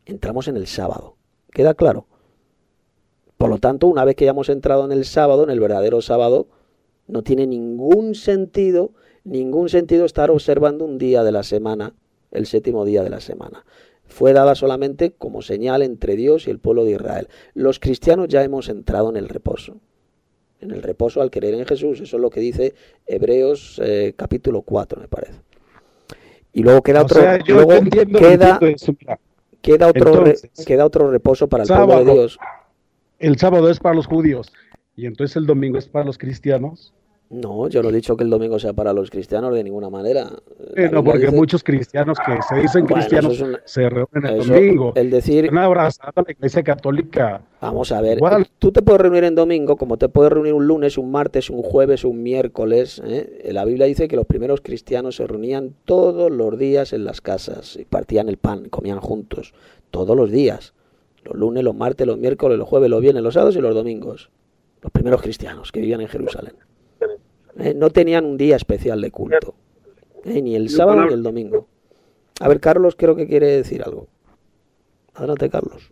entramos en el sábado. ¿Queda claro? Por lo tanto, una vez que ya hemos entrado en el sábado, en el verdadero sábado, no tiene ningún sentido, ningún sentido estar observando un día de la semana, el séptimo día de la semana. Fue dada solamente como señal entre Dios y el pueblo de Israel. Los cristianos ya hemos entrado en el reposo. En el reposo al creer en Jesús. Eso es lo que dice Hebreos eh, capítulo cuatro, me parece. Y luego queda otro, O sea, yo luego entiendo, queda, entiendo eso, mira. queda, otro Entonces, re, queda otro reposo para el sábado, pueblo de Dios. El sábado es para los judíos y entonces el domingo es para los cristianos. No, yo no he dicho que el domingo sea para los cristianos de ninguna manera. Eh, no, porque dice... muchos cristianos que se dicen bueno, cristianos una... se reúnen el eso, domingo. El decir... Están abrazando a la Iglesia Católica. Vamos a ver, igual. Tú te puedes reunir en domingo como te puedes reunir un lunes, un martes, un jueves, un miércoles. ¿eh? La Biblia dice que los primeros cristianos se reunían todos los días en las casas y partían el pan, comían juntos, todos los días. Los lunes, los martes, los miércoles, los jueves, los viernes, los sábados y los domingos. Los primeros cristianos que vivían en Jerusalén. Eh, no tenían un día especial de culto, eh, ni el sábado ni el domingo. A ver, Carlos creo que quiere decir algo. Adelante, Carlos.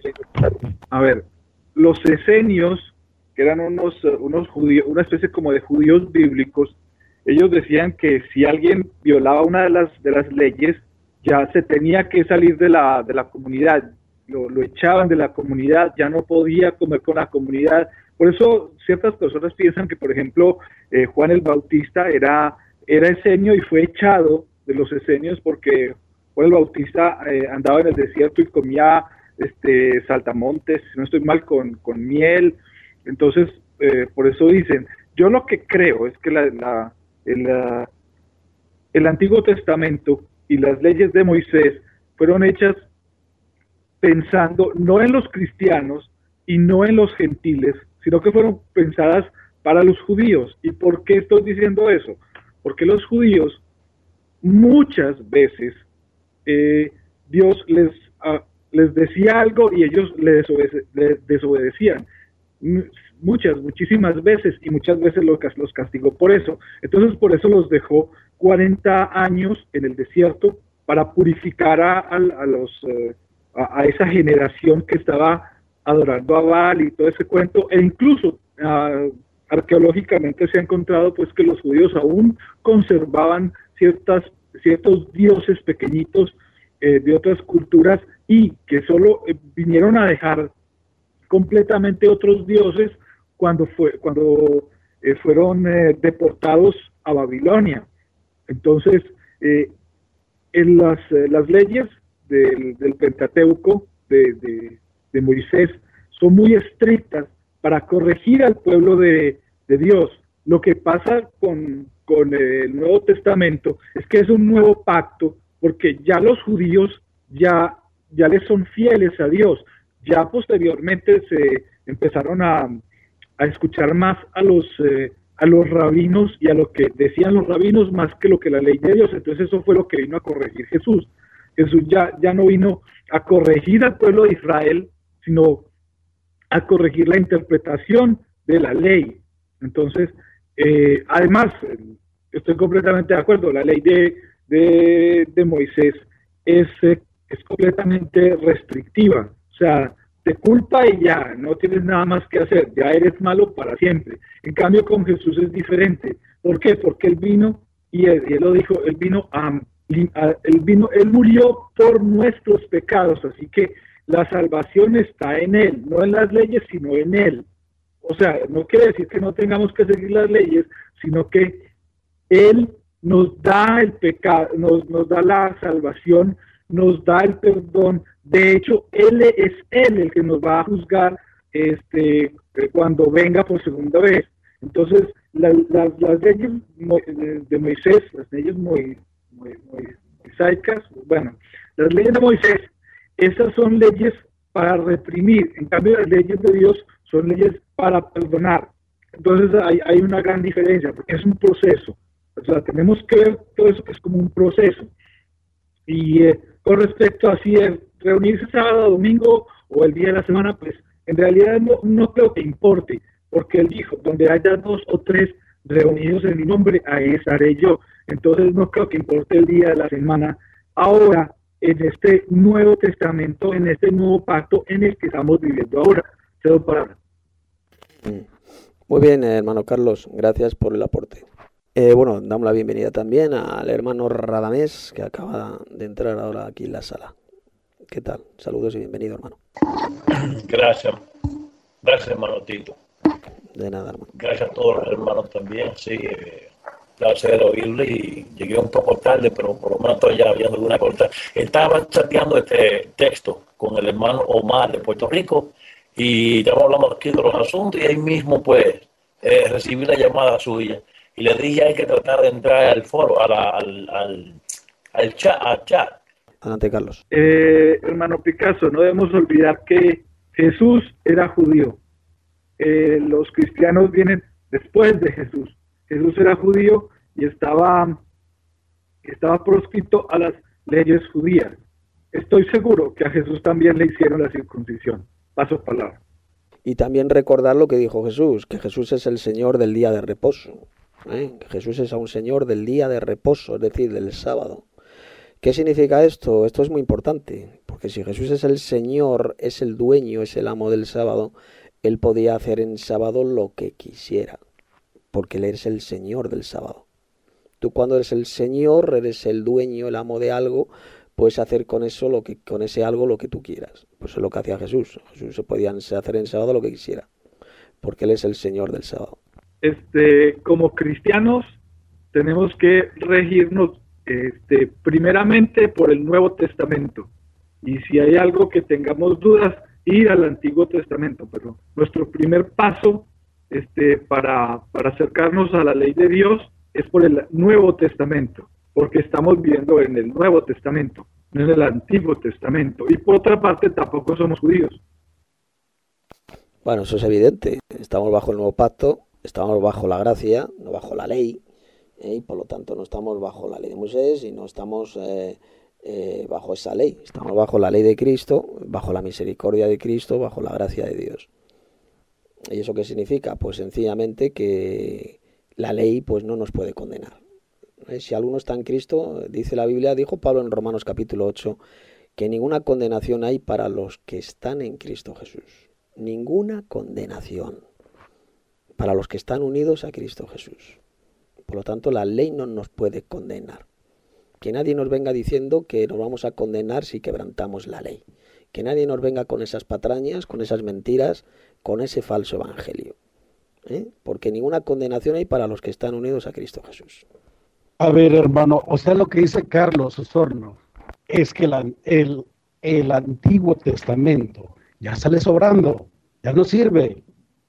A ver, los esenios, que eran unos, unos judíos, una especie como de judíos bíblicos, ellos decían que si alguien violaba una de las, de las leyes, ya se tenía que salir de la, de la comunidad, lo, lo echaban de la comunidad, ya no podía comer con la comunidad. Por eso ciertas personas piensan que, por ejemplo, eh, Juan el Bautista era, era esenio y fue echado de los esenios porque Juan el Bautista eh, andaba en el desierto y comía este, saltamontes, si no estoy mal, con, con miel. Entonces, eh, por eso dicen, yo lo que creo es que la, la, el, la, el Antiguo Testamento y las leyes de Moisés fueron hechas pensando no en los cristianos y no en los gentiles, sino que fueron pensadas para los judíos. ¿Y por qué estoy diciendo eso? Porque los judíos muchas veces eh, Dios les, uh, les decía algo y ellos le desobede les desobedecían. Muchas, muchísimas veces, y muchas veces los, los castigó por eso. Entonces por eso los dejó cuarenta años en el desierto para purificar a, a, a, los, uh, a, a esa generación que estaba adorando a Baal y todo ese cuento, e incluso uh, arqueológicamente se ha encontrado pues que los judíos aún conservaban ciertas, ciertos dioses pequeñitos eh, de otras culturas y que solo eh, vinieron a dejar completamente otros dioses cuando, fue, cuando eh, fueron eh, deportados a Babilonia. Entonces, eh, en las, eh, las leyes del, del Pentateuco, de, de de Moisés, son muy estrictas para corregir al pueblo de, de Dios. Lo que pasa con, con el Nuevo Testamento es que es un nuevo pacto, porque ya los judíos ya, ya les son fieles a Dios. Ya posteriormente se empezaron a, a escuchar más a los, eh, a los rabinos y a lo que decían los rabinos más que lo que la ley de Dios. Entonces eso fue lo que vino a corregir Jesús. Jesús ya, ya no vino a corregir al pueblo de Israel, sino a corregir la interpretación de la ley. Entonces, eh, además, estoy completamente de acuerdo, la ley de, de, de Moisés es, eh, es completamente restrictiva, o sea, te culpa y ya, no tienes nada más que hacer, ya eres malo para siempre. En cambio, con Jesús es diferente. ¿Por qué? Porque él vino, y él, él lo dijo, él vino a, a, él vino, él murió por nuestros pecados, así que la salvación está en Él, no en las leyes, sino en Él. O sea, no quiere decir que no tengamos que seguir las leyes, sino que Él nos da el pecado, nos, nos da la salvación, nos da el perdón. De hecho, Él es Él el que nos va a juzgar este, cuando venga por segunda vez. Entonces, la, la, las leyes de Moisés, las leyes muy, muy, muy mosaicas, bueno, las leyes de Moisés, esas son leyes para reprimir, en cambio las leyes de Dios son leyes para perdonar. Entonces hay, hay una gran diferencia, porque es un proceso. O sea, tenemos que ver todo eso que es como un proceso. Y eh, con respecto a así es reunirse sábado, domingo o el día de la semana, pues en realidad no, no creo que importe, porque Él dijo, donde haya dos o tres reunidos en mi nombre, ahí estaré yo. Entonces no creo que importe el día de la semana. Ahora, en este Nuevo Testamento, en este nuevo pacto en el que estamos viviendo ahora. Cedo palabra. Muy bien, hermano Carlos, gracias por el aporte. Eh, bueno, damos la bienvenida también al hermano Radamés, que acaba de entrar ahora aquí en la sala. ¿Qué tal? Saludos y bienvenido, hermano. Gracias. Gracias, hermano Tito. De nada, hermano. Gracias a todos los hermanos también. Sí, eh, placer oírle y llegué un poco tarde, pero por lo menos estoy ya viendo alguna cosa. Estaba chateando este texto con el hermano Omar de Puerto Rico y ya hablamos aquí de los asuntos y ahí mismo pues eh, recibí la llamada suya y le dije hay que tratar de entrar al foro, a la, al, al, al, chat, al chat. Adelante, Carlos. Eh, hermano Picasso, no debemos olvidar que Jesús era judío. Eh, los cristianos vienen después de Jesús. Jesús era judío y estaba, estaba proscrito a las leyes judías. Estoy seguro que a Jesús también le hicieron la circuncisión. Paso palabra. Y también recordar lo que dijo Jesús, que Jesús es el Señor del día de reposo. ¿eh? Que Jesús es un Señor del día de reposo, es decir, del sábado. ¿Qué significa esto? Esto es muy importante, porque si Jesús es el Señor, es el dueño, es el amo del sábado, Él podía hacer en sábado lo que quisiera, porque Él es el Señor del sábado. Tú cuando eres el Señor, eres el dueño, el amo de algo, puedes hacer con eso lo que, con ese algo lo que tú quieras. Pues es lo que hacía Jesús. Jesús se podía hacer en sábado lo que quisiera, porque Él es el Señor del sábado. Este, como cristianos tenemos que regirnos este, primeramente por el Nuevo Testamento. Y si hay algo que tengamos dudas, ir al Antiguo Testamento. Pero nuestro primer paso este, para, para acercarnos a la ley de Dios es por el Nuevo Testamento, porque estamos viviendo en el Nuevo Testamento, no en el Antiguo Testamento. Y por otra parte, tampoco somos judíos. Bueno, eso es evidente. Estamos bajo el nuevo pacto, estamos bajo la gracia, no bajo la ley, ¿eh? Y por lo tanto no estamos bajo la ley de Moisés y no estamos eh, eh, bajo esa ley. Estamos bajo la ley de Cristo, bajo la misericordia de Cristo, bajo la gracia de Dios. ¿Y eso qué significa? Pues sencillamente que la ley pues no nos puede condenar. ¿Eh? Si alguno está en Cristo, dice la Biblia, dijo Pablo en Romanos capítulo ocho, que ninguna condenación hay para los que están en Cristo Jesús. Ninguna condenación para los que están unidos a Cristo Jesús. Por lo tanto, la ley no nos puede condenar. Que nadie nos venga diciendo que nos vamos a condenar si quebrantamos la ley. Que nadie nos venga con esas patrañas, con esas mentiras, con ese falso evangelio. ¿Eh? Porque ninguna condenación hay para los que están unidos a Cristo Jesús. A ver, hermano, o sea, lo que dice Carlos Osorno es que la, el, el Antiguo Testamento ya sale sobrando, ya no sirve.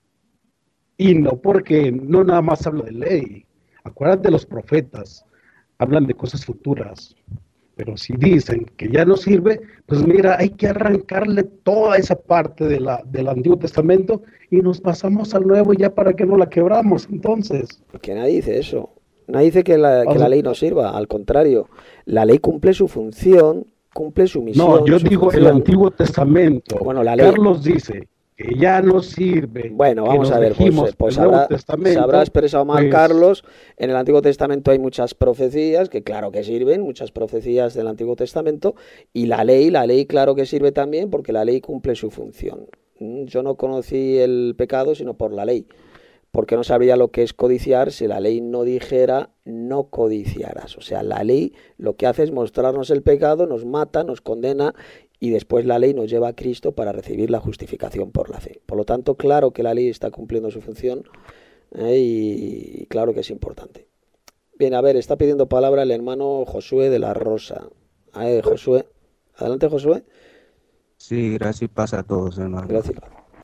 Y no porque no nada más habla de ley. Acuérdate, los profetas hablan de cosas futuras. Pero si dicen que ya no sirve, pues mira, hay que arrancarle toda esa parte de la, del Antiguo Testamento y nos pasamos al Nuevo ya para que no la quebramos entonces. Que nadie dice eso. Nadie dice que la, que la ley no sirva. Al contrario, la ley cumple su función, cumple su misión. No, yo digo función. El Antiguo Testamento. Bueno, la ley. Carlos dice que ya no sirve. Bueno, vamos a ver, pues, pues habrá, se habrá expresado mal pues, Carlos. En el Antiguo Testamento hay muchas profecías que claro que sirven, muchas profecías del Antiguo Testamento, y la ley, la ley claro que sirve también porque la ley cumple su función. Yo no conocí el pecado sino por la ley, porque no sabría lo que es codiciar si la ley no dijera no codiciarás. O sea, la ley lo que hace es mostrarnos el pecado, nos mata, nos condena, y después la ley nos lleva a Cristo para recibir la justificación por la fe. Por lo tanto, claro que la ley está cumpliendo su función eh, y claro que es importante. Bien, a ver, está pidiendo palabra el hermano Josué de la Rosa. A ver, Josué. Adelante, Josué. Sí, gracias y paz a todos, hermano. Gracias.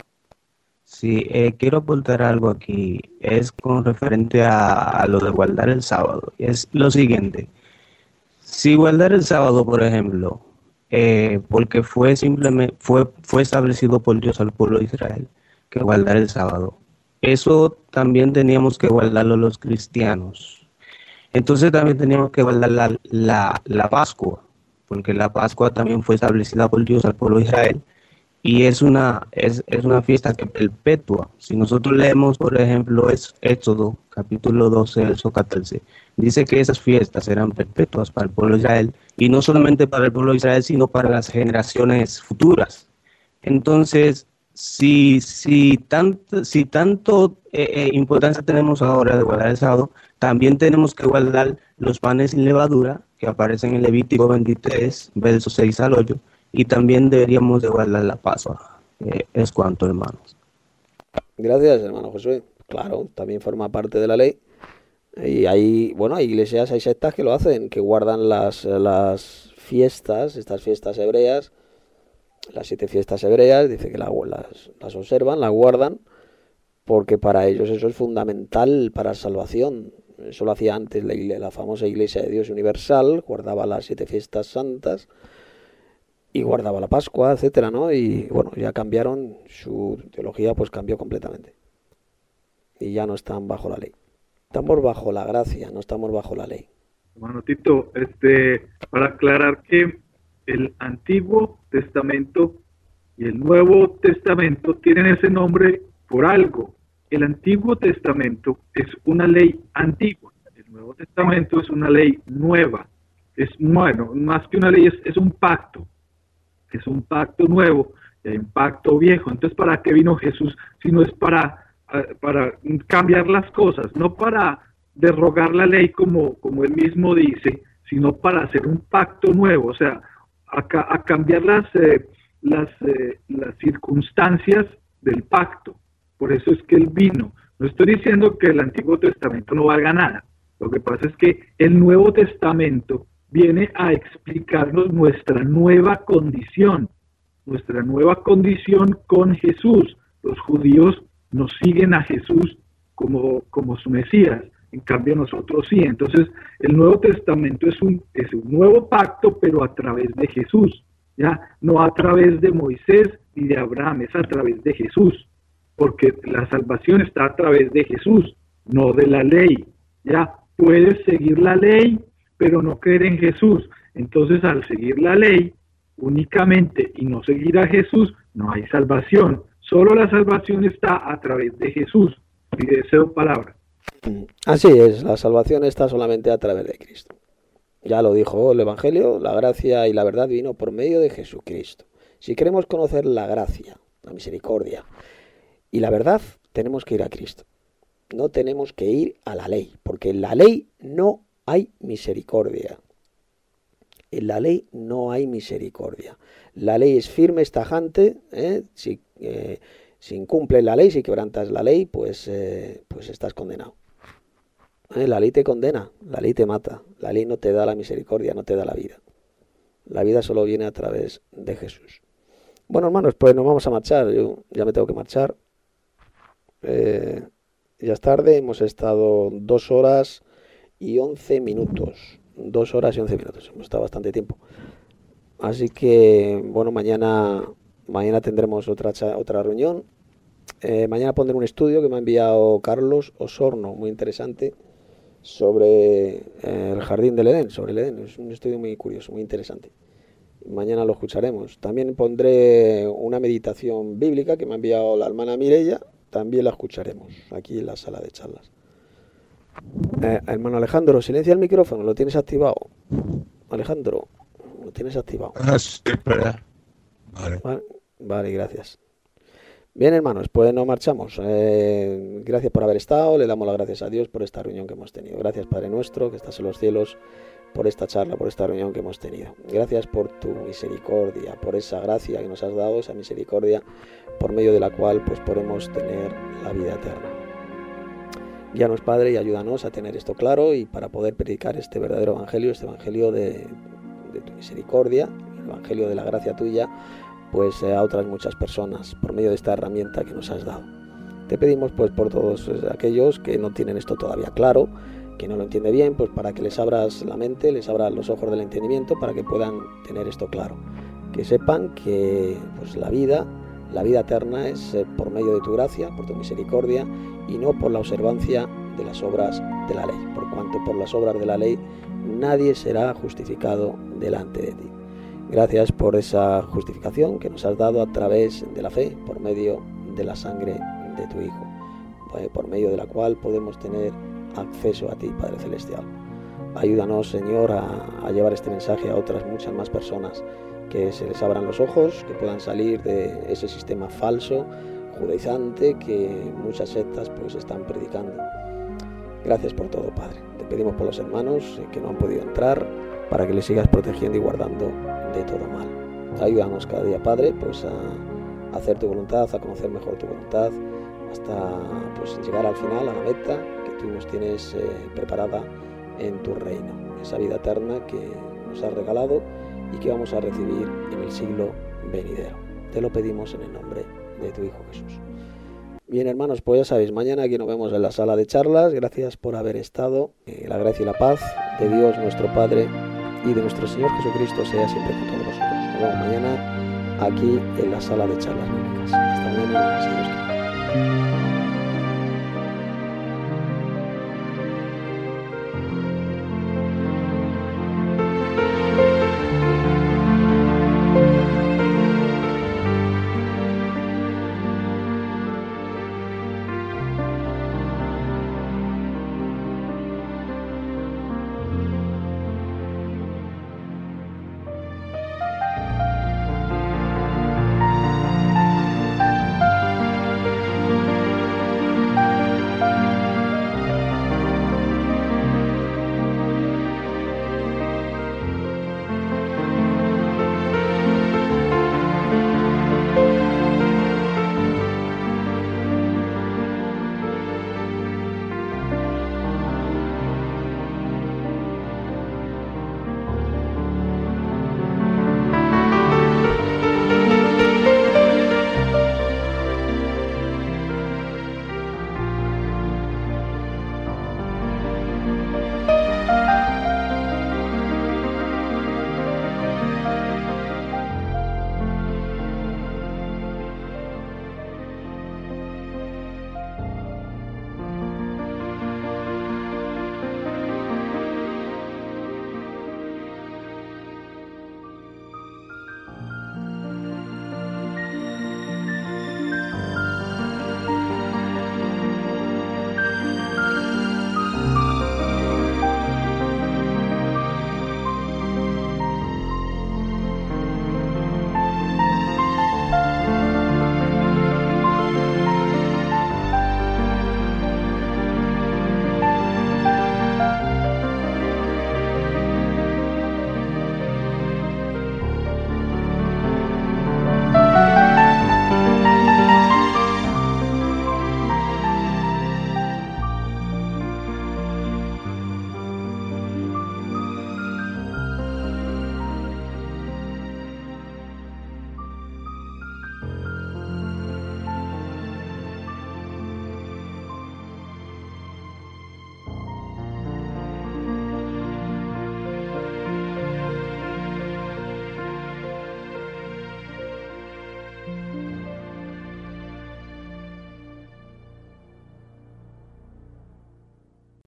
Sí, eh, quiero apuntar algo aquí. Es con referente a, a lo de guardar el sábado. Es lo siguiente. Si guardar el sábado, por ejemplo, Eh, porque fue simplemente fue fue establecido por Dios al pueblo de Israel que guardar el sábado. Eso también teníamos que guardarlo los cristianos. Entonces también teníamos que guardar la, la, la Pascua, porque la Pascua también fue establecida por Dios al pueblo de Israel y es una es, es una fiesta que perpetua. Si nosotros leemos, por ejemplo, es Éxodo capítulo doce, verso catorce, dice que esas fiestas eran perpetuas para el pueblo de Israel, y no solamente para el pueblo de Israel, sino para las generaciones futuras. Entonces, si, si, tanto, si tanto eh, eh, importancia tenemos ahora de guardar el sábado, también tenemos que guardar los panes sin levadura, que aparecen en Levítico veintitrés, versos seis al ocho, y también deberíamos de guardar la Pascua. Eh, es cuanto, hermanos. Gracias, hermano Josué. Claro, también forma parte de la ley. Y hay, bueno, hay iglesias, hay sectas que lo hacen, que guardan las, las fiestas, estas fiestas hebreas, las siete fiestas hebreas, dice que la, las, las observan, las guardan, porque para ellos eso es fundamental para la salvación. Eso lo hacía antes la, la famosa Iglesia de Dios Universal, guardaba las siete fiestas santas y guardaba la Pascua, etcétera, ¿no? Y bueno, ya cambiaron, su teología pues cambió completamente. Y ya no están bajo la ley. Estamos bajo la gracia, no estamos bajo la ley. Hermano Tito, este, para aclarar que el Antiguo Testamento y el Nuevo Testamento tienen ese nombre por algo. El Antiguo Testamento es una ley antigua, el Nuevo Testamento es una ley nueva. Es, bueno, más que una ley, es, es un pacto, es un pacto nuevo y hay un pacto viejo. Entonces, ¿para qué vino Jesús si no es para, para cambiar las cosas? No para derrogar la ley como, como él mismo dice, sino para hacer un pacto nuevo, o sea, a, a cambiar las, eh, las, eh, las circunstancias del pacto. Por eso es que él vino. No estoy diciendo que el Antiguo Testamento no valga nada. Lo que pasa es que el Nuevo Testamento viene a explicarnos nuestra nueva condición, nuestra nueva condición con Jesús. Los judíos nos siguen a Jesús como, como su Mesías. En cambio nosotros sí. Entonces el Nuevo Testamento es un, es un nuevo pacto, pero a través de Jesús, ¿ya? No a través de Moisés ni de Abraham, es a través de Jesús, porque la salvación está a través de Jesús, no de la ley, ¿ya? Puedes seguir la ley, pero no creer en Jesús. Entonces al seguir la ley únicamente y no seguir a Jesús, no hay salvación. Solo la salvación está a través de Jesús. Y deseo palabra. Así es, la salvación está solamente a través de Cristo. Ya lo dijo el Evangelio, la gracia y la verdad vino por medio de Jesucristo. Si queremos conocer la gracia, la misericordia y la verdad, tenemos que ir a Cristo. No tenemos que ir a la ley, porque en la ley no hay misericordia. En la ley no hay misericordia. La ley es firme, es tajante, ¿eh? Si, eh, si incumples la ley, si quebrantas la ley, pues, eh, pues estás condenado. ¿Eh? La ley te condena, la ley te mata, la ley no te da la misericordia, no te da la vida. La vida solo viene a través de Jesús. Bueno, hermanos, pues nos vamos a marchar. Yo ya me tengo que marchar. Eh, ya es tarde, hemos estado dos horas y once minutos. Dos horas y once minutos, hemos estado bastante tiempo. Así que, bueno, mañana, mañana tendremos otra, otra reunión. Eh, mañana pondré un estudio que me ha enviado Carlos Osorno, muy interesante, sobre eh, el jardín del Edén, sobre el Edén. Es un estudio muy curioso, muy interesante. Mañana lo escucharemos. También pondré una meditación bíblica que me ha enviado la hermana Mireia, también la escucharemos aquí en la sala de charlas. Eh, hermano Alejandro, silencia el micrófono, lo tienes activado. Alejandro, lo tienes activado. Ah, sí, espera. Vale. Vale, vale, gracias. Bien, hermanos, pues nos marchamos. Eh, gracias por haber estado, le damos las gracias a Dios por esta reunión que hemos tenido. Gracias, Padre nuestro, que estás en los cielos, por esta charla, por esta reunión que hemos tenido. Gracias por tu misericordia, por esa gracia que nos has dado, esa misericordia por medio de la cual pues podemos tener la vida eterna. Guíanos, Padre, y ayúdanos a tener esto claro y para poder predicar este verdadero evangelio, este evangelio de, de tu misericordia, el evangelio de la gracia tuya, pues a otras muchas personas por medio de esta herramienta que nos has dado. Te pedimos pues por todos aquellos que no tienen esto todavía claro, que no lo entiende bien, pues para que les abras la mente, les abras los ojos del entendimiento para que puedan tener esto claro. Que sepan que pues la vida, la vida eterna es por medio de tu gracia, por tu misericordia y no por la observancia de las obras de la ley, por cuanto por las obras de la ley nadie será justificado delante de ti. Gracias por esa justificación que nos has dado a través de la fe, por medio de la sangre de tu Hijo, por medio de la cual podemos tener acceso a ti, Padre Celestial. Ayúdanos, Señor, a, a llevar este mensaje a otras muchas más personas, que se les abran los ojos, que puedan salir de ese sistema falso, judaizante, que muchas sectas pues están predicando. Gracias por todo, Padre. Te pedimos por los hermanos que no han podido entrar, para que les sigas protegiendo y guardando de todo mal. Ayúdanos cada día, Padre, pues a hacer tu voluntad, a conocer mejor tu voluntad, hasta pues llegar al final, a la meta que tú nos tienes eh, preparada en tu reino, esa vida eterna que nos has regalado y que vamos a recibir en el siglo venidero. Te lo pedimos en el nombre de tu Hijo Jesús. Bien, hermanos, pues ya sabéis, mañana aquí nos vemos en la sala de charlas. Gracias por haber estado. Eh, la gracia y la paz de Dios nuestro Padre y de nuestro Señor Jesucristo sea siempre con todos vosotros. Nos vemos mañana aquí en la sala de charlas bíblicas. Hasta mañana, si Dios quiere.